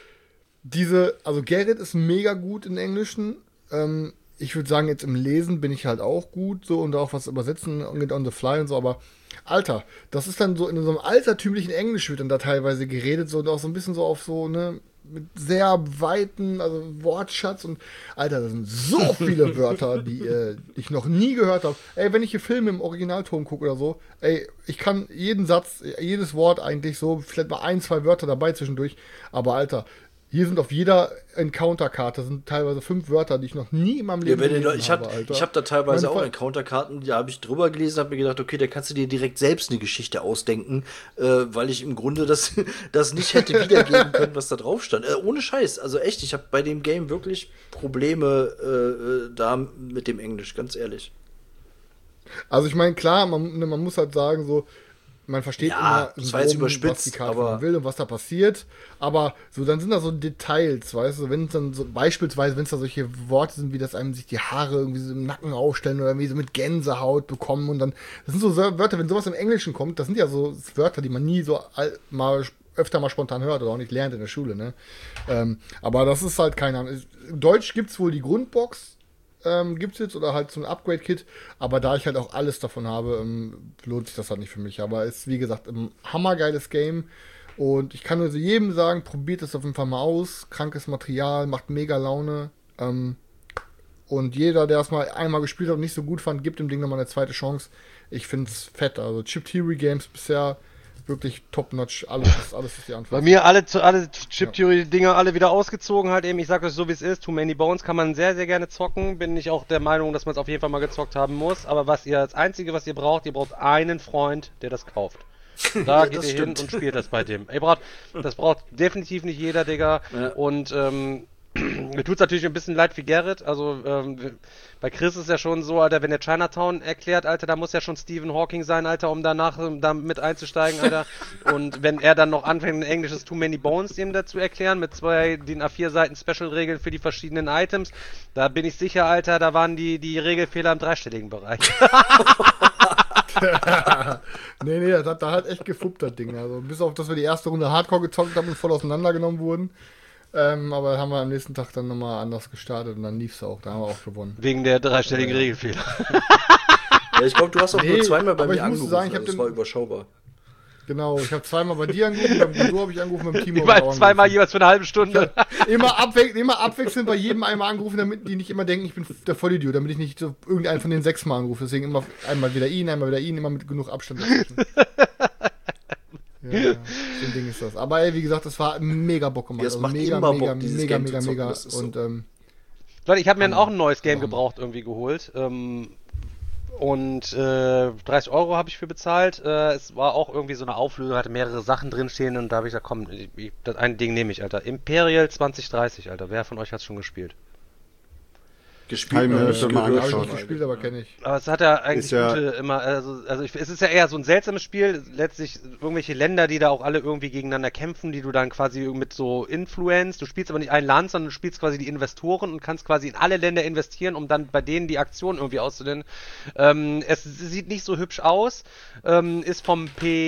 Gerrit ist mega gut in Englischen, ich würde sagen, jetzt im Lesen bin ich halt auch gut so und auch was übersetzen und on the fly und so, aber Alter, das ist dann so in so einem altertümlichen Englisch wird dann da teilweise geredet, so und auch so ein bisschen so auf so, ne, mit sehr weiten, also Wortschatz und Alter, das sind so viele Wörter, die ich noch nie gehört habe. Ey, wenn ich hier Filme im Originalton gucke oder so, ey, ich kann jeden Satz, jedes Wort eigentlich so, vielleicht mal 1, 2 Wörter dabei zwischendurch, aber Alter, hier sind auf jeder Encounter-Karte sind teilweise 5 Wörter, die ich noch nie in meinem Leben gelesen habe. Ich habe da teilweise auch Encounter-Karten, da habe ich drüber gelesen, habe mir gedacht, okay, da kannst du dir direkt selbst eine Geschichte ausdenken, weil ich im Grunde das nicht hätte wiedergeben können, was da drauf stand. Ohne Scheiß, also echt, ich habe bei dem Game wirklich Probleme da mit dem Englisch, ganz ehrlich. Also ich meine, klar, man muss halt sagen, so, man versteht immer, das war jetzt überspitzt, was die Karte will und was da passiert, aber so, dann sind da so Details, weißt du, wenn es dann so, beispielsweise, wenn es da solche Worte sind, wie dass einem sich die Haare irgendwie so im Nacken aufstellen oder irgendwie so mit Gänsehaut bekommen und dann, das sind so Wörter, wenn sowas im Englischen kommt, das sind ja so Wörter, die man nie so öfter mal spontan hört oder auch nicht lernt in der Schule, ne, aber das ist halt keine Ahnung. In Deutsch gibt's wohl die Grundbox, gibt's jetzt oder halt so ein Upgrade-Kit, aber da ich halt auch alles davon habe, lohnt sich das halt nicht für mich. Aber ist, wie gesagt, ein hammergeiles Game und ich kann nur so jedem sagen, probiert es auf jeden Fall mal aus. Krankes Material, macht mega Laune und jeder, der es mal einmal gespielt hat und nicht so gut fand, gibt dem Ding nochmal eine zweite Chance. Ich find's fett, also Chip Theory Games bisher wirklich top-notch, alles ist die Antwort. Bei mir alle Chip-Theory-Dinger alle wieder ausgezogen halt eben. Ich sag euch so, wie es ist. Too Many Bones kann man sehr, sehr gerne zocken. Bin ich auch der Meinung, dass man es auf jeden Fall mal gezockt haben muss. Aber das Einzige, was ihr braucht einen Freund, der das kauft. Da geht ihr hin und spielt das bei dem. Das braucht definitiv nicht jeder, Digga. Ja. Und mir tut's natürlich ein bisschen leid für Gerrit. Also bei Chris ist ja schon so, Alter, wenn der Chinatown erklärt, Alter, da muss ja schon Stephen Hawking sein, Alter, um danach da mit einzusteigen, Alter. Und wenn er dann noch anfängt, ein englisches Too Many Bones ihm dazu erklären, mit 2 DIN A4 Seiten Special-Regeln für die verschiedenen Items, da bin ich sicher, Alter, da waren die Regelfehler im dreistelligen Bereich. nee, da hat echt gefuppt, das Ding. Also bis auf, dass wir die erste Runde Hardcore gezockt haben und voll auseinandergenommen wurden. Aber haben wir am nächsten Tag dann nochmal anders gestartet und dann lief's auch, da haben wir auch gewonnen. Wegen der dreistelligen Regelfehler. Ja, ich glaube, du hast auch nur zweimal bei mir angerufen, sagen, das war überschaubar. Genau, ich habe zweimal bei dir angerufen, beim Guido habe ich angerufen, beim Timo. Zweimal jeweils für eine halbe Stunde. Immer abwechselnd bei jedem einmal angerufen, damit die nicht immer denken, ich bin der Vollidiot, damit ich nicht so irgendeinen von den 6 Mal anrufe. Deswegen immer einmal wieder ihn, immer mit genug Abstand dazwischen. Ja, so ein Ding ist das. Aber ey, wie gesagt, das war mega Bock gemacht. Das macht mega. immer Bock, dieses Game zu zocken, Und Leute, ich habe mir auch ein neues Game gebraucht irgendwie geholt. Und 30 € habe ich für bezahlt. Es war auch irgendwie so eine Auflösung, hatte mehrere Sachen drinstehen und da habe ich gesagt, komm, das eine Ding nehme ich, Alter. Imperial 2030, Alter. Wer von euch hat es schon gespielt? Gespielt, habe ich schon mal mal angeschaut. gespielt, aber kenne ich. Aber es hat ja eigentlich gute immer, es ist ja eher so ein seltsames Spiel, letztlich irgendwelche Länder, die da auch alle irgendwie gegeneinander kämpfen, die du dann quasi mit so Influence, du spielst aber nicht ein Land, sondern du spielst quasi die Investoren und kannst quasi in alle Länder investieren, um dann bei denen die Aktion irgendwie auszudehnen. Es sieht nicht so hübsch aus, ist vom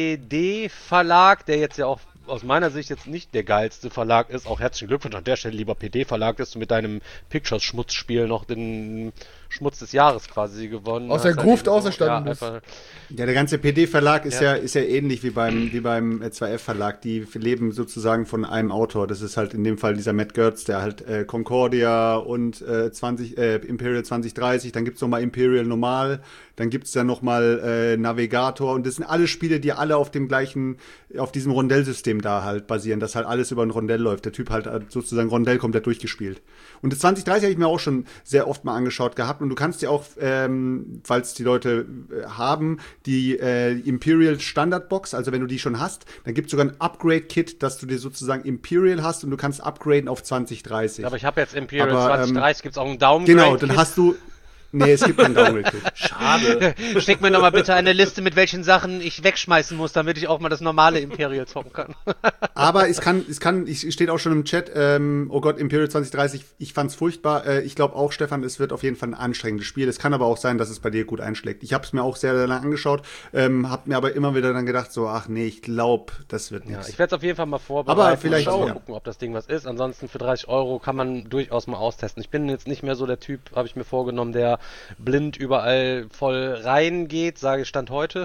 PD-Verlag, der jetzt ja auch aus meiner Sicht jetzt nicht der geilste Verlag ist. Auch herzlichen Glückwunsch an der Stelle, lieber PD-Verlag, dass du mit deinem Pictures-Schmutzspiel noch den Schmutz des Jahres quasi gewonnen aus der Gruft auferstanden bist. Ja, der ganze PD-Verlag ist ja ähnlich wie beim 2F-Verlag. Die leben sozusagen von einem Autor. Das ist halt in dem Fall dieser Matt Gertz, der halt Concordia und Imperial 2030, dann gibt's noch mal Imperial Normal, dann gibt's dann noch mal Navigator und das sind alle Spiele, die alle auf diesem Rondellsystem da halt basieren, dass halt alles über ein Rondell läuft. Der Typ halt sozusagen Rondell komplett durchgespielt. Und das 2030 habe ich mir auch schon sehr oft mal angeschaut gehabt und du kannst dir auch, falls die Leute haben, die Imperial Standardbox, also wenn du die schon hast, dann gibt es sogar ein Upgrade-Kit, dass du dir sozusagen Imperial hast und du kannst upgraden auf 2030. Aber ich habe jetzt Imperial 2030, gibt es auch einen Downgrade-Kit? Genau, dann hast du... Nee, es gibt kein Downgrade-Kit. Schade. Schick mir noch mal bitte eine Liste, mit welchen Sachen ich wegschmeißen muss, damit ich auch mal das normale Imperial zocken kann. Aber es steht auch schon im Chat, oh Gott, Imperial 2030, ich fand's furchtbar. Ich glaube auch, Stefan, es wird auf jeden Fall ein anstrengendes Spiel. Es kann aber auch sein, dass es bei dir gut einschlägt. Ich habe es mir auch sehr, sehr lange angeschaut, habe mir aber immer wieder dann gedacht, so, ach nee, ich glaube, das wird nichts. Ja, ich werde es auf jeden Fall mal vorbereiten. Aber vielleicht mal gucken, ob das Ding was ist. Ansonsten für 30 € kann man durchaus mal austesten. Ich bin jetzt nicht mehr so der Typ, habe ich mir vorgenommen, der blind überall voll reingeht, sage ich Stand heute.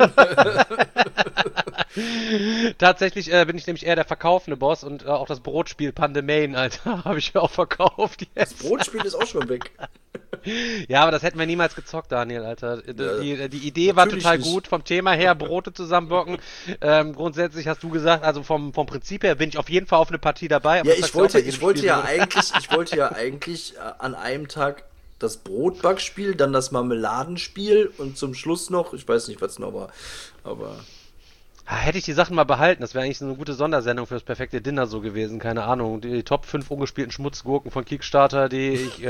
Tatsächlich bin ich nämlich eher der verkaufende Boss und auch das Brotspiel Pandemane, Alter, habe ich auch verkauft. Yes. Das Brotspiel ist auch schon weg. Ja, aber das hätten wir niemals gezockt, Daniel, Alter. Die Idee war total gut, vom Thema her, Brote zusammenbacken. Grundsätzlich hast du gesagt, also vom Prinzip her bin ich auf jeden Fall auf eine Partie dabei. Aber ja, ich wollte ja eigentlich an einem Tag das Brotbackspiel, dann das Marmeladenspiel und zum Schluss noch, ich weiß nicht, was noch war, aber... Hätte ich die Sachen mal behalten, das wäre eigentlich so eine gute Sondersendung fürs perfekte Dinner so gewesen, keine Ahnung. Die Top 5 ungespielten Schmutzgurken von Kickstarter, die ich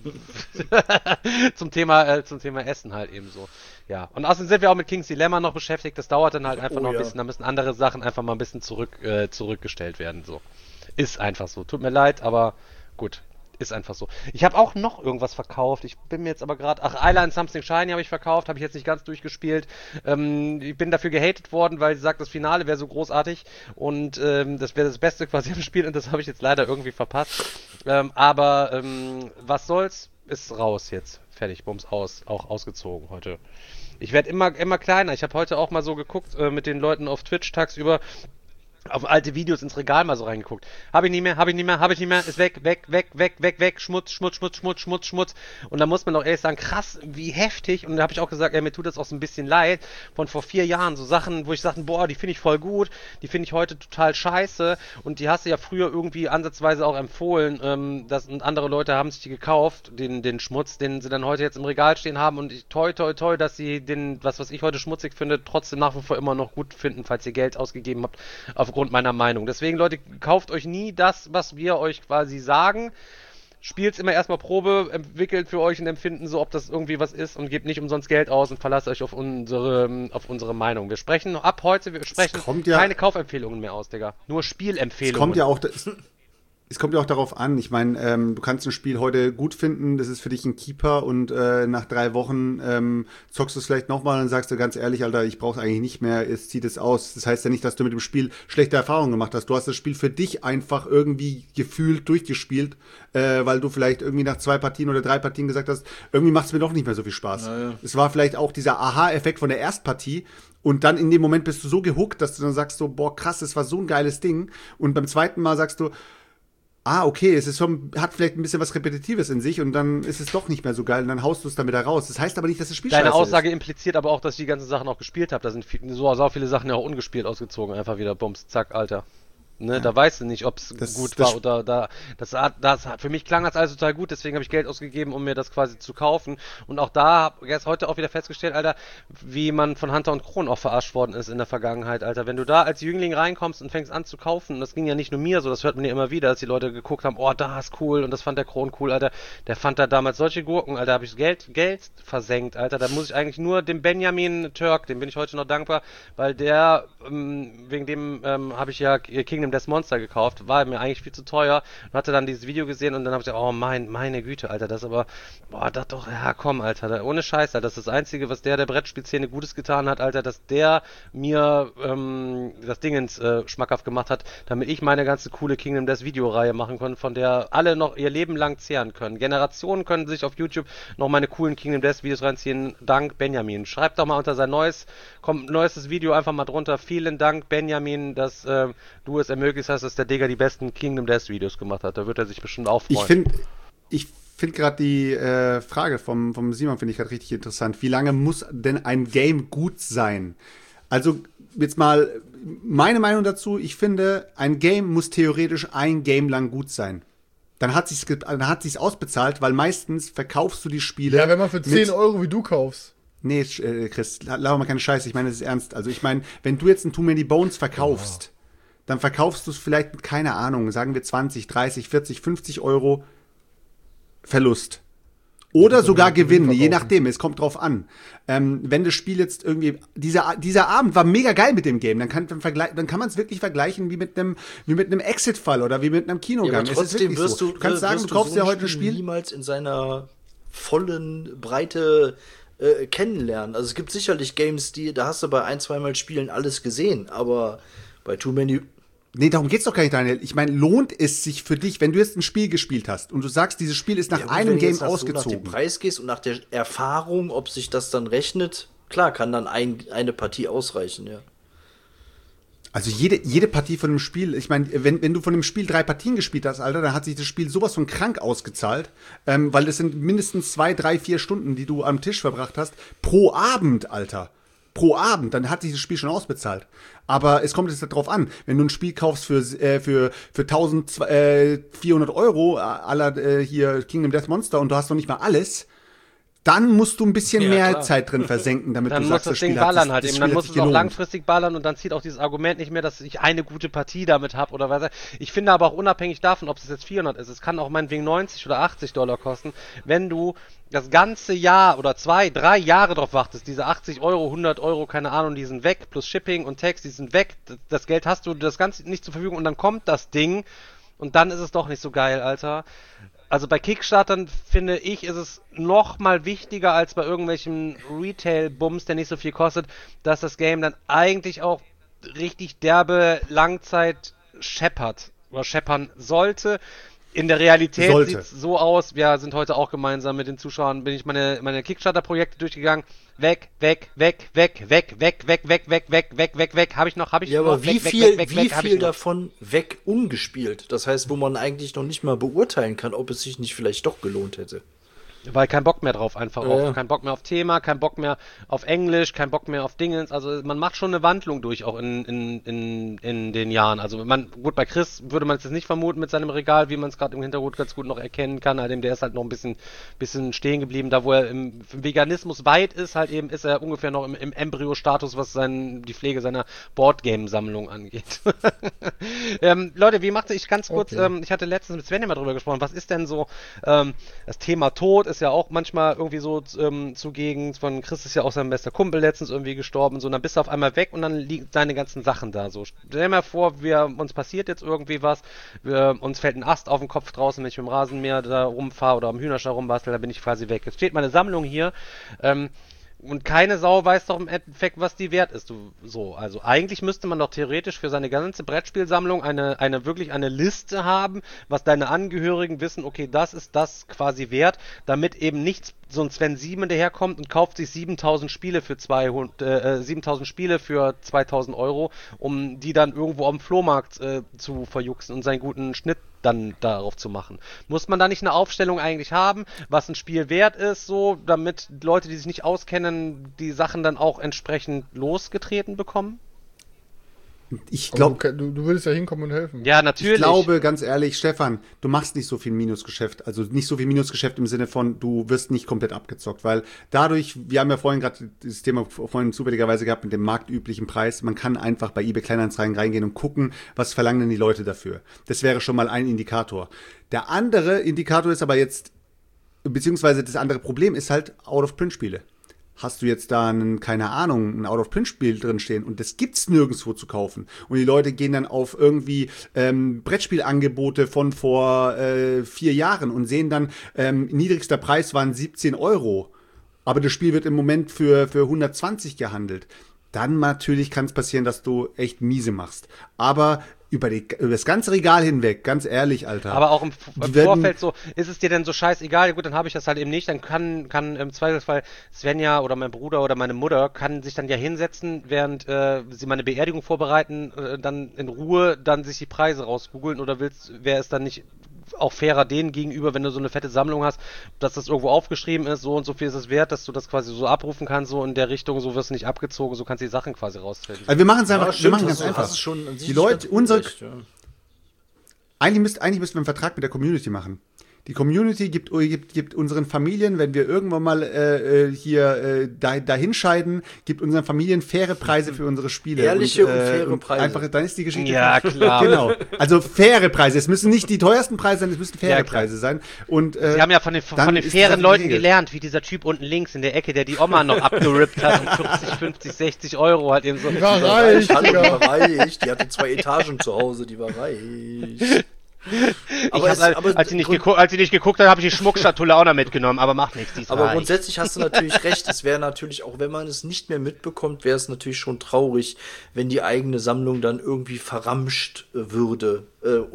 zum Thema Essen halt eben so. Ja, und außerdem sind wir auch mit King's Dilemma noch beschäftigt, das dauert dann halt einfach noch ein bisschen, da müssen andere Sachen einfach mal ein bisschen zurückgestellt werden, so. Ist einfach so, tut mir leid, aber gut. Ist einfach so. Ich habe auch noch irgendwas verkauft. Ich bin mir jetzt aber gerade... Island Something Shiny habe ich verkauft. Habe ich jetzt nicht ganz durchgespielt. Ich bin dafür gehatet worden, weil sie sagt, das Finale wäre so großartig. Und das wäre das Beste quasi im Spiel. Und das habe ich jetzt leider irgendwie verpasst. Aber was soll's? Ist raus jetzt. Fertig. Bums aus. Auch ausgezogen heute. Ich werde immer kleiner. Ich habe heute auch mal so geguckt mit den Leuten auf Twitch tagsüber. Auf alte Videos ins Regal mal so reingeguckt. Hab ich nicht mehr, ist weg, Schmutz. Und da muss man doch ehrlich sagen, krass, wie heftig. Und da habe ich auch gesagt, mir tut das auch so ein bisschen leid, von vor 4 Jahren, so Sachen, wo ich sagte, boah, die finde ich voll gut, die finde ich heute total scheiße. Und die hast du ja früher irgendwie ansatzweise auch empfohlen, und andere Leute haben sich die gekauft, den Schmutz, den sie dann heute jetzt im Regal stehen haben. Und ich, toi, dass sie was ich heute schmutzig finde, trotzdem nach wie vor immer noch gut finden, falls ihr Geld ausgegeben habt, aufgrund meiner Meinung. Deswegen, Leute, kauft euch nie das, was wir euch quasi sagen. Spielt's immer erstmal Probe, entwickelt für euch ein Empfinden, so ob das irgendwie was ist und gebt nicht umsonst Geld aus und verlasst euch auf unsere Meinung. Wir sprechen ab heute, keine Kaufempfehlungen mehr aus, Digga. Nur Spielempfehlungen. Es kommt ja auch darauf an. Ich meine, du kannst ein Spiel heute gut finden, das ist für dich ein Keeper und nach 3 Wochen zockst du es vielleicht nochmal und sagst du ganz ehrlich, Alter, ich brauch's eigentlich nicht mehr, es zieht es aus. Das heißt ja nicht, dass du mit dem Spiel schlechte Erfahrungen gemacht hast. Du hast das Spiel für dich einfach irgendwie gefühlt durchgespielt, weil du vielleicht irgendwie nach 2 Partien oder 3 Partien gesagt hast, irgendwie macht's mir doch nicht mehr so viel Spaß. Ja. Es war vielleicht auch dieser Aha-Effekt von der Erstpartie. Und dann in dem Moment bist du so gehuckt, dass du dann sagst so, boah, krass, das war so ein geiles Ding. Und beim zweiten Mal sagst du, okay, hat vielleicht ein bisschen was Repetitives in sich und dann ist es doch nicht mehr so geil und dann haust du es dann wieder raus. Das heißt aber nicht, dass das Spiel scheiße ist. Deine Aussage impliziert aber auch, dass ich die ganzen Sachen auch gespielt habe. Da sind so viele Sachen ja auch ungespielt ausgezogen. Einfach wieder Bums, zack, Alter. ne? Da weißt du nicht, ob es gut war oder für mich klang das alles total gut, deswegen habe ich Geld ausgegeben, um mir das quasi zu kaufen. Und auch da habe ich erst heute auch wieder festgestellt, Alter, wie man von Hunter und Kron auch verarscht worden ist in der Vergangenheit, Alter. Wenn du da als Jüngling reinkommst und fängst an zu kaufen, und das ging ja nicht nur mir so, das hört man ja immer wieder, dass die Leute geguckt haben, oh, da ist cool, und das fand der Kron cool, Alter. Der fand da damals solche Gurken, Alter, habe ich Geld versenkt, Alter. Da muss ich eigentlich nur dem Benjamin Türk, dem bin ich heute noch dankbar, weil der, wegen dem habe ich ja Kingdom Death Monster gekauft, war mir eigentlich viel zu teuer und hatte dann dieses Video gesehen und dann habe ich gesagt, oh meine Güte, Alter, das aber, boah, das doch, ja komm, Alter, ohne Scheiß, Alter, das ist das Einzige, was der Brettspielszene Gutes getan hat, Alter, dass der mir das Dingens schmackhaft gemacht hat, damit ich meine ganze coole Kingdom Death Videoreihe machen konnte, von der alle noch ihr Leben lang zehren können. Generationen können sich auf YouTube noch meine coolen Kingdom Death Videos reinziehen, dank Benjamin. Schreibt doch mal unter sein neuestes Video einfach mal drunter, vielen Dank Benjamin, dass du es ermöglicht hast, dass der Digger die besten Kingdom Death Videos gemacht hat. Da wird er sich bestimmt auch freuen. Ich finde gerade die Frage vom Simon finde ich gerade richtig interessant. Wie lange muss denn ein Game gut sein? Also jetzt mal meine Meinung dazu. Ich finde, ein Game muss theoretisch ein Game lang gut sein. Dann hat sich's ausbezahlt, weil meistens verkaufst du die Spiele. Ja, wenn man für 10 Euro wie du kaufst. Nee, Chris, laber mal keine Scheiße. Ich meine, das ist ernst. Also ich meine, wenn du jetzt ein Too Many Bones verkaufst, dann verkaufst du es vielleicht mit, keine Ahnung, sagen wir 20, 30, 40, 50 Euro Verlust. Oder sogar Gewinn, je nachdem, es kommt drauf an. Wenn das Spiel jetzt irgendwie, dieser Abend war mega geil mit dem Game, dann kann man es wirklich vergleichen wie mit einem Exit-Fall oder wie mit einem Kinogang. Ja, aber trotzdem wirst so. Du kannst sagen, du kaufst ja heute ein Spiel niemals in seiner vollen Breite kennenlernen. Also es gibt sicherlich Games, da hast du bei 1-2 Mal Spielen alles gesehen, aber bei Too Many. Nee, darum geht's doch gar nicht, Daniel. Ich meine, lohnt es sich für dich, wenn du jetzt ein Spiel gespielt hast und du sagst, dieses Spiel ist nach einem Game ausgezogen. Wenn du nach dem Preis gehst und nach der Erfahrung, ob sich das dann rechnet, klar, kann dann eine Partie ausreichen, ja. Also jede Partie von dem Spiel, ich meine, wenn du von dem Spiel 3 Partien gespielt hast, Alter, dann hat sich das Spiel sowas von krank ausgezahlt, weil das sind mindestens 2, 3, 4 Stunden, die du am Tisch verbracht hast, pro Abend, Alter. Pro Abend, dann hat sich das Spiel schon ausbezahlt. Aber es kommt jetzt darauf an, wenn du ein Spiel kaufst für 1.400 Euro, à la hier Kingdom Death Monster, und du hast noch nicht mal alles, dann musst du ein bisschen mehr Zeit drin versenken, damit dann du sagst, das Ding Spiel ballern hat halt eben. Dann muss es auch langfristig ballern und dann zieht auch dieses Argument nicht mehr, dass ich eine gute Partie damit habe oder was. Ich finde aber auch unabhängig davon, ob es jetzt 400 ist, es kann auch meinetwegen 90 oder $80 kosten, wenn du das ganze Jahr oder 2, 3 Jahre drauf wartest, diese 80 Euro, 100 Euro, keine Ahnung, die sind weg, plus Shipping und Tax, die sind weg, das Geld hast du, das Ganze nicht zur Verfügung und dann kommt das Ding und dann ist es doch nicht so geil, Alter. Also bei Kickstartern, finde ich, ist es noch mal wichtiger als bei irgendwelchen Retail-Bums, der nicht so viel kostet, dass das Game dann eigentlich auch richtig derbe Langzeit scheppert oder scheppern sollte. In der Realität sieht es so aus, wir sind heute auch gemeinsam mit den Zuschauern, bin ich meine Kickstarter-Projekte durchgegangen. Weg. Habe ich noch? Ja, aber wie viel davon weg ungespielt? Das heißt, wo man eigentlich noch nicht mal beurteilen kann, ob es sich nicht vielleicht doch gelohnt hätte. Weil kein Bock mehr drauf einfach auch. Kein Bock mehr auf Thema, kein Bock mehr auf Englisch, kein Bock mehr auf Dingens. Also man macht schon eine Wandlung durch auch in den Jahren. Also gut, bei Chris würde man es jetzt nicht vermuten mit seinem Regal, wie man es gerade im Hintergrund ganz gut noch erkennen kann. Allerdings der ist halt noch ein bisschen stehen geblieben. Da wo er im Veganismus weit ist, halt eben ist er ungefähr noch im Embryo-Status, was die Pflege seiner Boardgame-Sammlung angeht. Leute, wie macht ich ganz kurz, ich hatte letztens mit Sven ja mal drüber gesprochen, was ist denn so das Thema Tod ist ja auch manchmal irgendwie so zugegen. Von Chris ist ja auch sein bester Kumpel letztens irgendwie gestorben und so. Und dann bist du auf einmal weg und dann liegen deine ganzen Sachen da. So, stell dir mal vor, uns passiert jetzt irgendwie was. Uns fällt ein Ast auf den Kopf draußen, wenn ich mit dem Rasenmäher da rumfahre oder am Hühnerstall rumbastel, dann bin ich quasi weg. Jetzt steht meine Sammlung hier. Und keine Sau weiß doch im Endeffekt, was die wert ist. Also eigentlich müsste man doch theoretisch für seine ganze Brettspielsammlung wirklich eine Liste haben, was deine Angehörigen wissen, okay, das ist das quasi wert, damit eben nicht so ein Sven Sieben daherkommt und kauft sich 7.000 Spiele für 2.000 Euro, um die dann irgendwo am Flohmarkt zu verjuxen und seinen guten Schnitt dann darauf zu machen. Muss man da nicht eine Aufstellung eigentlich haben, was ein Spiel wert ist, so, damit Leute, die sich nicht auskennen, die Sachen dann auch entsprechend losgetreten bekommen? Ich glaube, du würdest ja hinkommen und helfen. Ja, natürlich. Ich glaube, ganz ehrlich, Stefan, du machst nicht so viel Minusgeschäft. Also nicht so viel Minusgeschäft im Sinne von, du wirst nicht komplett abgezockt. Weil dadurch, wir haben ja vorhin gerade das Thema zufälligerweise gehabt mit dem marktüblichen Preis. Man kann einfach bei eBay Kleinanzeigen reingehen und gucken, was verlangen denn die Leute dafür. Das wäre schon mal ein Indikator. Der andere Indikator ist aber jetzt, beziehungsweise das andere Problem ist halt Out-of-Print-Spiele. Hast du jetzt da keine Ahnung, ein Out-of-Print-Spiel drinstehen und das gibt's nirgendwo zu kaufen. Und die Leute gehen dann auf irgendwie Brettspielangebote von vor 4 Jahren und sehen dann, niedrigster Preis waren 17 €. Aber das Spiel wird im Moment für 120 gehandelt. Dann natürlich kann es passieren, dass du echt miese machst. Aber über das ganze Regal hinweg, ganz ehrlich, Alter. Aber auch im Vorfeld so, ist es dir denn so scheißegal? Ja, gut, dann habe ich das halt eben nicht. Dann kann im Zweifelsfall Svenja oder mein Bruder oder meine Mutter kann sich dann ja hinsetzen, während sie meine Beerdigung vorbereiten, dann in Ruhe dann sich die Preise rausgoogeln. Oder wäre es dann nicht auch fairer denen gegenüber, wenn du so eine fette Sammlung hast, dass das irgendwo aufgeschrieben ist, so und so viel ist es wert, dass du das quasi so abrufen kannst, so in der Richtung, so wirst du nicht abgezogen, so kannst du die Sachen quasi raustreten. Also wir machen es einfach, wir machen ganz einfach. Die Leute, eigentlich müssten wir einen Vertrag mit der Community machen. Die Community gibt unseren Familien, wenn wir irgendwann mal dahin scheiden, gibt unseren Familien faire Preise für unsere Spiele. Ehrliche und faire Preise. Einfach, dann ist die Geschichte. Ja, klar. Genau. Also faire Preise. Es müssen nicht die teuersten Preise sein, es müssen faire Preise sein. Und, Sie haben ja von den fairen Leuten gelernt, wie dieser Typ unten links in der Ecke, der die Oma noch abgerippt hat um 40, 50, 60 € halt eben so. Die war reich, die war reich. Die hatte 2 Etagen zu Hause, die war reich. Als sie nicht geguckt hat, habe ich die Schmuckschatulle auch noch mitgenommen, aber macht nichts. Aber grundsätzlich hast du natürlich recht. Es wäre natürlich, auch wenn man es nicht mehr mitbekommt, wäre es natürlich schon traurig, wenn die eigene Sammlung dann irgendwie verramscht würde.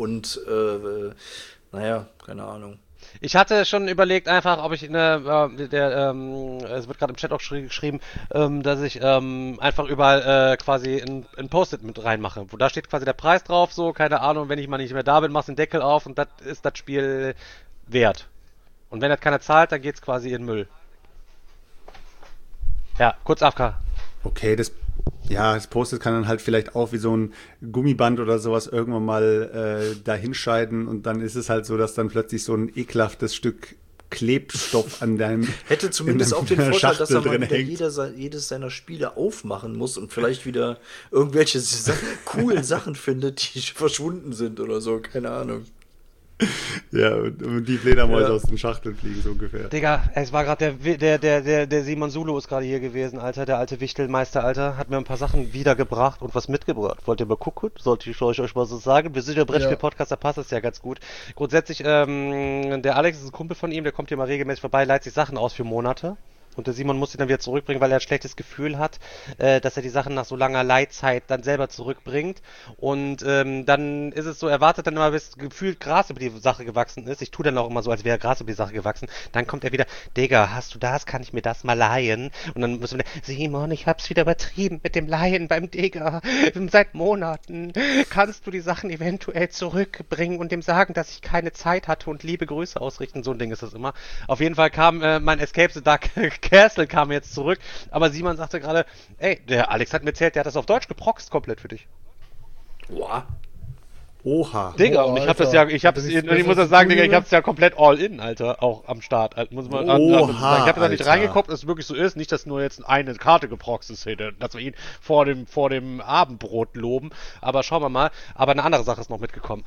Naja, keine Ahnung. Ich hatte schon überlegt einfach, ob ich es wird gerade im Chat auch geschrieben, dass ich einfach überall quasi ein Post-it mit reinmache. Wo da steht quasi der Preis drauf, so, keine Ahnung, wenn ich mal nicht mehr da bin, machst du den Deckel auf und das ist das Spiel wert. Und wenn das keiner zahlt, dann geht's quasi in den Müll. Ja, kurz AFK. Okay, das Post-it kann dann halt vielleicht auch wie so ein Gummiband oder sowas irgendwann mal da hinscheiden und dann ist es halt so, dass dann plötzlich so ein ekelhaftes Stück Klebstoff an deinem hätte zumindest auch den Vorteil, dass er mal wieder jedes seiner Spiele aufmachen muss und vielleicht wieder irgendwelche coolen Sachen findet, die verschwunden sind oder so, keine Ahnung. Ja, und die Fledermäuse aus den Schachteln fliegen so ungefähr. Digga, es war gerade der Simon Sulu ist gerade hier gewesen, Alter, der alte Wichtelmeister, Alter, hat mir ein paar Sachen wiedergebracht und was mitgebracht. Wollt ihr mal gucken? Sollte ich euch mal so sagen? Wir sind ja Brettspiel-Podcast, da passt das ja ganz gut. Grundsätzlich, der Alex ist ein Kumpel von ihm, der kommt hier mal regelmäßig vorbei, leiht sich Sachen aus für Monate. Und der Simon muss sie dann wieder zurückbringen, weil er ein schlechtes Gefühl hat, dass er die Sachen nach so langer Leitzeit dann selber zurückbringt. Und dann ist es so, er wartet dann immer, bis gefühlt Gras über die Sache gewachsen ist. Ich tue dann auch immer so, als wäre Gras über die Sache gewachsen. Dann kommt er wieder, Digga, hast du das? Kann ich mir das mal leihen? Und dann müssen wir, Simon, ich hab's wieder übertrieben mit dem Leihen beim Digga. Seit Monaten. Kannst du die Sachen eventuell zurückbringen und dem sagen, dass ich keine Zeit hatte und liebe Grüße ausrichten? So ein Ding ist das immer. Auf jeden Fall kam mein Escape the Dark Castle kam jetzt zurück, aber Simon sagte gerade, ey, der Alex hat mir erzählt, der hat das auf Deutsch geproxt komplett für dich. Boah. Oha. Digga, und ich muss ja sagen, Digga, ich hab's ja komplett all in, Alter, auch am Start. Muss man ich hab da nicht reingeguckt, dass es wirklich so ist, nicht, dass nur jetzt eine Karte geproxt ist, dass wir ihn vor dem Abendbrot loben, aber schauen wir mal. Aber eine andere Sache ist noch mitgekommen.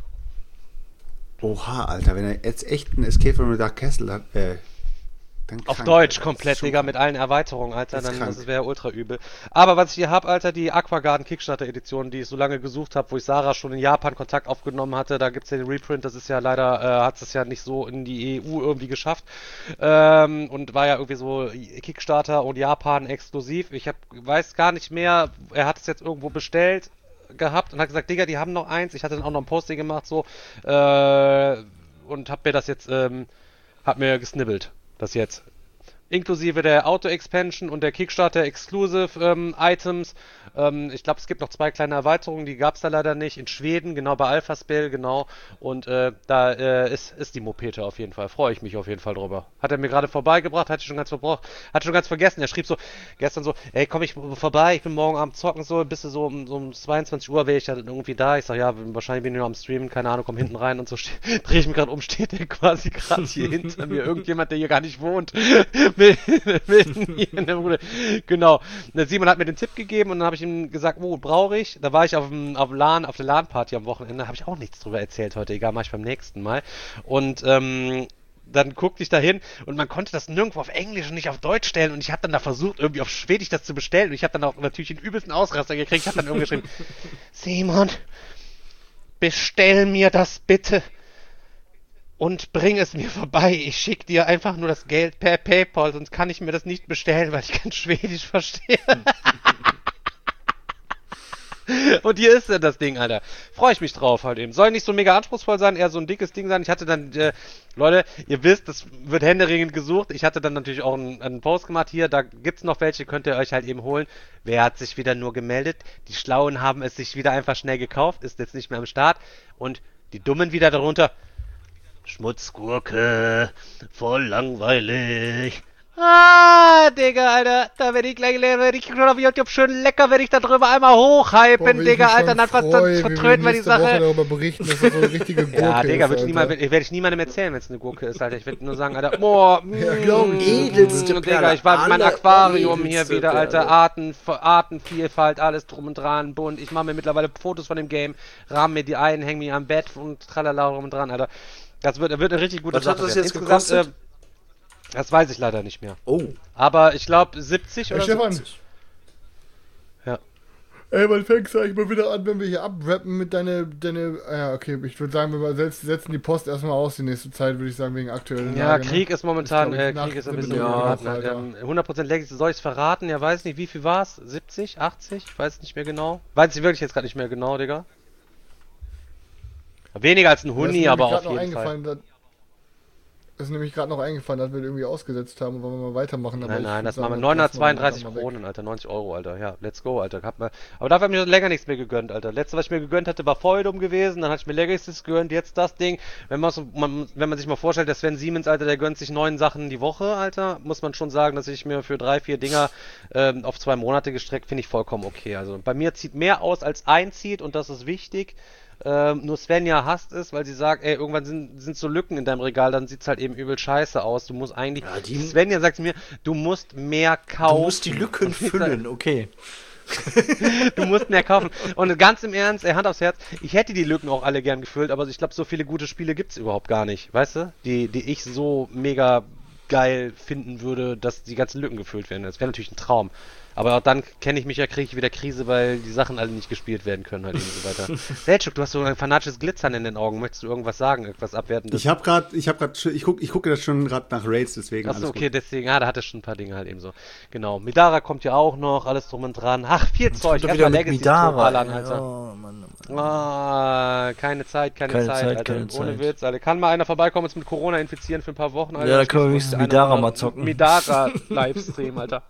Oha, Alter, wenn er jetzt echt ein Escape from the Dark Castle hat, auf Deutsch komplett, Digga, mit allen Erweiterungen, Alter, das wäre ultra übel. Aber was ich hier hab, Alter, die Aquagarden Kickstarter Edition, die ich so lange gesucht habe, wo ich Sarah schon in Japan Kontakt aufgenommen hatte, da gibt's ja den Reprint, das ist ja leider, hat es ja nicht so in die EU irgendwie geschafft, und war ja irgendwie so Kickstarter und Japan exklusiv. Ich weiß gar nicht mehr, er hat es jetzt irgendwo bestellt gehabt und hat gesagt, Digga, die haben noch eins. Ich hatte dann auch noch ein Posting gemacht, so, und hab mir das jetzt, hab mir gesnibbelt. Das jetzt. inklusive der Auto-Expansion und der Kickstarter-Exclusive-Items. Ich glaube, es gibt noch 2 kleine Erweiterungen, die gab es da leider nicht. In Schweden, genau, bei Alphaspell, genau. Und da ist die Mopete auf jeden Fall. Freue ich mich auf jeden Fall drüber. Hat er mir gerade vorbeigebracht, hatte ich schon ganz vergessen. Er schrieb so, gestern so, ey, komm ich vorbei, ich bin morgen Abend zocken, so, bist du so um 22 Uhr wäre ich dann irgendwie da. Ich sag, ja, wahrscheinlich bin ich nur am Streamen, keine Ahnung, komm hinten rein und so, drehe ich mich gerade um, steht der quasi gerade hier hinter mir. Irgendjemand, der hier gar nicht wohnt. Mitten hier in der Bude. Genau. Der Simon hat mir den Tipp gegeben und dann habe ich ihm gesagt, oh, brauche ich. Da war ich auf der LAN-Party am Wochenende, habe ich auch nichts drüber erzählt heute, egal, mach ich beim nächsten Mal. Und dann guckte ich da hin und man konnte das nirgendwo auf Englisch und nicht auf Deutsch stellen und ich habe dann da versucht, irgendwie auf Schwedisch das zu bestellen und ich habe dann auch natürlich den übelsten Ausraster gekriegt. Ich habe dann irgendwie geschrieben, Simon, bestell mir das bitte und bring es mir vorbei. Ich schicke dir einfach nur das Geld per PayPal, sonst kann ich mir das nicht bestellen, weil ich kein Schwedisch verstehe. Und hier ist das Ding, Alter. Freue ich mich drauf halt eben. Soll nicht so mega anspruchsvoll sein, eher so ein dickes Ding sein. Ich hatte dann, Leute, ihr wisst, das wird händeringend gesucht. Ich hatte dann natürlich auch einen Post gemacht. Hier, da gibt's noch welche, könnt ihr euch halt eben holen. Wer hat sich wieder nur gemeldet? Die Schlauen haben es sich wieder einfach schnell gekauft, ist jetzt nicht mehr am Start. Und die Dummen wieder darunter. Schmutzgurke, voll langweilig. Ah, Digga, Alter, da werde ich gleich auf YouTube schön lecker, werde ich da drüber einmal hochhypen, Digga, Alter, dann vertröten wir die Sache. Woche darüber berichten, dass das so eine richtige Gurke ja, Digga, ist, werde ich niemandem erzählen, wenn es eine Gurke ist, Alter. Ich werde nur sagen, Alter, boah, edelste Digga, ich war mit meinem Aquarium hier wieder, Alter, Artenvielfalt, alles drum und dran, bunt. Ich mache mir mittlerweile Fotos von dem Game, rahme mir die ein, hänge mir am Bett und tralala drum und dran, Alter. Das wird eine richtig gute Sache. Was hat das jetzt gekostet? Das weiß ich leider nicht mehr. Oh. Aber ich glaube 70 oder Stefan. 70. Ja. Ey, wann fängst du eigentlich mal wieder an, wenn wir hier abrappen mit deine ja, okay, ich würde sagen, wir setzen die Post erstmal aus die nächste Zeit, würde ich sagen, wegen aktuellen Ja, Lage, Krieg ist momentan, Krieg ist ein bisschen geraten, 100% Legacy, soll ich es verraten? Ja, weiß nicht, wie viel war es? 70, 80? Ich weiß nicht mehr genau. Weiß ich wirklich jetzt gerade nicht mehr genau, Digga. Weniger als ein Huni, aber auf jeden Fall. Das ist nämlich gerade noch eingefallen, dass wir irgendwie ausgesetzt haben und wollen wir mal weitermachen. Nein, das machen wir 932 Kronen, Alter, 90 Euro, Alter. Ja, let's go, Alter. Aber dafür habe ich mir länger nichts mehr gegönnt, Alter. Letzte, was ich mir gegönnt hatte, war Feudum gewesen, dann hatte ich mir Legacies gegönnt, jetzt das Ding. Wenn man sich mal vorstellt, der Sven Siemens, Alter, der gönnt sich 9 Sachen die Woche, Alter, muss man schon sagen, dass ich mir für 3-4 Dinger auf 2 Monate gestreckt, finde ich vollkommen okay. Also bei mir zieht mehr aus, als einzieht und das ist wichtig. Nur Svenja hasst es, weil sie sagt, ey, irgendwann sind so Lücken in deinem Regal, dann sieht's halt eben übel scheiße aus. Du musst eigentlich, Svenja sagt mir, du musst mehr kaufen. Du musst die Lücken füllen, okay. Du musst mehr kaufen. Und ganz im Ernst, Hand aufs Herz, ich hätte die Lücken auch alle gern gefüllt, aber ich glaube, so viele gute Spiele gibt's überhaupt gar nicht, weißt du? Die ich so mega geil finden würde, dass die ganzen Lücken gefüllt werden. Das wäre natürlich ein Traum. Aber auch dann kriege ich wieder Krise, weil die Sachen alle nicht gespielt werden können halt eben so weiter. Selchuk, du hast so ein fanatisches Glitzern in den Augen. Möchtest du irgendwas sagen? Irgendwas Abwertendes? Ich gucke das schon gerade nach Raids, deswegen. Achso, okay, gut. Deswegen, da hat er schon ein paar Dinge halt eben so. Genau. Midara kommt ja auch noch, alles drum und dran. Ach, viel Zeug. Wieder mit Midara. Alter. Oh, Mann. Keine Zeit, Alter. Keine Ohne Zeit. Witz, Alter. Kann mal einer vorbeikommen und uns mit Corona infizieren für ein paar Wochen, Alter? Ja, da können wir wenigstens Midara mal zocken. Midara-Livestream, Alter.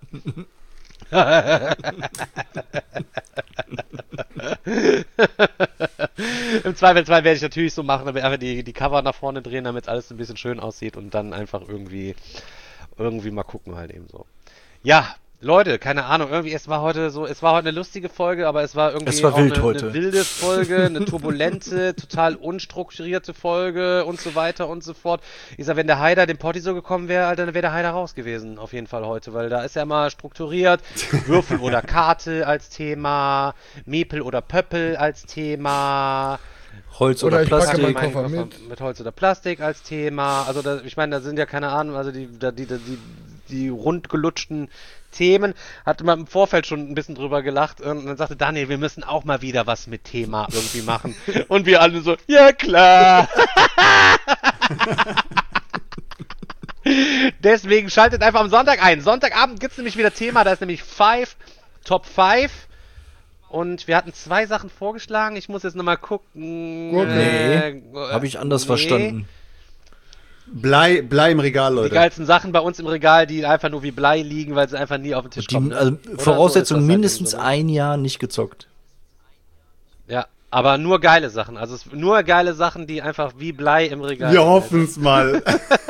Im Zweifelsfall werde ich natürlich so machen, aber einfach die Cover nach vorne drehen, damit alles ein bisschen schön aussieht und dann einfach irgendwie mal gucken halt eben so. Ja, Leute, keine Ahnung, irgendwie, es war heute eine lustige Folge, aber es war irgendwie auch eine wilde Folge, eine turbulente, total unstrukturierte Folge und so weiter und so fort. Ich sag, wenn der Haider dem Potti so gekommen wäre, Alter, dann wäre der Haider raus gewesen, auf jeden Fall heute, weil da ist ja mal strukturiert, Würfel oder Karte als Thema, Mepel oder Pöppel als Thema, Holz oder Plastik. Mit Holz oder Plastik als Thema, also ich meine, da sind ja keine Ahnung, also die rundgelutschten Themen, hatte man im Vorfeld schon ein bisschen drüber gelacht und dann sagte Daniel, wir müssen auch mal wieder was mit Thema irgendwie machen. Und wir alle so, ja klar. Deswegen schaltet einfach am Sonntag ein. Sonntagabend gibt's nämlich wieder Thema, da ist nämlich Top 5 und wir hatten 2 Sachen vorgeschlagen. Ich muss jetzt nochmal gucken. Nee, habe ich anders verstanden. Blei im Regal, Leute. Die geilsten Sachen bei uns im Regal, die einfach nur wie Blei liegen, weil sie einfach nie auf den Tisch kommen. Ne? Also Voraussetzung mindestens ein Jahr nicht gezockt. Ja, aber nur geile Sachen. Also nur geile Sachen, die einfach wie Blei im Regal Wir hoffen es mal.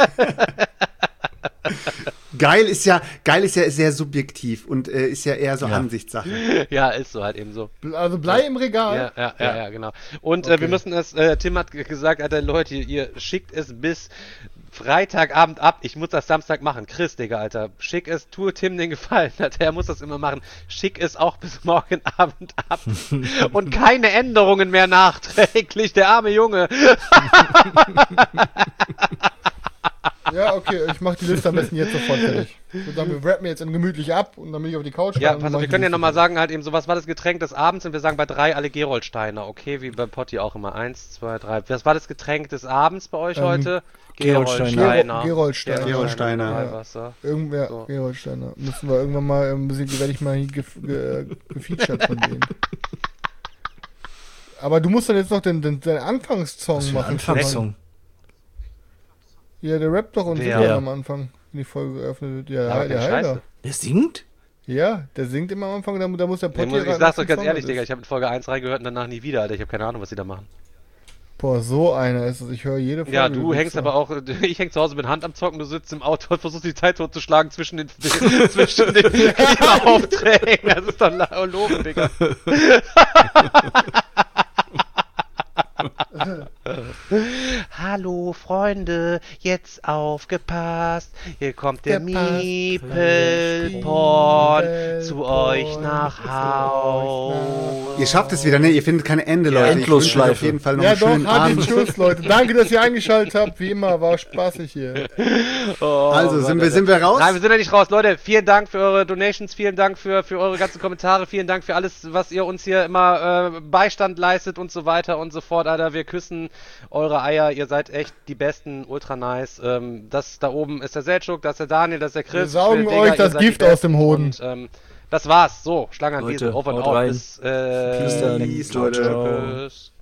Geil ist ja sehr subjektiv und ist ja eher so Ansichtssache. Ja, ist so halt eben so. Also Blei im Regal. Ja, genau. Und wir müssen es, Tim hat gesagt, Alter, Leute, ihr schickt es bis Freitagabend ab. Ich muss das Samstag machen. Chris, Digga, Alter, schick es, tue Tim den Gefallen, Alter, er muss das immer machen. Schick es auch bis morgen Abend ab. Und keine Änderungen mehr nachträglich, der arme Junge. Ja, okay, ich mach die Liste am besten jetzt sofort fertig. Ich würde sagen, wir rappen jetzt gemütlich ab und dann bin ich auf die Couch. Ja, pass auf, wir können ja nochmal sagen, halt eben so, was war das Getränk des Abends? Und wir sagen bei 3 alle Geroldsteiner, okay? Wie beim Potti auch immer. 1, 2, 3. Was war das Getränk des Abends bei euch heute? Geroldsteiner. Geroldsteiner. Weihwasser. Irgendwer, So. Geroldsteiner. Müssen wir irgendwann mal, werde ich mal hier gefeatured von denen. Aber du musst dann jetzt noch den Anfangssong machen. Anfangssong. Ja, der rappt doch und Wer? am Anfang, wenn die Folge geöffnet wird. Ja, Aber der keine Heiler. Scheiße. Der singt? Ja, der singt immer am Anfang, da muss der Potti Ich sag's doch ganz ehrlich, Digga, ich habe in Folge 1 reingehört und danach nie wieder, Alter. Ich habe keine Ahnung, was die da machen. Boah, so einer ist es. Ich höre jede Folge. Ja, du hängst aber auch, ich häng zu Hause mit Hand am Zocken, du sitzt im Auto und versuchst die Zeit totzuschlagen zwischen den Aufträgen. Das ist doch loben, Digga. Hallo Freunde, jetzt aufgepasst, hier kommt der Miepelporn zu euch nach Haus. Ihr schafft es wieder, ne? Ihr findet kein Ende, Leute. Endlosschleife. Auf jeden Fall noch Ja, einen doch, schönen Abend. Tschüss, Leute. Danke, dass ihr eingeschaltet habt. Wie immer, war spaßig hier. Also, sind wir raus? Nein, wir sind ja nicht raus. Leute, vielen Dank für eure Donations, vielen Dank für eure ganzen Kommentare, vielen Dank für alles, was ihr uns hier immer Beistand leistet und so weiter und so fort, Alter. Wir küssen eure Eier, ihr seid echt die Besten, ultra nice. Das da oben ist der Seltschuk, das ist der Daniel, das ist der Chris. Wir saugen Digga, euch das ihr seid Gift die aus dem Hoden. Und, das war's. So, Schlange an Leute, Wiesel, over and haut out. rein. Bis Bis dann. Peace, Leute. Tschüss.